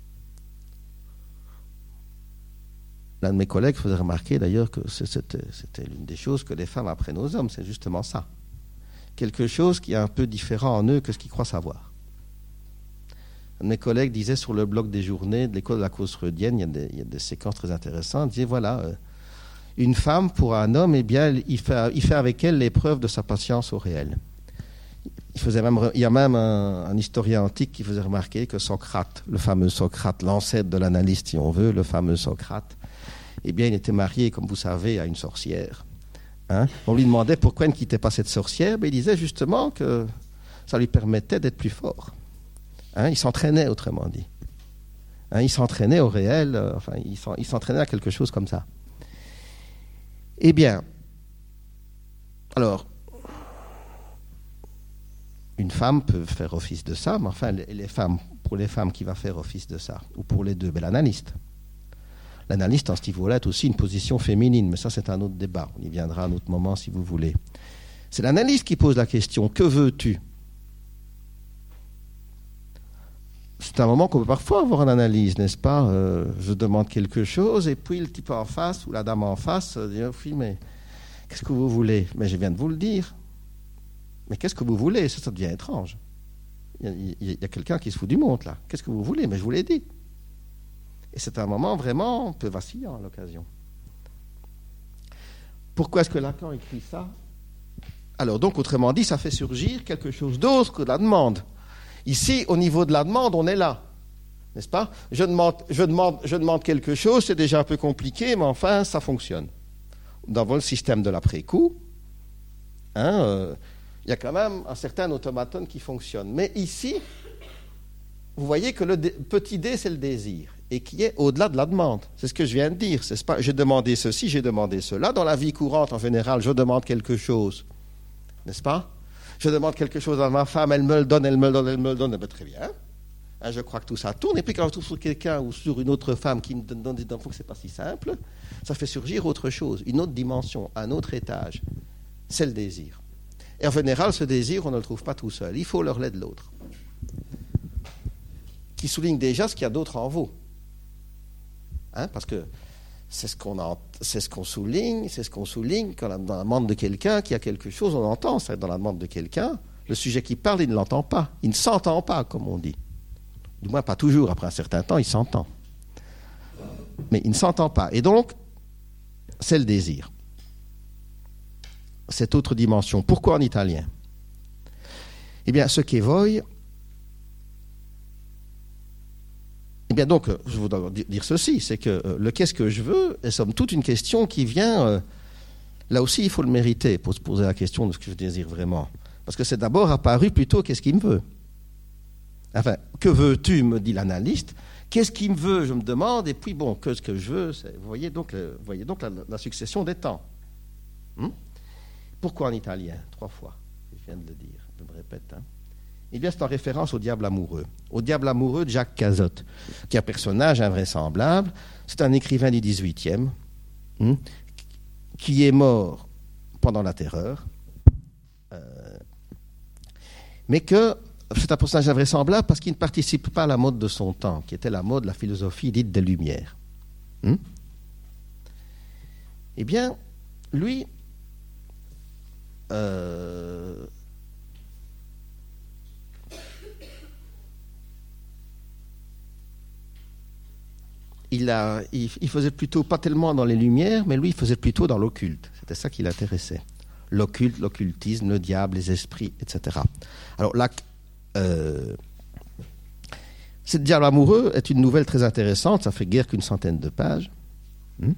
L'un de mes collègues faisait remarquer d'ailleurs que c'était, c'était l'une des choses que les femmes apprennent aux hommes, c'est justement ça. Quelque chose qui est un peu différent en eux que ce qu'ils croient savoir. Un de mes collègues disait sur le blog des journées de l'école de la cause freudienne, il y a des, il y a des séquences très intéressantes, il disait voilà, euh, une femme pour un homme, eh bien, il fait, il fait avec elle l'épreuve de sa patience au réel. Il, faisait même, il y a même un, un historien antique qui faisait remarquer que Socrate, le fameux Socrate, l'ancêtre de l'analyste si on veut, le fameux Socrate, eh bien, il était marié, comme vous savez, à une sorcière. Hein? On lui demandait pourquoi il ne quittait pas cette sorcière, mais il disait justement que ça lui permettait d'être plus fort. Hein, il s'entraînait, autrement dit. Hein, il s'entraînait au réel, euh, enfin, il, il s'entraînait à quelque chose comme ça. Eh bien, alors, une femme peut faire office de ça, mais enfin, les, les femmes, pour les femmes qui va faire office de ça, ou pour les deux, ben, l'analyste. L'analyste, en ce niveau-là, est aussi une position féminine, mais ça, c'est un autre débat. On y viendra à un autre moment, si vous voulez. C'est l'analyste qui pose la question, que veux-tu ? C'est un moment qu'on peut parfois avoir une analyse, n'est-ce pas? euh, Je demande quelque chose, et puis le type en face, ou la dame en face, dit oh, oui, mais qu'est-ce que vous voulez? Mais je viens de vous le dire. Mais qu'est-ce que vous voulez? Ça, ça devient étrange. Il y, a, il y a quelqu'un qui se fout du monde, là. Qu'est-ce que vous voulez? Mais je vous l'ai dit. Et c'est un moment vraiment un peu vacillant à l'occasion. Pourquoi est-ce que Lacan écrit ça? Alors, donc, autrement dit, ça fait surgir quelque chose d'autre que la demande. Ici, au niveau de la demande, on est là, n'est-ce pas? Je demande, je demande, je demande quelque chose, c'est déjà un peu compliqué, mais enfin, ça fonctionne. Dans le système de l'après-coup, hein, euh, il y a quand même un certain automaton qui fonctionne. Mais ici, vous voyez que le dé- petit d, c'est le désir, et qui est au-delà de la demande. C'est ce que je viens de dire. C'est pas, j'ai demandé ceci, j'ai demandé cela. Dans la vie courante, en général, je demande quelque chose, n'est-ce pas? Je demande quelque chose à ma femme, elle me le donne, elle me le donne, elle me le donne, eh bien, très bien. Hein, je crois que tout ça tourne. Et puis quand je trouve sur quelqu'un ou sur une autre femme qui me donne des infos que ce n'est pas si simple, ça fait surgir autre chose, une autre dimension, un autre étage. C'est le désir. Et en général, ce désir, on ne le trouve pas tout seul. Il faut le relais de l'autre. Qui souligne déjà ce qu'il y a d'autre en vous. Hein, parce que c'est ce qu'on, en, c'est ce qu'on souligne, c'est ce qu'on souligne quand la, dans la demande de quelqu'un qui a quelque chose, on entend. C'est dans la demande de quelqu'un, le sujet qui parle, il ne l'entend pas. Il ne s'entend pas, comme on dit. Du moins, pas toujours. Après un certain temps, il s'entend. Mais il ne s'entend pas. Et donc, c'est le désir. Cette autre dimension. Pourquoi en italien ? Eh bien, ce che vuoi... Eh bien, donc, je voudrais dire ceci, c'est que euh, le qu'est-ce que je veux est somme toute une question qui vient... Euh, là aussi, il faut le mériter pour se poser la question de ce que je désire vraiment. Parce que c'est d'abord apparu plutôt qu'est-ce qu'il me veut. Enfin, que veux-tu, me dit l'analyste. Qu'est-ce qu'il me veut, je me demande. Et puis, bon, que ce que je veux, c'est, vous voyez donc, le, vous voyez donc la, la succession des temps. Hum? Pourquoi en italien ? Trois fois, je viens de le dire, je me répète. Hein. Eh bien, c'est en référence au diable amoureux. Au diable amoureux de Jacques Cazotte, qui est un personnage invraisemblable. C'est un écrivain du dix-huitième, hum, qui est mort pendant la terreur. Euh, mais que c'est un personnage invraisemblable parce qu'il ne participe pas à la mode de son temps, qui était la mode, la philosophie dite des Lumières. Hum? Eh bien, lui, euh, il, a, il, il faisait plutôt, pas tellement dans les Lumières, mais lui, il faisait plutôt dans l'occulte. C'était ça qui l'intéressait. L'occulte, l'occultisme, le diable, les esprits, et cetera. Alors là, euh, ce diable amoureux est une nouvelle très intéressante, ça fait guère qu'une centaine de pages. Hmm.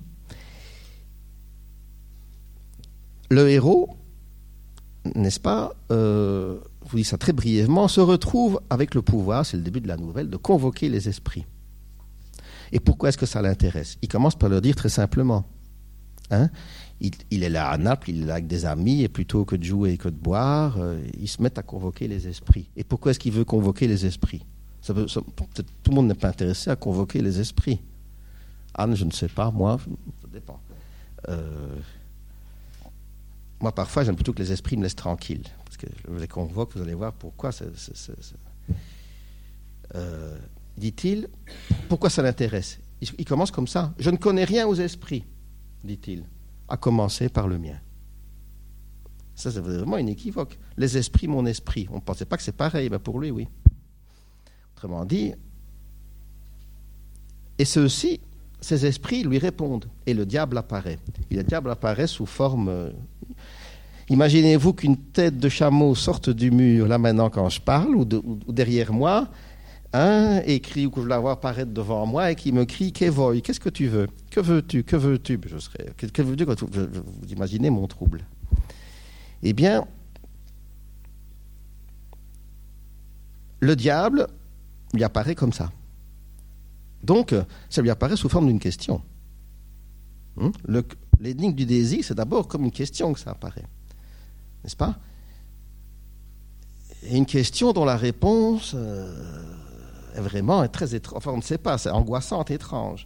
Le héros, n'est-ce pas, euh, je vous dis ça très brièvement, se retrouve avec le pouvoir, c'est le début de la nouvelle, de convoquer les esprits. Et pourquoi est-ce que ça l'intéresse ? Il commence par leur dire très simplement, hein, Il, il est là à Naples, il est là avec des amis, et plutôt que de jouer et que de boire, euh, ils se mettent à convoquer les esprits. Et pourquoi est-ce qu'il veut convoquer les esprits ? ça veut, ça, peut-être, tout le monde n'est pas intéressé à convoquer les esprits. Anne, je ne sais pas, moi, ça dépend. Euh, moi, parfois, j'aime plutôt que les esprits me laissent tranquille. Parce que je les convoque, vous allez voir pourquoi. C'est, c'est, c'est, c'est. Euh, dit-il, pourquoi ça l'intéresse ? il, il commence comme ça. Je ne connais rien aux esprits, dit-il. À commencer par le mien. Ça, c'est vraiment une équivoque. Les esprits, mon esprit. On ne pensait pas que c'est pareil, mais pour lui, oui. Autrement dit, et ceux-ci, ces esprits lui répondent, et le diable apparaît. Et le diable apparaît sous forme... Euh, imaginez-vous qu'une tête de chameau sorte du mur, là maintenant quand je parle, ou, de, ou derrière moi, hein, et crie, ou que je la vois apparaître devant moi, et qui me crie « Che vuoi » ? Qu'est-ce que tu veux ? Que veux-tu ? Que veux-tu ? Je serais, que, que veux-tu ? Vous imaginez mon trouble. Eh bien, le diable lui apparaît comme ça. Donc, ça lui apparaît sous forme d'une question. Hum, le, l'énigme du désir, c'est d'abord comme une question que ça apparaît. N'est-ce pas ? Et une question dont la réponse euh, est vraiment est très étrange. Enfin, on ne sait pas, c'est angoissante, étrange.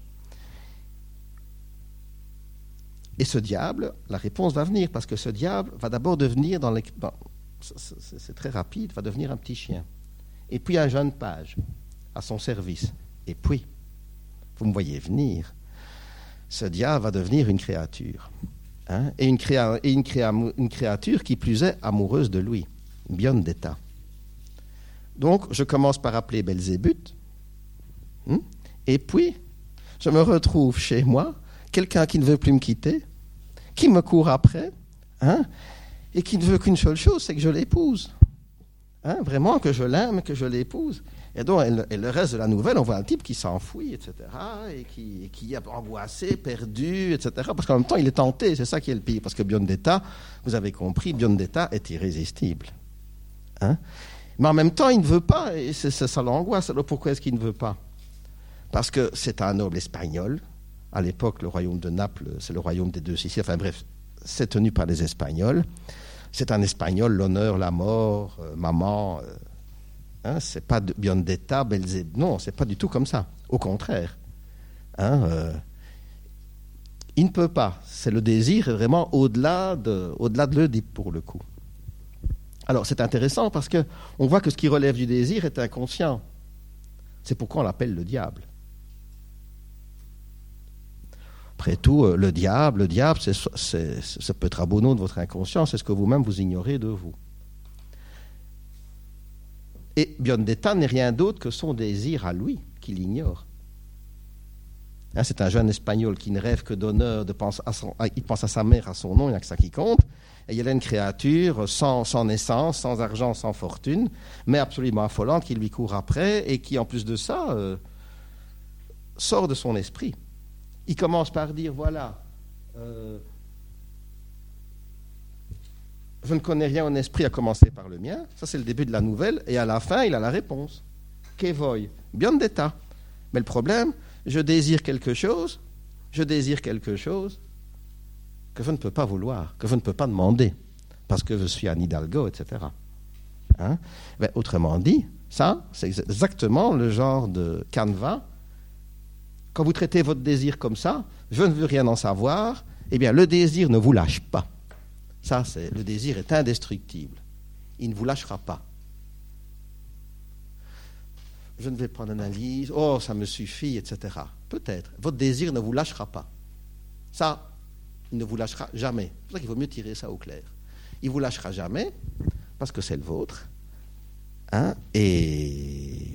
Et ce diable, la réponse va venir, parce que ce diable va d'abord devenir, dans les, bon, c'est, c'est, c'est très rapide, va devenir un petit chien. Et puis un jeune page à son service. Et puis, vous me voyez venir, ce diable va devenir une créature. Hein, et une, créa, et une, créa, une créature qui plus est amoureuse de lui, Biondetta. Donc, je commence par appeler Belzébuth, hein, et puis, je me retrouve chez moi, quelqu'un qui ne veut plus me quitter, qui me court après, hein, et qui ne veut qu'une seule chose, c'est que je l'épouse. Hein, vraiment, que je l'aime, que je l'épouse. Et donc, et le reste de la nouvelle, on voit un type qui s'enfuit, et cetera, et qui, qui est angoissé, perdu, et cetera. Parce qu'en même temps, il est tenté, c'est ça qui est le pire. Parce que Biondetta, vous avez compris, Biondetta est irrésistible. Hein? Mais en même temps, il ne veut pas, et c'est, c'est ça l'angoisse. Alors pourquoi est-ce qu'il ne veut pas ? Parce que c'est un noble espagnol. À l'époque, le royaume de Naples, c'est le royaume des deux Siciles. Enfin bref, c'est tenu par les Espagnols. C'est un Espagnol, l'honneur, la mort, euh, maman... Euh, Hein, c'est pas de Biondetta, Belzébuth. Non, c'est pas du tout comme ça. Au contraire. Hein, euh, il ne peut pas. C'est le désir vraiment au-delà de, au-delà de l'Oedipe, pour le coup. Alors, c'est intéressant parce qu'on voit que ce qui relève du désir est inconscient. C'est pourquoi on l'appelle le diable. Après tout, le diable, le diable, c'est, c'est, ça peut être à bon nom de votre inconscient, c'est ce que vous-même vous ignorez de vous. Et Biondetta n'est rien d'autre que son désir à lui, qu'il ignore. Hein, c'est un jeune Espagnol qui ne rêve que d'honneur, de pense à son, il pense à sa mère, à son nom, il n'y a que ça qui compte. Et il y a une créature sans, sans naissance, sans argent, sans fortune, mais absolument affolante, qui lui court après et qui, en plus de ça, euh, sort de son esprit. Il commence par dire, voilà, euh, je ne connais rien en esprit, à commencer par le mien. Ça, c'est le début de la nouvelle. Et à la fin, il a la réponse. Que voy? Biondetta. Mais le problème, je désire quelque chose, je désire quelque chose que je ne peux pas vouloir, que je ne peux pas demander, parce que je suis un hidalgo, et cetera. Hein? Ben, autrement dit, ça, c'est exactement le genre de canevas. Quand vous traitez votre désir comme ça, je ne veux rien en savoir, eh bien, le désir ne vous lâche pas. Ça, c'est, le désir est indestructible. Il ne vous lâchera pas. Je ne vais pas en analyse, oh, ça me suffit, et cetera. Peut-être. Votre désir ne vous lâchera pas. Ça, il ne vous lâchera jamais. C'est pour ça qu'il vaut mieux tirer ça au clair. Il ne vous lâchera jamais, parce que c'est le vôtre. Hein, et...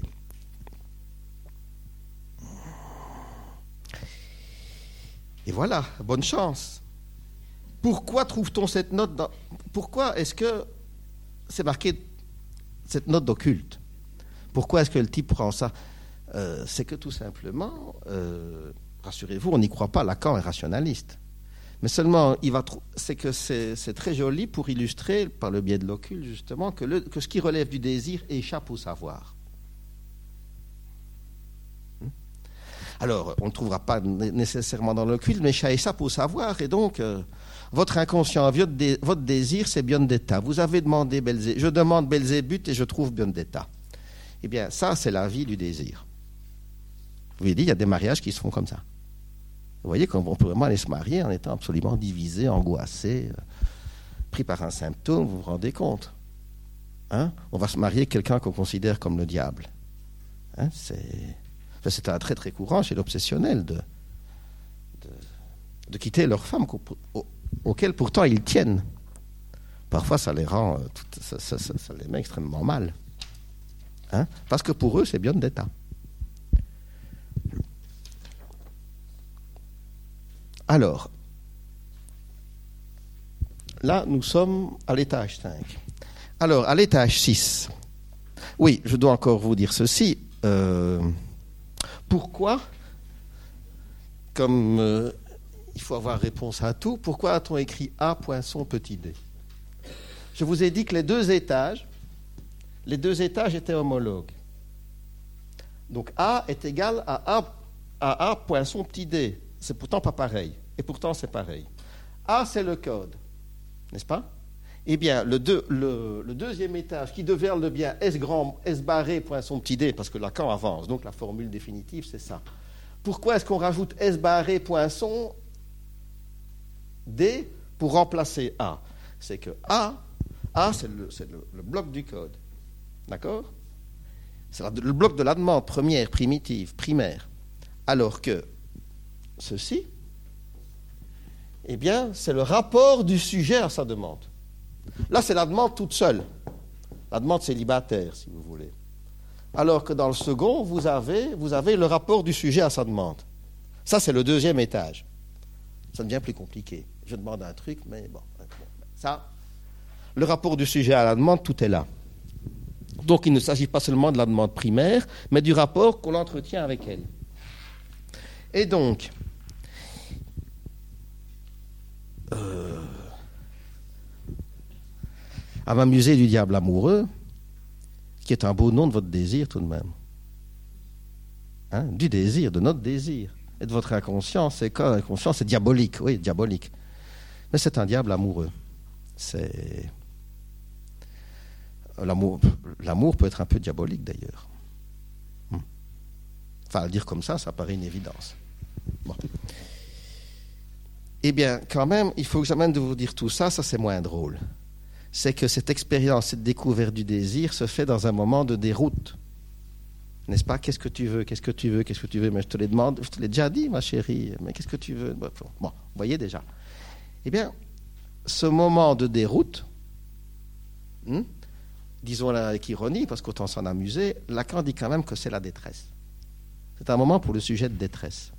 Et voilà, bonne chance. Pourquoi trouve-t-on cette note dans... Pourquoi est-ce que c'est marqué cette note d'occulte? Pourquoi est-ce que le type prend ça? euh, C'est que tout simplement, euh, rassurez-vous, on n'y croit pas, Lacan est rationaliste. Mais seulement, il va tr- c'est que c'est, c'est très joli pour illustrer, par le biais de l'occulte, justement, que, le, que ce qui relève du désir échappe au savoir. Alors, on ne le trouvera pas nécessairement dans l'occulte, mais ça échappe au savoir, et donc, euh, votre inconscient, votre, dé, votre désir, c'est Biondetta. Vous avez demandé Belzébuth, je demande Belzébuth et je trouve Biondetta. Eh bien, ça, c'est la vie du désir. Vous voyez, il y a des mariages qui se font comme ça. Vous voyez qu'on peut vraiment aller se marier en étant absolument divisé, angoissé, euh, pris par un symptôme, vous vous rendez compte. Hein? On va se marier avec quelqu'un qu'on considère comme le diable. Hein? C'est... Enfin, c'est un trait très courant chez l'obsessionnel de, de, de quitter leur femme au, auquel pourtant ils tiennent. Parfois, ça les rend, tout, ça, ça, ça, ça les met extrêmement mal. Hein? Parce que pour eux, c'est Biondetta. Alors, là, nous sommes à l'étage cinq. Alors, à l'étage six, oui, je dois encore vous dire ceci. Euh, pourquoi, comme euh, il faut avoir réponse à tout, pourquoi a-t-on écrit A, poinçon, petit d? Je vous ai dit que les deux étages, les deux étages étaient homologues. Donc A est égal à A, à A poinçon, petit d. C'est pourtant pas pareil. Et pourtant, c'est pareil. A, c'est le code. N'est-ce pas? Eh bien, le, deux, le, le deuxième étage, qui devient le bien S grand, S barré, poinçon, petit d, parce que Lacan avance, donc la formule définitive, c'est ça. Pourquoi est-ce qu'on rajoute S barré, poinçon, d pour remplacer A? C'est que A, A, c'est le, c'est le, le bloc du code. D'accord? C'est la, le bloc de la demande première, primitive, primaire. Alors que ceci, eh bien, c'est le rapport du sujet à sa demande. Là, c'est la demande toute seule. La demande célibataire, si vous voulez. Alors que dans le second, vous avez, vous avez le rapport du sujet à sa demande. Ça, c'est le deuxième étage. Ça devient plus compliqué. Je demande un truc, mais bon. Ça, le rapport du sujet à la demande, tout est là. Donc, il ne s'agit pas seulement de la demande primaire, mais du rapport qu'on entretient avec elle. Et donc, euh, à m'amuser du diable amoureux, qui est un beau nom de votre désir tout de même. Hein? Du désir, de notre désir. Et de votre inconscient, c'est quoi? L'inconscient, c'est diabolique, oui, diabolique. Mais c'est un diable amoureux. C'est... L'amour, l'amour peut être un peu diabolique d'ailleurs. Enfin, à le dire comme ça, ça paraît une évidence. Bon. Eh bien, quand même, il faut que j'amène de vous dire tout ça, ça c'est moins drôle. C'est que cette expérience, cette découverte du désir se fait dans un moment de déroute. N'est-ce pas? Qu'est-ce que tu veux? Qu'est-ce que tu veux? Qu'est-ce que tu veux? Mais je te l'ai demandé, je te l'ai déjà dit, ma chérie. Mais qu'est-ce que tu veux? Bon, vous voyez déjà. Eh bien, ce moment de déroute, hmm, disons-le avec ironie, parce qu'autant s'en amuser, Lacan dit quand même que c'est la détresse. C'est un moment pour le sujet de détresse.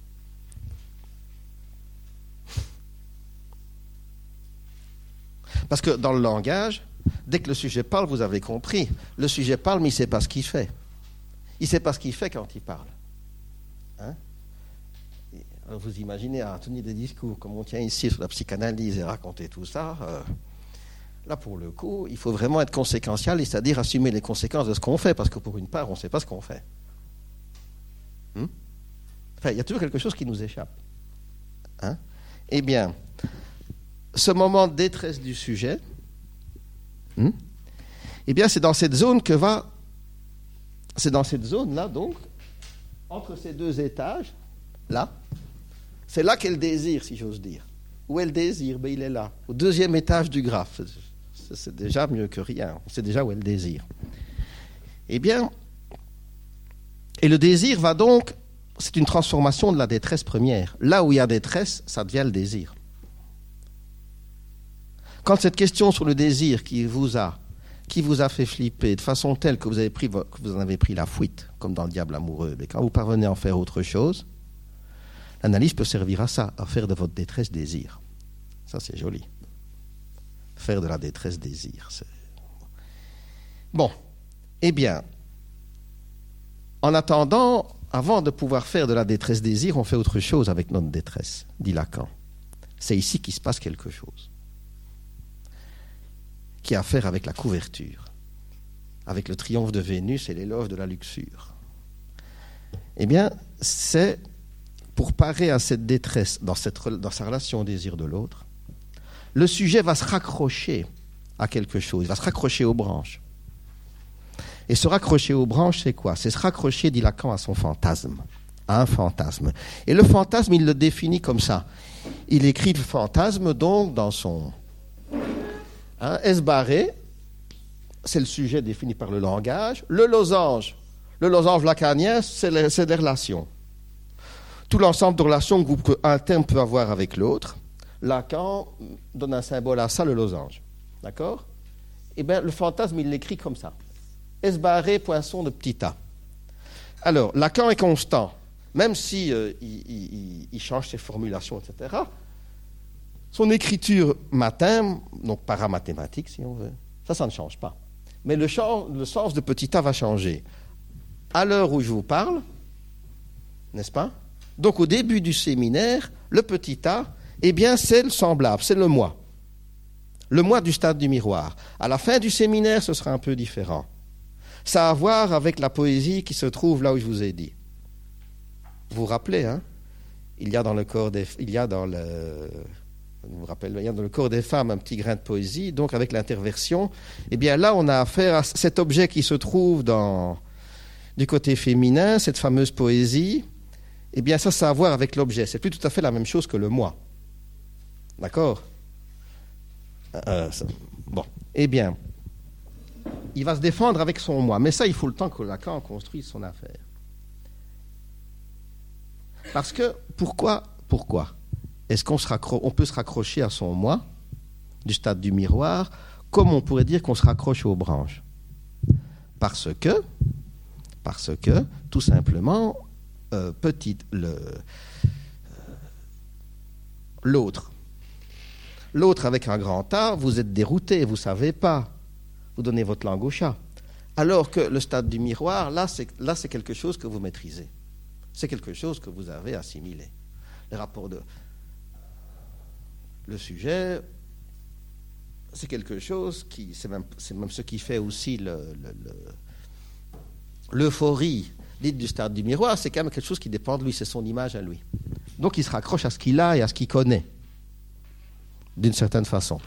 Parce que dans le langage, dès que le sujet parle, vous avez compris, le sujet parle, mais il ne sait pas ce qu'il fait. Il ne sait pas ce qu'il fait quand il parle. Hein? Alors vous imaginez à tenir des discours comme on tient ici sur la psychanalyse et raconter tout ça, euh, là pour le coup, il faut vraiment être conséquentiel, c'est-à-dire assumer les conséquences de ce qu'on fait, parce que pour une part, on ne sait pas ce qu'on fait. Hmm? Enfin, il y a toujours quelque chose qui nous échappe. Hein? Eh bien, ce moment de détresse du sujet, hmm, eh bien, c'est dans cette zone que va... C'est dans cette zone-là, donc, entre ces deux étages, là, c'est là qu'elle désire, si j'ose dire. Où elle désire, ben il est là, au deuxième étage du graphe. C'est déjà mieux que rien, on sait déjà où elle désire. Eh bien, et le désir va donc, c'est une transformation de la détresse première. Là où il y a détresse, ça devient le désir. Quand cette question sur le désir qui vous a qui vous a fait flipper de façon telle que vous, avez pris, que vous en avez pris la fuite, comme dans Le Diable amoureux, mais quand vous parvenez à en faire autre chose, l'analyse peut servir à ça, à faire de votre détresse désir. Ça, c'est joli. Faire de la détresse désir. C'est... Bon, eh bien, en attendant, avant de pouvoir faire de la détresse désir, on fait autre chose avec notre détresse, dit Lacan. C'est ici qu'il se passe quelque chose qui a à faire avec la couverture, avec le triomphe de Vénus et l'éloge de la luxure. Eh bien, c'est pour parer à cette détresse dans, cette, dans sa relation au désir de l'autre, le sujet va se raccrocher à quelque chose, il va se raccrocher aux branches. Et se raccrocher aux branches, c'est quoi? C'est se raccrocher, dit Lacan, à son fantasme, à un fantasme. Et le fantasme, il le définit comme ça. Il écrit le fantasme, donc, dans son... Hein, S barré, c'est le sujet défini par le langage. Le losange, le losange lacanien, c'est les, c'est les relations. Tout l'ensemble de relations qu'un terme peut avoir avec l'autre. Lacan donne un symbole à ça, le losange. D'accord? Eh bien, le fantasme, il l'écrit comme ça. S barré, poinçon de petit a. Alors, Lacan est constant. Même si euh, il, il, il change ses formulations, et cetera, son écriture matin, donc paramathématique si on veut, ça, ça ne change pas. Mais le, champ, le sens de petit a va changer. À l'heure où je vous parle, n'est-ce pas? Donc au début du séminaire, le petit a, eh bien c'est le semblable, c'est le moi. Le moi du stade du miroir. À la fin du séminaire, ce sera un peu différent. Ça a à voir avec la poésie qui se trouve là où je vous ai dit. Vous vous rappelez, hein? Il y a dans le corps des... Il y a dans le... Vous vous rappelez, il y a dans le corps des femmes un petit grain de poésie, donc avec l'interversion, eh bien là on a affaire à cet objet qui se trouve dans, du côté féminin, cette fameuse poésie, eh bien ça, ça a à voir avec l'objet, c'est plus tout à fait la même chose que le moi. D'accord? euh, ça, Bon, eh bien, il va se défendre avec son moi, mais ça il faut le temps que Lacan construise son affaire. Parce que, pourquoi Pourquoi Est-ce qu'on se raccro- on peut se raccrocher à son moi, du stade du miroir, comme on pourrait dire qu'on se raccroche aux branches? Parce que, parce que, tout simplement, euh, petite, le, euh, l'autre, l'autre avec un grand A, vous êtes dérouté, vous ne savez pas, vous donnez votre langue au chat. Alors que le stade du miroir, là c'est, là, c'est quelque chose que vous maîtrisez. C'est quelque chose que vous avez assimilé. Les rapports de... Le sujet, c'est quelque chose qui, c'est même, c'est même ce qui fait aussi le, le, le, l'euphorie dite du stade du miroir, c'est quand même quelque chose qui dépend de lui, c'est son image à lui. Donc il se raccroche à ce qu'il a et à ce qu'il connaît, d'une certaine façon.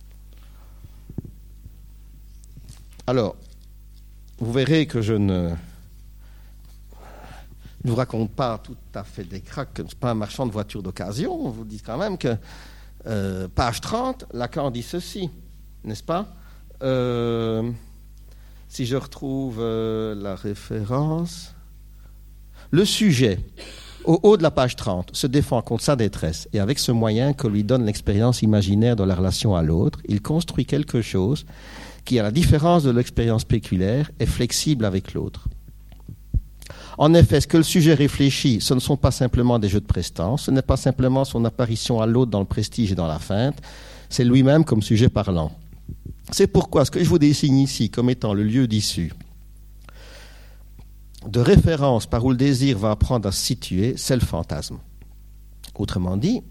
Alors, vous verrez que je ne, ne vous raconte pas tout à fait des cracks, que je ne suis pas un marchand de voitures d'occasion, on vous dit quand même que Euh, page trente, Lacan dit ceci, n'est-ce pas? euh, Si je retrouve euh, la référence, Le sujet, au haut de la page trente, se défend contre sa détresse et avec ce moyen que lui donne l'expérience imaginaire de la relation à l'autre, il construit quelque chose qui, à la différence de l'expérience spéculaire, est flexible avec l'autre. En effet, ce que le sujet réfléchit, ce ne sont pas simplement des jeux de prestance, ce n'est pas simplement son apparition à l'autre dans le prestige et dans la feinte, c'est lui-même comme sujet parlant. C'est pourquoi ce que je vous dessine ici comme étant le lieu d'issue, de référence par où le désir va apprendre à se situer, c'est le fantasme. Autrement dit,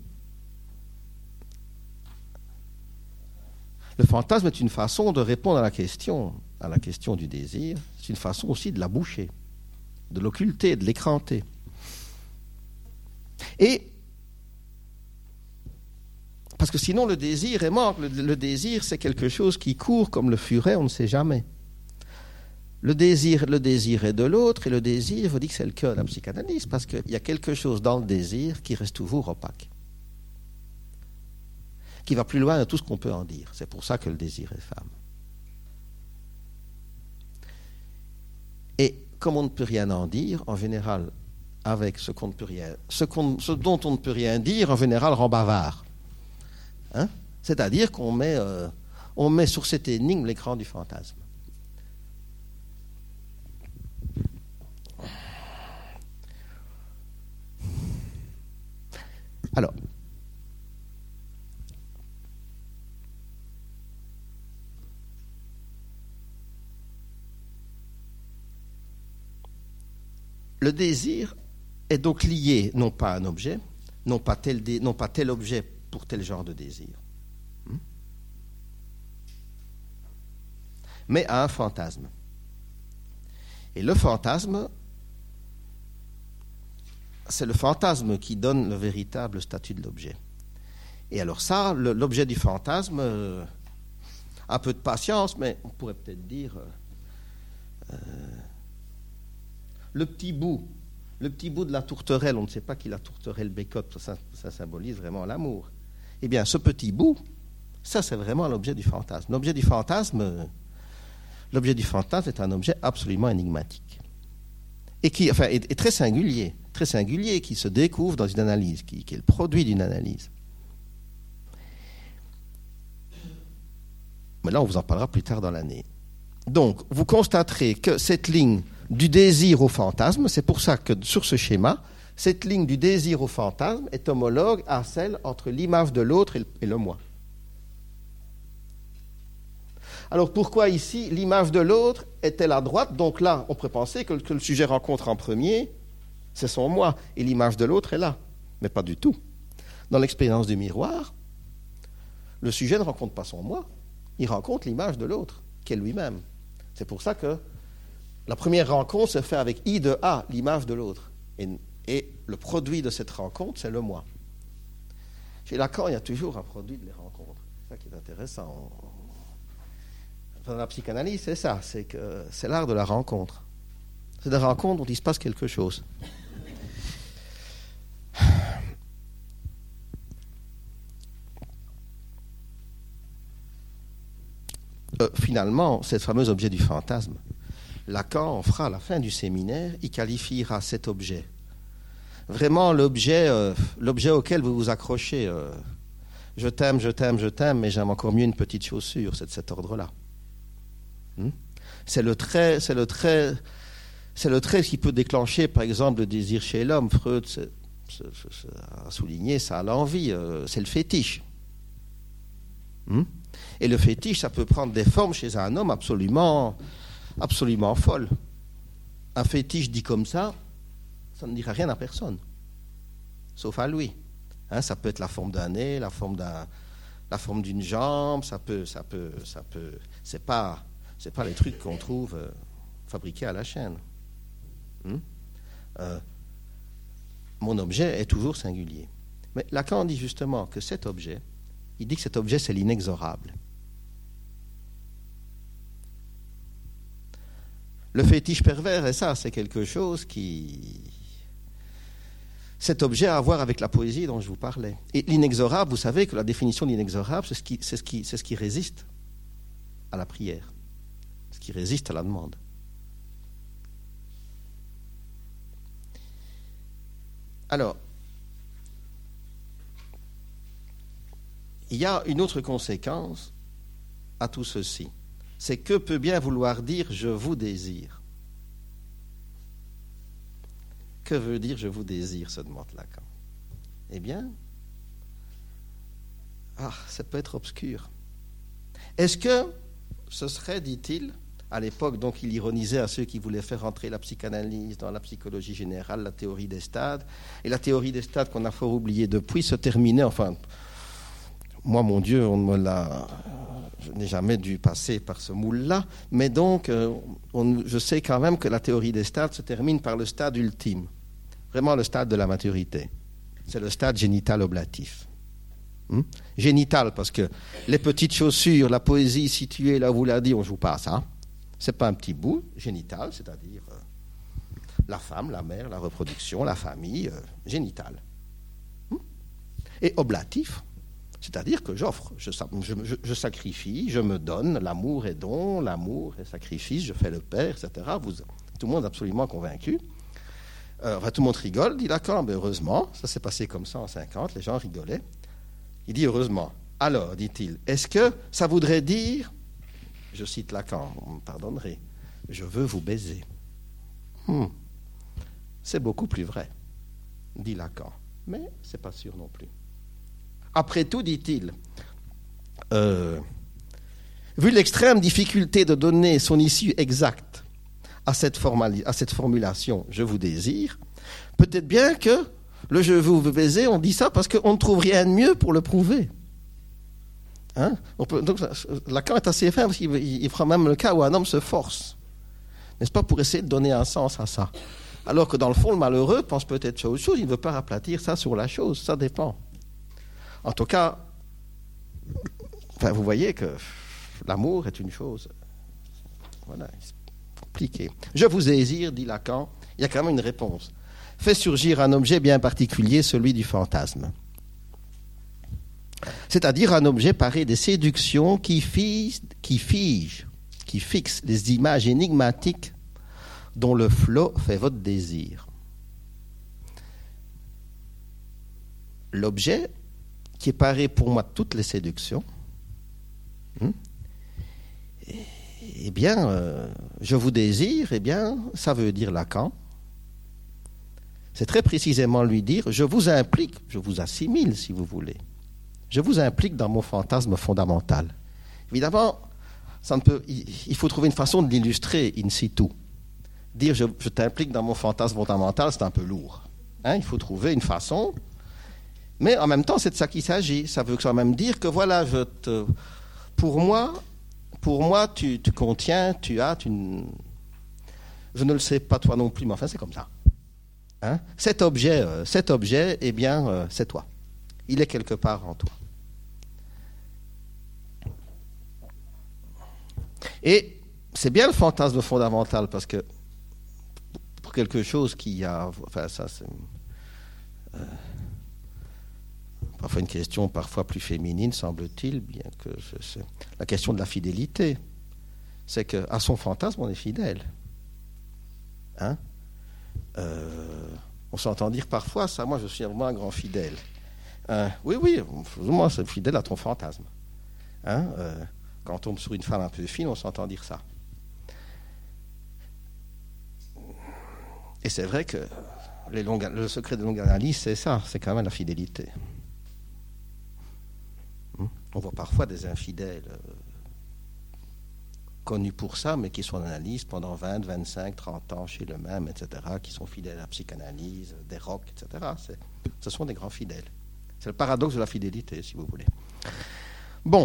le fantasme est une façon de répondre à la question, à la question du désir, c'est une façon aussi de la boucher, de l'occulter, de l'écranter. Et, parce que sinon le désir est mort, le, le désir c'est quelque chose qui court comme le furet, on ne sait jamais. Le désir, le désir est de l'autre, et le désir, vous dit que c'est le cœur de la psychanalyse, parce qu'il y a quelque chose dans le désir qui reste toujours opaque, qui va plus loin de tout ce qu'on peut en dire. C'est pour ça que le désir est femme. Et comme on ne peut rien en dire, en général, avec ce, qu'on ne peut rien, ce, qu'on, ce dont on ne peut rien dire, en général, rend bavard. Hein? C'est-à-dire qu'on met, euh, on met sur cette énigme l'écran du fantasme. Alors, le désir est donc lié non pas à un objet, non pas tel, dé, non pas tel objet pour tel genre de désir, hmm? mais à un fantasme. Et le fantasme, c'est le fantasme qui donne le véritable statut de l'objet. Et alors ça, le, l'objet du fantasme, euh, un peu de patience, mais on pourrait peut-être dire euh, le petit bout, le petit bout de la tourterelle, on ne sait pas qui la tourterelle bécote, ça, ça symbolise vraiment l'amour. Eh bien, ce petit bout, ça c'est vraiment l'objet du fantasme. L'objet du fantasme, l'objet du fantasme est un objet absolument énigmatique. Et qui enfin, est, est très singulier, très singulier, qui se découvre dans une analyse, qui, qui est le produit d'une analyse. Mais là, on vous en parlera plus tard dans l'année. Donc, vous constaterez que cette ligne du désir au fantasme, c'est pour ça que sur ce schéma, cette ligne du désir au fantasme est homologue à celle entre l'image de l'autre et le, et le moi. Alors pourquoi ici l'image de l'autre est-elle à droite? Donc là, on pourrait penser que, que le sujet rencontre en premier, c'est son moi, et l'image de l'autre est là. Mais pas du tout. Dans l'expérience du miroir, le sujet ne rencontre pas son moi, il rencontre l'image de l'autre, qui est lui-même. C'est pour ça que la première rencontre se fait avec I de A, l'image de l'autre. Et, et le produit de cette rencontre, c'est le moi. Chez Lacan, il y a toujours un produit de les rencontres. C'est ça qui est intéressant. Dans la psychanalyse, c'est ça, c'est que c'est l'art de la rencontre. C'est des rencontres dont il se passe quelque chose. Euh, finalement, ce fameux objet du fantasme, Lacan en fera à la fin du séminaire, il qualifiera cet objet. Vraiment l'objet, euh, l'objet auquel vous vous accrochez. Euh, je t'aime, je t'aime, je t'aime, mais j'aime encore mieux une petite chaussure, c'est de cet ordre-là. C'est le trait, c'est le trait, c'est le trait qui peut déclencher, par exemple, le désir chez l'homme. Freud c'est, c'est, c'est, a souligné ça à l'envie. Euh, c'est le fétiche. Hum? Et le fétiche, ça peut prendre des formes chez un homme absolument, absolument folles. Un fétiche dit comme ça, ça ne dira rien à personne, sauf à lui. Hein, ça peut être la forme d'un nez, la forme d'un, la forme d'une jambe. Ça peut, ça peut, ça peut. C'est pas. Ce n'est pas les trucs qu'on trouve euh, fabriqués à la chaîne. Hum? Euh, mon objet est toujours singulier. Mais Lacan dit justement que cet objet, il dit que cet objet, c'est l'inexorable. Le fétiche pervers, et ça, c'est quelque chose qui... Cet objet a à voir avec la poésie dont je vous parlais. Et l'inexorable, vous savez que la définition de l'inexorable, c'est ce qui, c'est ce qui, c'est ce qui résiste à la prière, ce qui résiste à la demande. Alors, il y a une autre conséquence à tout ceci. C'est que peut bien vouloir dire « je vous désire ». Que veut dire « je vous désire » se demande Lacan. Eh bien, ah, ça peut être obscur. Est-ce que ce serait, dit-il, à l'époque, donc il ironisait à ceux qui voulaient faire entrer la psychanalyse dans la psychologie générale, la théorie des stades, et la théorie des stades qu'on a fort oubliée depuis se terminait, enfin, moi, mon Dieu, on me l'a, je n'ai jamais dû passer par ce moule-là, mais donc, euh, on, je sais quand même que la théorie des stades se termine par le stade ultime, vraiment le stade de la maturité. C'est le stade génital-oblatif. Hum? Génital, parce que les petites chaussures, la poésie située là où vous l'a dit, on ne joue pas à ça. C'est pas un petit bout. Génital, c'est-à-dire euh, la femme, la mère, la reproduction, la famille, euh, génital. Hum? Et oblatif, c'est-à-dire que j'offre, je, je, je, je sacrifie, je me donne, l'amour est don, l'amour est sacrifice, je fais le père, et cetera. Vous, tout le monde est absolument convaincu. Euh, enfin, tout le monde rigole, dit Lacan, mais heureusement, ça s'est passé comme ça en cinquante, les gens rigolaient. Il dit heureusement. Alors, dit-il, est-ce que ça voudrait dire, je cite Lacan, vous me pardonnerez, je veux vous baiser. Hmm. C'est beaucoup plus vrai, dit Lacan, mais c'est pas sûr non plus. Après tout, dit-il, euh, vu l'extrême difficulté de donner son issue exacte à cette, formali- à cette formulation « je vous désire », peut-être bien que le « je veux vous baiser », on dit ça parce qu'on ne trouve rien de mieux pour le prouver. Hein? On peut, donc, Lacan est assez fin parce qu'il il prend même le cas où un homme se force, n'est-ce pas, pour essayer de donner un sens à ça. Alors que dans le fond, le malheureux pense peut-être à autre chose, il ne veut pas aplatir ça sur la chose, ça dépend. En tout cas, enfin, vous voyez que l'amour est une chose, voilà, compliquée. Je vous désire, dit Lacan, il y a quand même une réponse. Fait surgir un objet bien particulier, celui du fantasme. C'est-à-dire un objet paré des séductions qui figent, qui figent, qui fixent les images énigmatiques dont le flot fait votre désir. L'objet qui est paré pour moi de toutes les séductions, hein, eh bien, euh, je vous désire, eh bien, ça veut dire Lacan. C'est très précisément lui dire, je vous implique, je vous assimile si vous voulez. Je vous implique dans mon fantasme fondamental. Évidemment, ça ne peut, il, il faut trouver une façon de l'illustrer in situ. Dire je, je t'implique dans mon fantasme fondamental, c'est un peu lourd. Hein, il faut trouver une façon. Mais en même temps, c'est de ça qu'il s'agit. Ça veut quand même dire que voilà, je te, pour moi, pour moi, tu, tu contiens, tu as, tu, je ne le sais pas toi non plus, mais enfin, c'est comme ça. Hein? Cet objet, euh, cet objet, eh bien, euh, c'est toi. Il est quelque part en toi. Et c'est bien le fantasme fondamental parce que pour quelque chose qui a, enfin, ça, c'est euh, parfois une question parfois plus féminine, semble-t-il, bien que c'est la question de la fidélité. C'est qu'à son fantasme, on est fidèle. Hein? Euh, on s'entend dire parfois, ça, moi je suis vraiment un grand fidèle. Euh, oui, oui, moi je suis fidèle à ton fantasme. Hein? Euh, quand on tombe sur une femme un peu fine, on s'entend dire ça. Et c'est vrai que les longues, le secret de longue analyse, c'est ça, c'est quand même la fidélité. On voit parfois des infidèles euh, connus pour ça, mais qui sont en analyse pendant vingt, vingt-cinq, trente ans chez le même, et cetera, qui sont fidèles à la psychanalyse, des rocs, et cetera. C'est, ce sont des grands fidèles. C'est le paradoxe de la fidélité, si vous voulez. Bon.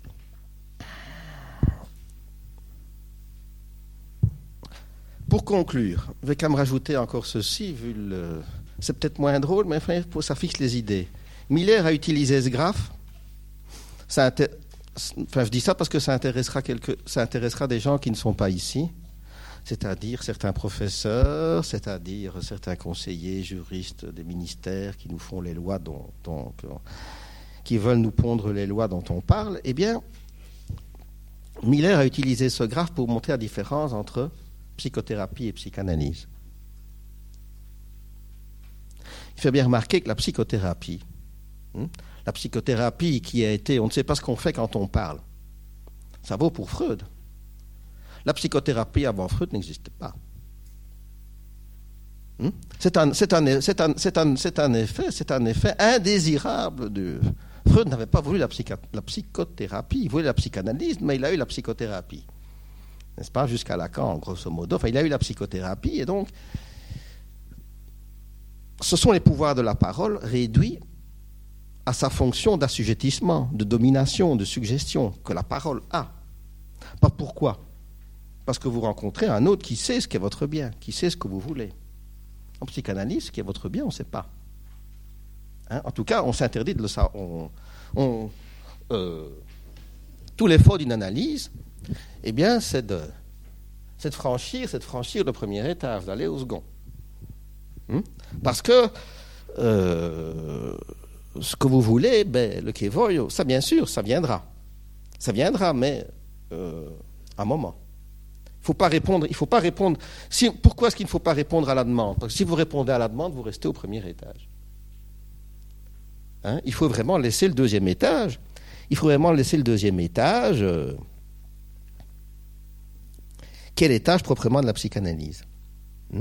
Pour conclure, je vais quand même rajouter encore ceci, vu le... c'est peut-être moins drôle, mais enfin, ça fixe les idées. Miller a utilisé ce graphe. Ça inté... enfin, je dis ça parce que ça intéressera, quelque... ça intéressera des gens qui ne sont pas ici, c'est-à-dire certains professeurs, c'est-à-dire certains conseillers, juristes des ministères qui nous font les lois, dont, dont, qui veulent nous pondre les lois dont on parle. Eh bien, Miller a utilisé ce graphe pour montrer la différence entre psychothérapie et psychanalyse. il fait bien remarquer que la psychothérapie, hein, la psychothérapie qui a été, on ne sait pas ce qu'on fait quand on parle, ça vaut pour Freud. La psychothérapie avant Freud n'existait pas. Hein? C'est un, c'est un, c'est un, c'est un, c'est un effet, c'est un effet indésirable de... Freud n'avait pas voulu la, psycha, la psychothérapie, il voulait la psychanalyse, mais il a eu la psychothérapie. N'est-ce pas, jusqu'à Lacan, grosso modo. Enfin, il a eu la psychothérapie, et donc, ce sont les pouvoirs de la parole réduits à sa fonction d'assujettissement, de domination, de suggestion que la parole a. Pas pourquoi? Parce que vous rencontrez un autre qui sait ce qu'est votre bien, qui sait ce que vous voulez. En psychanalyse, ce qui est votre bien, on ne sait pas. Hein? En tout cas, on s'interdit de le savoir. On, on, euh, tout l'effort d'une analyse, eh bien, c'est de, c'est de franchir, c'est de franchir le premier étage, d'aller au second. Hum? Parce que euh, ce que vous voulez, ben, le Kevoyo, ça bien sûr, ça viendra. Ça viendra, mais euh, à un moment. Il faut pas répondre, il faut pas répondre. Si, pourquoi est-ce qu'il ne faut pas répondre à la demande? Parce que si vous répondez à la demande, vous restez au premier étage. Hein? Il faut vraiment laisser le deuxième étage. Il faut vraiment laisser le deuxième étage. Euh, quel étage proprement de la psychanalyse? Hein?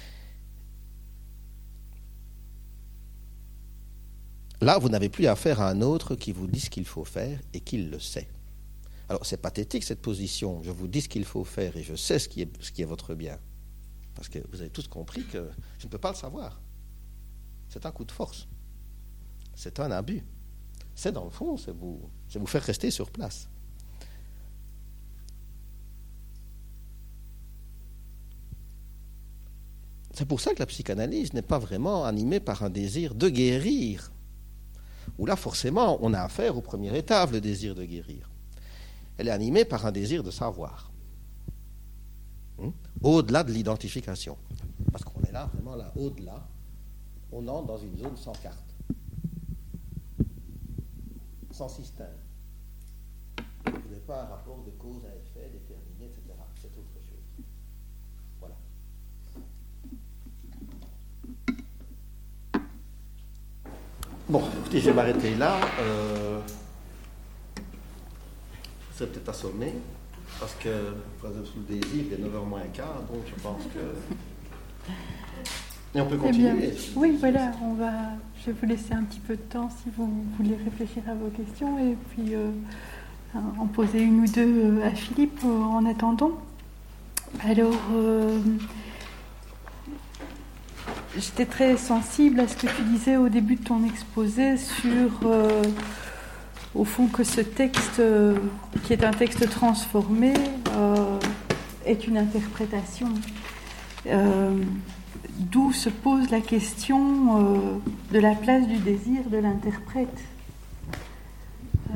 Là, vous n'avez plus affaire à un autre qui vous dit ce qu'il faut faire et qu'il le sait. Alors, c'est pathétique cette position. Je vous dis ce qu'il faut faire et je sais ce qui est, ce qui est votre bien. Parce que vous avez tous compris que je ne peux pas le savoir. C'est un coup de force. C'est un abus. C'est dans le fond, c'est vous, c'est vous faire rester sur place. C'est pour ça que la psychanalyse n'est pas vraiment animée par un désir de guérir. Où là, forcément, on a affaire au premier étage, le désir de guérir. Elle est animée par un désir de savoir. Hum? Au-delà de l'identification. Parce qu'on est là, vraiment là, au-delà. On entre dans une zone sans carte. Sans système. Vous n'avez pas un rapport de cause à effet déterminé, et cetera. C'est autre chose. Voilà. Bon, écoutez, je vais m'arrêter là. Euh... C'est peut-être assommé, parce que sous le désir, il est neuf heures moins quart, donc je pense que... Et on peut continuer. Eh bien, oui, voilà, on va... je vais vous laisser un petit peu de temps si vous voulez réfléchir à vos questions, et puis euh, en poser une ou deux à Philippe euh, en attendant. Alors, euh, j'étais très sensible à ce que tu disais au début de ton exposé sur... Euh, au fond que ce texte, euh, qui est un texte transformé, euh, est une interprétation. Euh, d'où se pose la question euh, de la place du désir de l'interprète. Euh,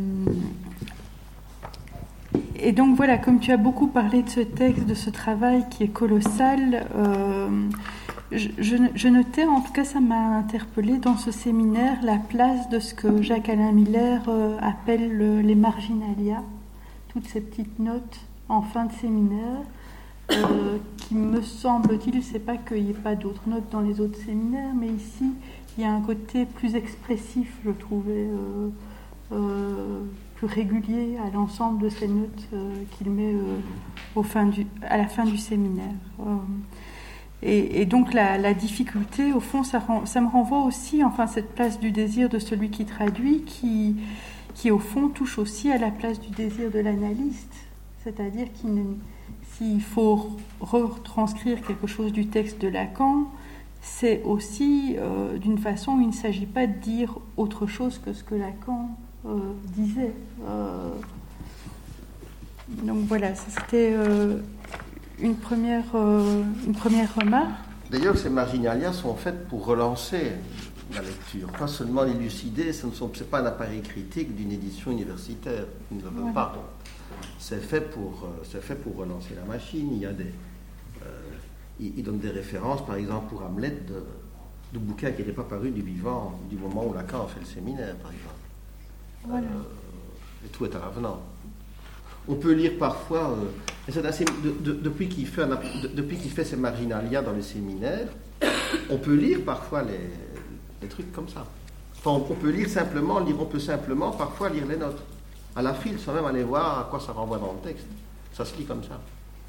et donc voilà, comme tu as beaucoup parlé de ce texte, de ce travail qui est colossal, euh, Je, je, je notais, en tout cas ça m'a interpellée dans ce séminaire, la place de ce que Jacques-Alain Miller euh, appelle le, les marginalia, toutes ces petites notes en fin de séminaire, euh, qui me semble-t-il, c'est pas qu'il n'y ait pas d'autres notes dans les autres séminaires, mais ici il y a un côté plus expressif, je trouvais, euh, euh, plus régulier à l'ensemble de ces notes euh, qu'il met euh, au fin du, à la fin du séminaire. Euh, Et, et donc la, la difficulté, au fond, ça, rend, ça me renvoie aussi, enfin, cette place du désir de celui qui traduit, qui, qui au fond touche aussi à la place du désir de l'analyste, c'est-à-dire qu'il ne, s'il faut retranscrire quelque chose du texte de Lacan, c'est aussi euh, d'une façon où il ne s'agit pas de dire autre chose que ce que Lacan euh, disait. Euh, donc voilà, c'était... Euh, Une première, euh, une première remarque. D'ailleurs, ces marginalia sont faites pour relancer la lecture, pas seulement l'élucider. Ce ne sont, c'est pas un appareil critique d'une édition universitaire. Nous ne veut pas. C'est fait pour, c'est fait pour relancer la machine. Il y a des, euh, il, il donne des références, par exemple pour Hamlet, de, de bouquins qui n'étaient pas parus du vivant du moment où Lacan a fait le séminaire, par exemple. Voilà. Euh, et tout est à l'avenant. On peut lire parfois. Euh, Et c'est assez, de, de, depuis, qu'il fait un, de, depuis qu'il fait ses marginalia dans les séminaires, on peut lire parfois les, les trucs comme ça. Enfin, on peut lire simplement, lire, on peut simplement parfois lire les notes. À la file, sans même aller voir à quoi ça renvoie dans le texte. Ça se lit comme ça.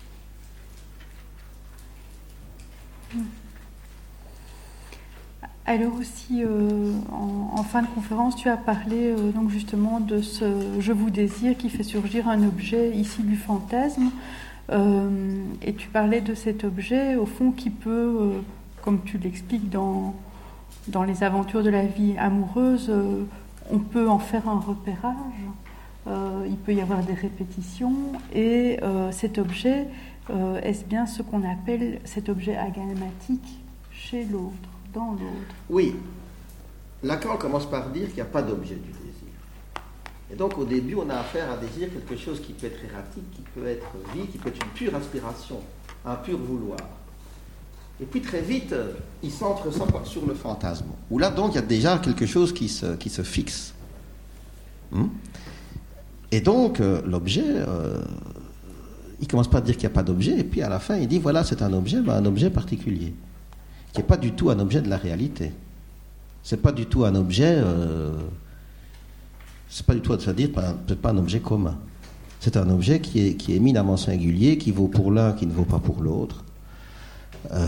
Alors aussi, euh, en, en fin de conférence, tu as parlé euh, donc justement de ce « je vous désire » qui fait surgir un objet ici du fantasme. Euh, et tu parlais de cet objet, au fond, qui peut, euh, comme tu l'expliques dans, dans les aventures de la vie amoureuse, euh, on peut en faire un repérage. Euh, il peut y avoir des répétitions. Et euh, cet objet, euh, est-ce bien ce qu'on appelle cet objet agalmatique chez l'autre, dans l'autre? Oui. Lacan commence par dire qu'il n'y a pas d'objet du désir. Et donc au début, on a affaire à désir quelque chose qui peut être erratique, qui peut être vie, qui peut être une pure aspiration, un pur vouloir. Et puis très vite, il centre ça sur le fantasme. Où là donc, il y a déjà quelque chose qui se, qui se fixe. Hum? Et donc, euh, l'objet, euh, il commence par dire qu'il n'y a pas d'objet, et puis à la fin, il dit, voilà, c'est un objet, ben, un objet particulier, qui n'est pas du tout un objet de la réalité. C'est pas du tout un objet, euh, c'est pas du tout, c'est-à-dire, peut-être pas un objet commun. C'est un objet qui est, qui est éminemment singulier, qui vaut pour l'un, qui ne vaut pas pour l'autre. Euh,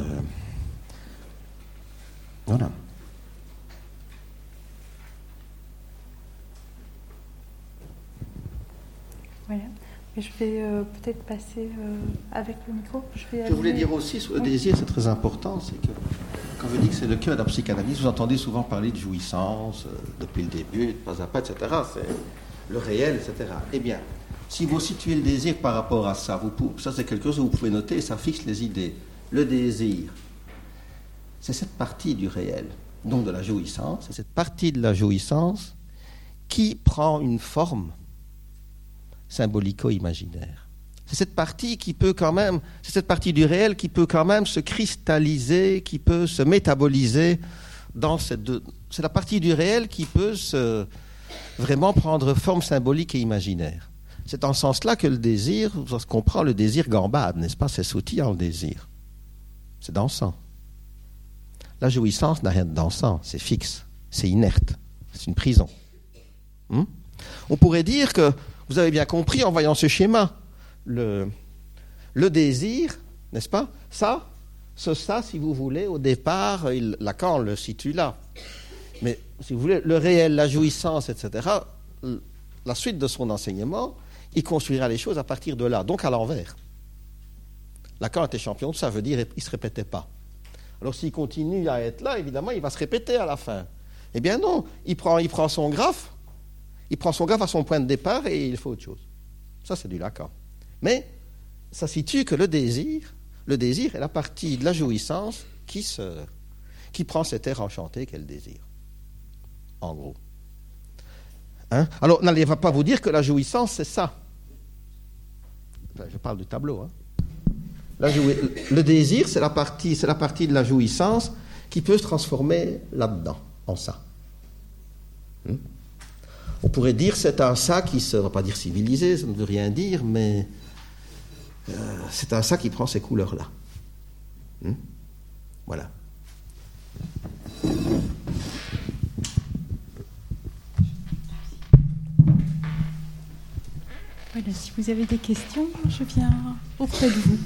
voilà. Voilà. Et je vais euh, peut-être passer euh, avec le micro. Je, vais je voulais dire aussi sur le oui. désir, c'est très important, c'est que quand je dis que c'est le cœur de la psychanalyse, vous entendez souvent parler de jouissance euh, depuis le début, de pas à pas, et cetera. C'est le réel, et cetera. Eh bien, si vous situez le désir par rapport à ça, vous pouvez, ça c'est quelque chose que vous pouvez noter et ça fixe les idées. Le désir, c'est cette partie du réel, donc de la jouissance, c'est cette partie de la jouissance qui prend une forme symbolico-imaginaire. C'est cette partie qui peut quand même, c'est cette partie du réel qui peut quand même se cristalliser, qui peut se métaboliser dans cette deux, c'est la partie du réel qui peut se, vraiment prendre forme symbolique et imaginaire. C'est en ce sens-là que le désir, on comprend le désir gambade, n'est-ce pas? C'est sautillant le désir. C'est dansant. La jouissance n'a rien de dansant, c'est fixe, c'est inerte, c'est une prison. Hum? On pourrait dire que vous avez bien compris en voyant ce schéma, le, le désir, n'est-ce pas? Ça, ce ça, si vous voulez, au départ, il, Lacan le situe là. Mais si vous voulez, le réel, la jouissance, et cetera, la suite de son enseignement, il construira les choses à partir de là, donc à l'envers. Lacan était champion de ça, veut dire qu'il ne se répétait pas. Alors s'il continue à être là, évidemment, il va se répéter à la fin. Eh bien non, il prend, il prend son graphe, il prend son graphe à son point de départ et il fait autre chose. Ça, c'est du Lacan. Mais ça situe que le désir, le désir est la partie de la jouissance qui, se, qui prend cet air enchanté qu'est le désir. En gros. Hein? Alors, n'allez pas vous dire que la jouissance, c'est ça. Je parle du tableau. Hein? La jouy... Le désir, c'est la, partie, c'est la partie de la jouissance qui peut se transformer là-dedans, en ça. Hum? On pourrait dire c'est un ça qui se, on ne va pas dire civilisé, ça ne veut rien dire, mais euh, c'est un ça qui prend ces couleurs-là. Hum? Voilà. Voilà, si vous avez des questions, je viens auprès de vous.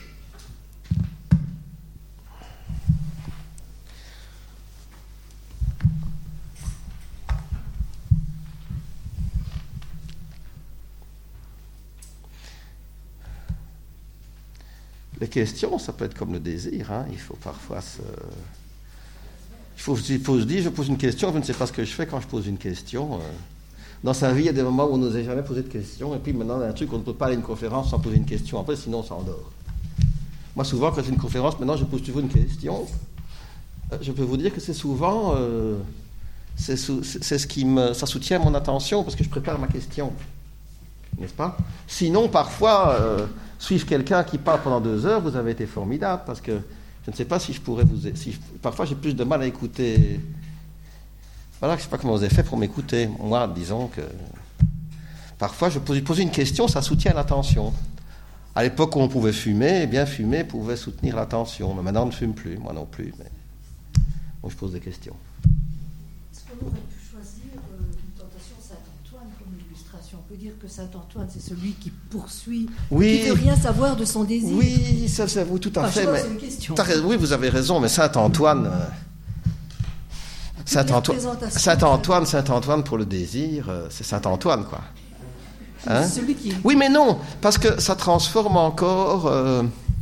Les questions, ça peut être comme le désir. Hein. Il faut parfois se... Il faut, il faut se dire, je pose une question, je ne sais pas ce que je fais quand je pose une question. Dans sa vie, il y a des moments où on n'osait jamais poser de questions, et puis maintenant, il y a un truc, on ne peut pas aller à une conférence sans poser une question. Après, sinon, on s'endort. Moi, souvent, quand j'ai une conférence, maintenant, je pose toujours une question. Je peux vous dire que c'est souvent... Euh, c'est, c'est ce qui me... Ça soutient mon attention, parce que je prépare ma question. N'est-ce pas? Sinon, parfois... Euh, suivre quelqu'un qui parle pendant deux heures, vous avez été formidable, parce que je ne sais pas si je pourrais vous... Si je, parfois, j'ai plus de mal à écouter... Voilà, je ne sais pas comment vous avez fait pour m'écouter. Moi, disons que... Parfois, je pose, pose une question, ça soutient l'attention. À l'époque où on pouvait fumer, eh bien fumer pouvait soutenir la tension. Mais maintenant on ne fume plus, moi non plus. Mais... Donc je pose des questions. Est-ce qu'on aurait pu choisir euh, une tentation Saint-Antoine comme illustration? On peut dire que Saint-Antoine, c'est celui qui poursuit, oui, qui ne veut rien savoir de son désir. Oui, ça c'est vous tout à enfin, fait. Je vois, mais c'est une question. Oui, vous avez raison, mais Saint-Antoine... Euh... Saint-Antoine, Saint-Antoine, Saint-Antoine pour le désir, euh, c'est Saint-Antoine, quoi. Hein? Celui qui... Oui, mais non, parce que ça transforme encore... Euh,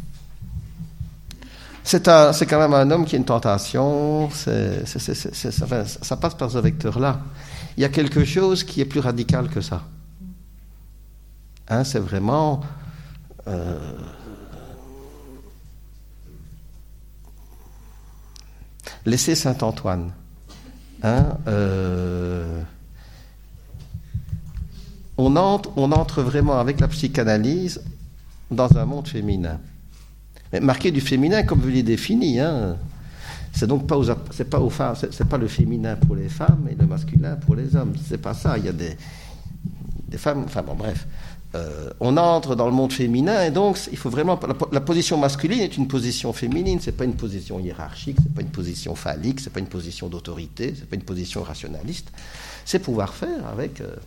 c'est, un, c'est quand même un homme qui a une tentation, c'est, c'est, c'est, c'est, c'est, ça, ça passe par ce vecteur-là. Il y a quelque chose qui est plus radical que ça. Hein, c'est vraiment... Euh, laissez Saint-Antoine. Hein, euh, on, entre, on entre vraiment avec la psychanalyse dans un monde féminin. Mais marqué du féminin comme vous l'avez défini. Hein. C'est donc pas, aux, c'est pas, aux femmes, c'est, c'est pas le féminin pour les femmes et le masculin pour les hommes. C'est pas ça. Il y a des, des femmes. Enfin bon, bref. Euh, on entre dans le monde féminin et donc il faut vraiment la, la position masculine est une position féminine, c'est pas une position hiérarchique, c'est pas une position phallique, c'est pas une position d'autorité, c'est pas une position rationaliste, c'est pouvoir faire avec euh,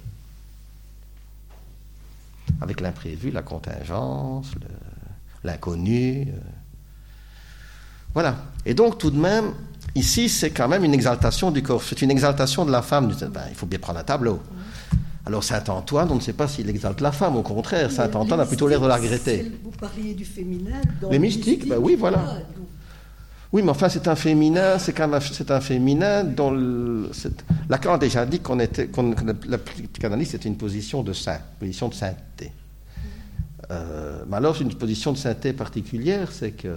avec l'imprévu, la contingence, le, l'inconnu, euh, voilà. Et donc tout de même ici c'est quand même une exaltation du corps, c'est une exaltation de la femme. Ben, il faut bien prendre un tableau. Alors Saint-Antoine, on ne sait pas s'il exalte la femme, au contraire, Saint-Antoine a plutôt l'air de la regretter. Vous parliez du féminin. Dans les mystiques, mystique, ben oui, voilà. Ah, oui, mais enfin, c'est un féminin, c'est, quand même, c'est un féminin dont le, Lacan a déjà dit qu'on était, qu'on, que la psychanalyse c'était une position de saint, une position de sainteté. Euh, mais alors, une position de sainteté particulière, c'est que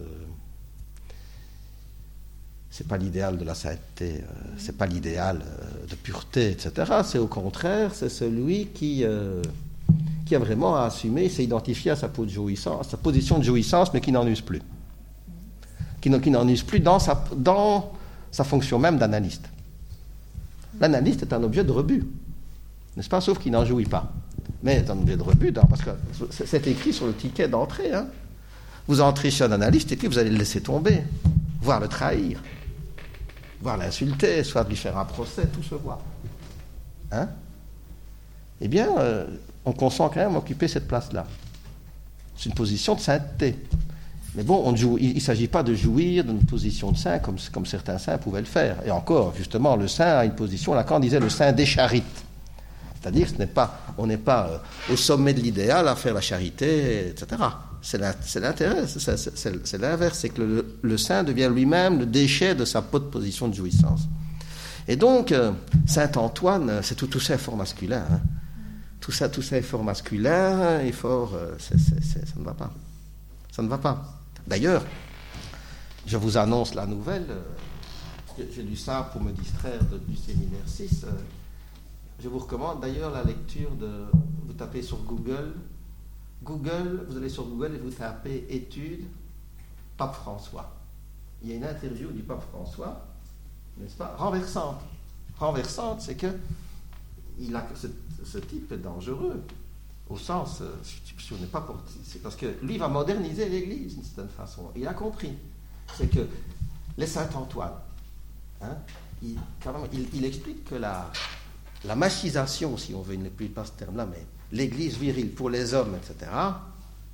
c'est pas l'idéal de la sainteté, euh, c'est pas l'idéal euh, de pureté, et cetera. C'est au contraire, c'est celui qui, euh, qui a vraiment à assumer, s'est identifié à sa, peau de jouissance, à sa position de jouissance, mais qui n'en use plus. Qui, qui n'en use plus dans sa, dans sa fonction même d'analyste. L'analyste est un objet de rebut, n'est-ce pas? Sauf qu'il n'en jouit pas. Mais c'est un objet de rebut, dans, parce que c'est écrit sur le ticket d'entrée. Hein. Vous entrez chez un analyste et puis vous allez le laisser tomber, voire le trahir. Voire l'insulter, soit lui faire un procès, tout se voit. Hein? Eh bien, euh, on consent quand même occuper cette place-là. C'est une position de sainteté. Mais bon, on joue, il ne s'agit pas de jouir d'une position de saint comme, comme certains saints pouvaient le faire. Et encore, justement, le saint a une position, Lacan disait le saint des charites. C'est-à-dire ce n'est pas, on n'est pas euh, au sommet de l'idéal à faire la charité, et cetera. C'est, la, c'est l'intérêt, c'est, c'est, c'est, c'est l'inverse, c'est que le, le saint devient lui-même le déchet de sa haute position de jouissance. Et donc, euh, Saint-Antoine, c'est tout, tout ça est fort masculin. Hein. Tout ça, tout ça est fort masculin et fort... Euh, c'est, c'est, c'est, ça ne va pas. Ça ne va pas. D'ailleurs, je vous annonce la nouvelle. Euh, j'ai lu ça pour me distraire de, du séminaire six. Euh, je vous recommande d'ailleurs la lecture de... Vous tapez sur Google... Google, vous allez sur Google et vous tapez études Pape François. Il y a une interview du Pape François, n'est-ce pas, renversante. Renversante, c'est que il a, ce, ce type est dangereux, au sens, si on n'est pas pour, c'est parce que lui va moderniser l'Église d'une certaine façon. Il a compris, c'est que les Saint-Antoine, hein, il, quand même, il, il explique que la, la machisation, si on veut, il ne plus pas ce terme-là, mais l'Église virile pour les hommes, et cetera,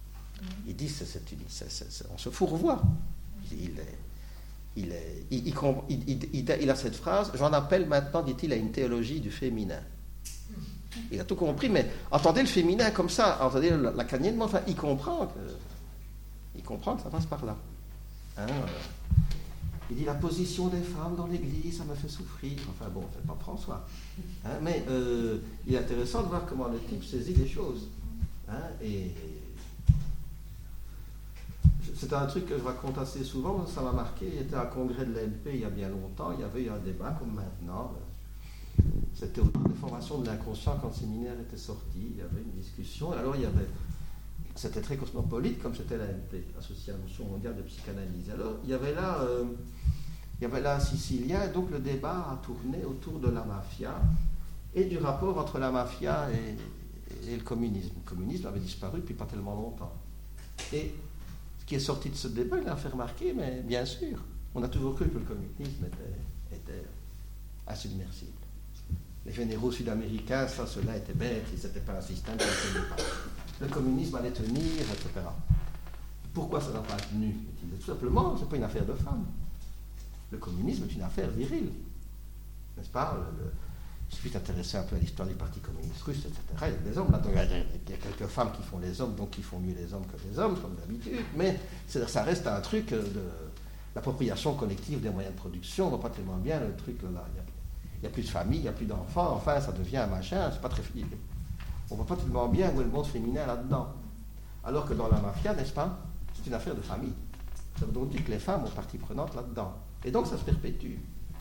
il dit c'est, c'est une, c'est, c'est, c'est, on se fourvoie. Il, est, il, est, il, il, il, il, il a cette phrase, j'en appelle maintenant, dit-il, à une théologie du féminin. Il a tout compris, mais entendez le féminin comme ça, entendez la, la canienne, enfin, il comprend que, il comprend que ça passe par là. Hein, euh, il dit la position des femmes dans l'Église, ça me fait souffrir. Enfin bon, c'est pas François. Hein, mais euh, il est intéressant de voir comment le type saisit les choses. Hein, et c'est un truc que je raconte assez souvent, ça m'a marqué. Il était à un congrès de l'A N P il y a bien longtemps, il y avait eu un débat comme maintenant. C'était autour des formations de l'inconscient quand le séminaire était sorti. Il y avait une discussion. Alors il y avait, c'était très cosmopolite comme c'était l'A N P, l'Association mondiale de psychanalyse. Alors il y avait là, euh, il y avait là un Sicilien, et donc le débat a tourné autour de la mafia et du rapport entre la mafia et, et le communisme. Le communisme avait disparu depuis pas tellement longtemps. Et ce qui est sorti de ce débat, il a fait remarquer, mais bien sûr, on a toujours cru que le communisme était, était insubmersible. Les généraux sud-américains, ça, ceux-là étaient bêtes, ils n'étaient pas un système, ils ne tenaient pas. Le communisme allait tenir, et cetera. Pourquoi ça n'a pas tenu? Tout simplement, ce n'est pas une affaire de femmes. Le communisme est une affaire virile. N'est-ce pas? le, le, Il suffit d'intéresser un peu à l'histoire du Parti communiste russe, et cetera. Il y a des hommes, là, donc, il y a quelques femmes qui font les hommes, donc qui font mieux les hommes que les hommes, comme d'habitude, mais ça reste un truc de l'appropriation collective des moyens de production. On ne voit pas tellement bien le truc là. Il n'y a plus de famille, il n'y a plus d'enfants, enfin, ça devient un machin, c'est pas très... On ne voit pas tellement bien où est le monde féminin là-dedans. Alors que dans la mafia, n'est-ce pas, c'est une affaire de famille. Ça veut donc dire que les femmes ont partie prenante là-dedans. Et donc ça se perpétue.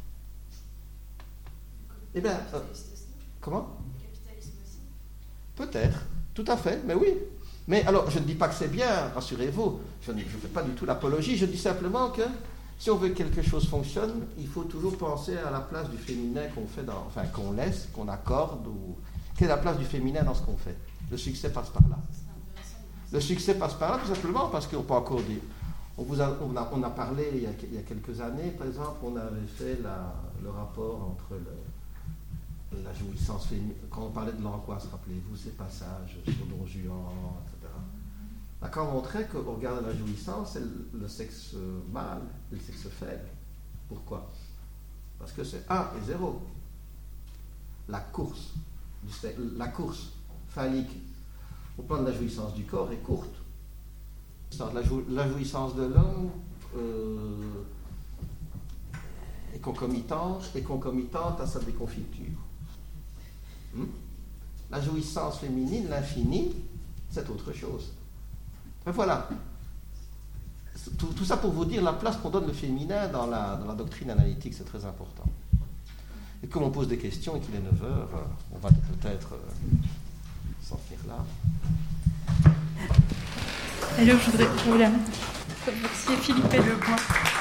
Eh bien, euh, comment? Le capitalisme aussi. Peut-être, tout à fait, mais oui. Mais alors, je ne dis pas que c'est bien, rassurez-vous, je ne fais pas du tout l'apologie, je dis simplement que si on veut que quelque chose fonctionne, il faut toujours penser à la place du féminin qu'on fait dans, enfin, qu'on laisse, qu'on accorde, ou quelle est la place du féminin dans ce qu'on fait. Le succès passe par là. Le succès passe par là, tout simplement, parce qu'on peut encore dire... On, vous a, on, a, on a parlé il y a, il y a quelques années, par exemple, on avait fait la, le rapport entre le, la jouissance féminine, quand on parlait de l'angoisse, rappelez-vous ces passages sur Don Juan, et cetera. Là, on montrait qu'au regard de la jouissance, c'est le, le sexe mâle et le sexe faible. Pourquoi? Parce que c'est un et zéro. La course, la course phallique au plan de la jouissance du corps est courte. La, jou- la jouissance de l'homme euh, est concomitante, est concomitante à sa déconfiture. Hmm? La jouissance féminine, l'infini, c'est autre chose. Mais voilà. Tout, tout ça pour vous dire la place qu'on donne le féminin dans la, dans la doctrine analytique, c'est très important. Et comme on pose des questions et qu'il est neuf heures, on va peut-être euh, s'en tenir là. Alors, je voudrais voilà, remercier Philippe Lebois.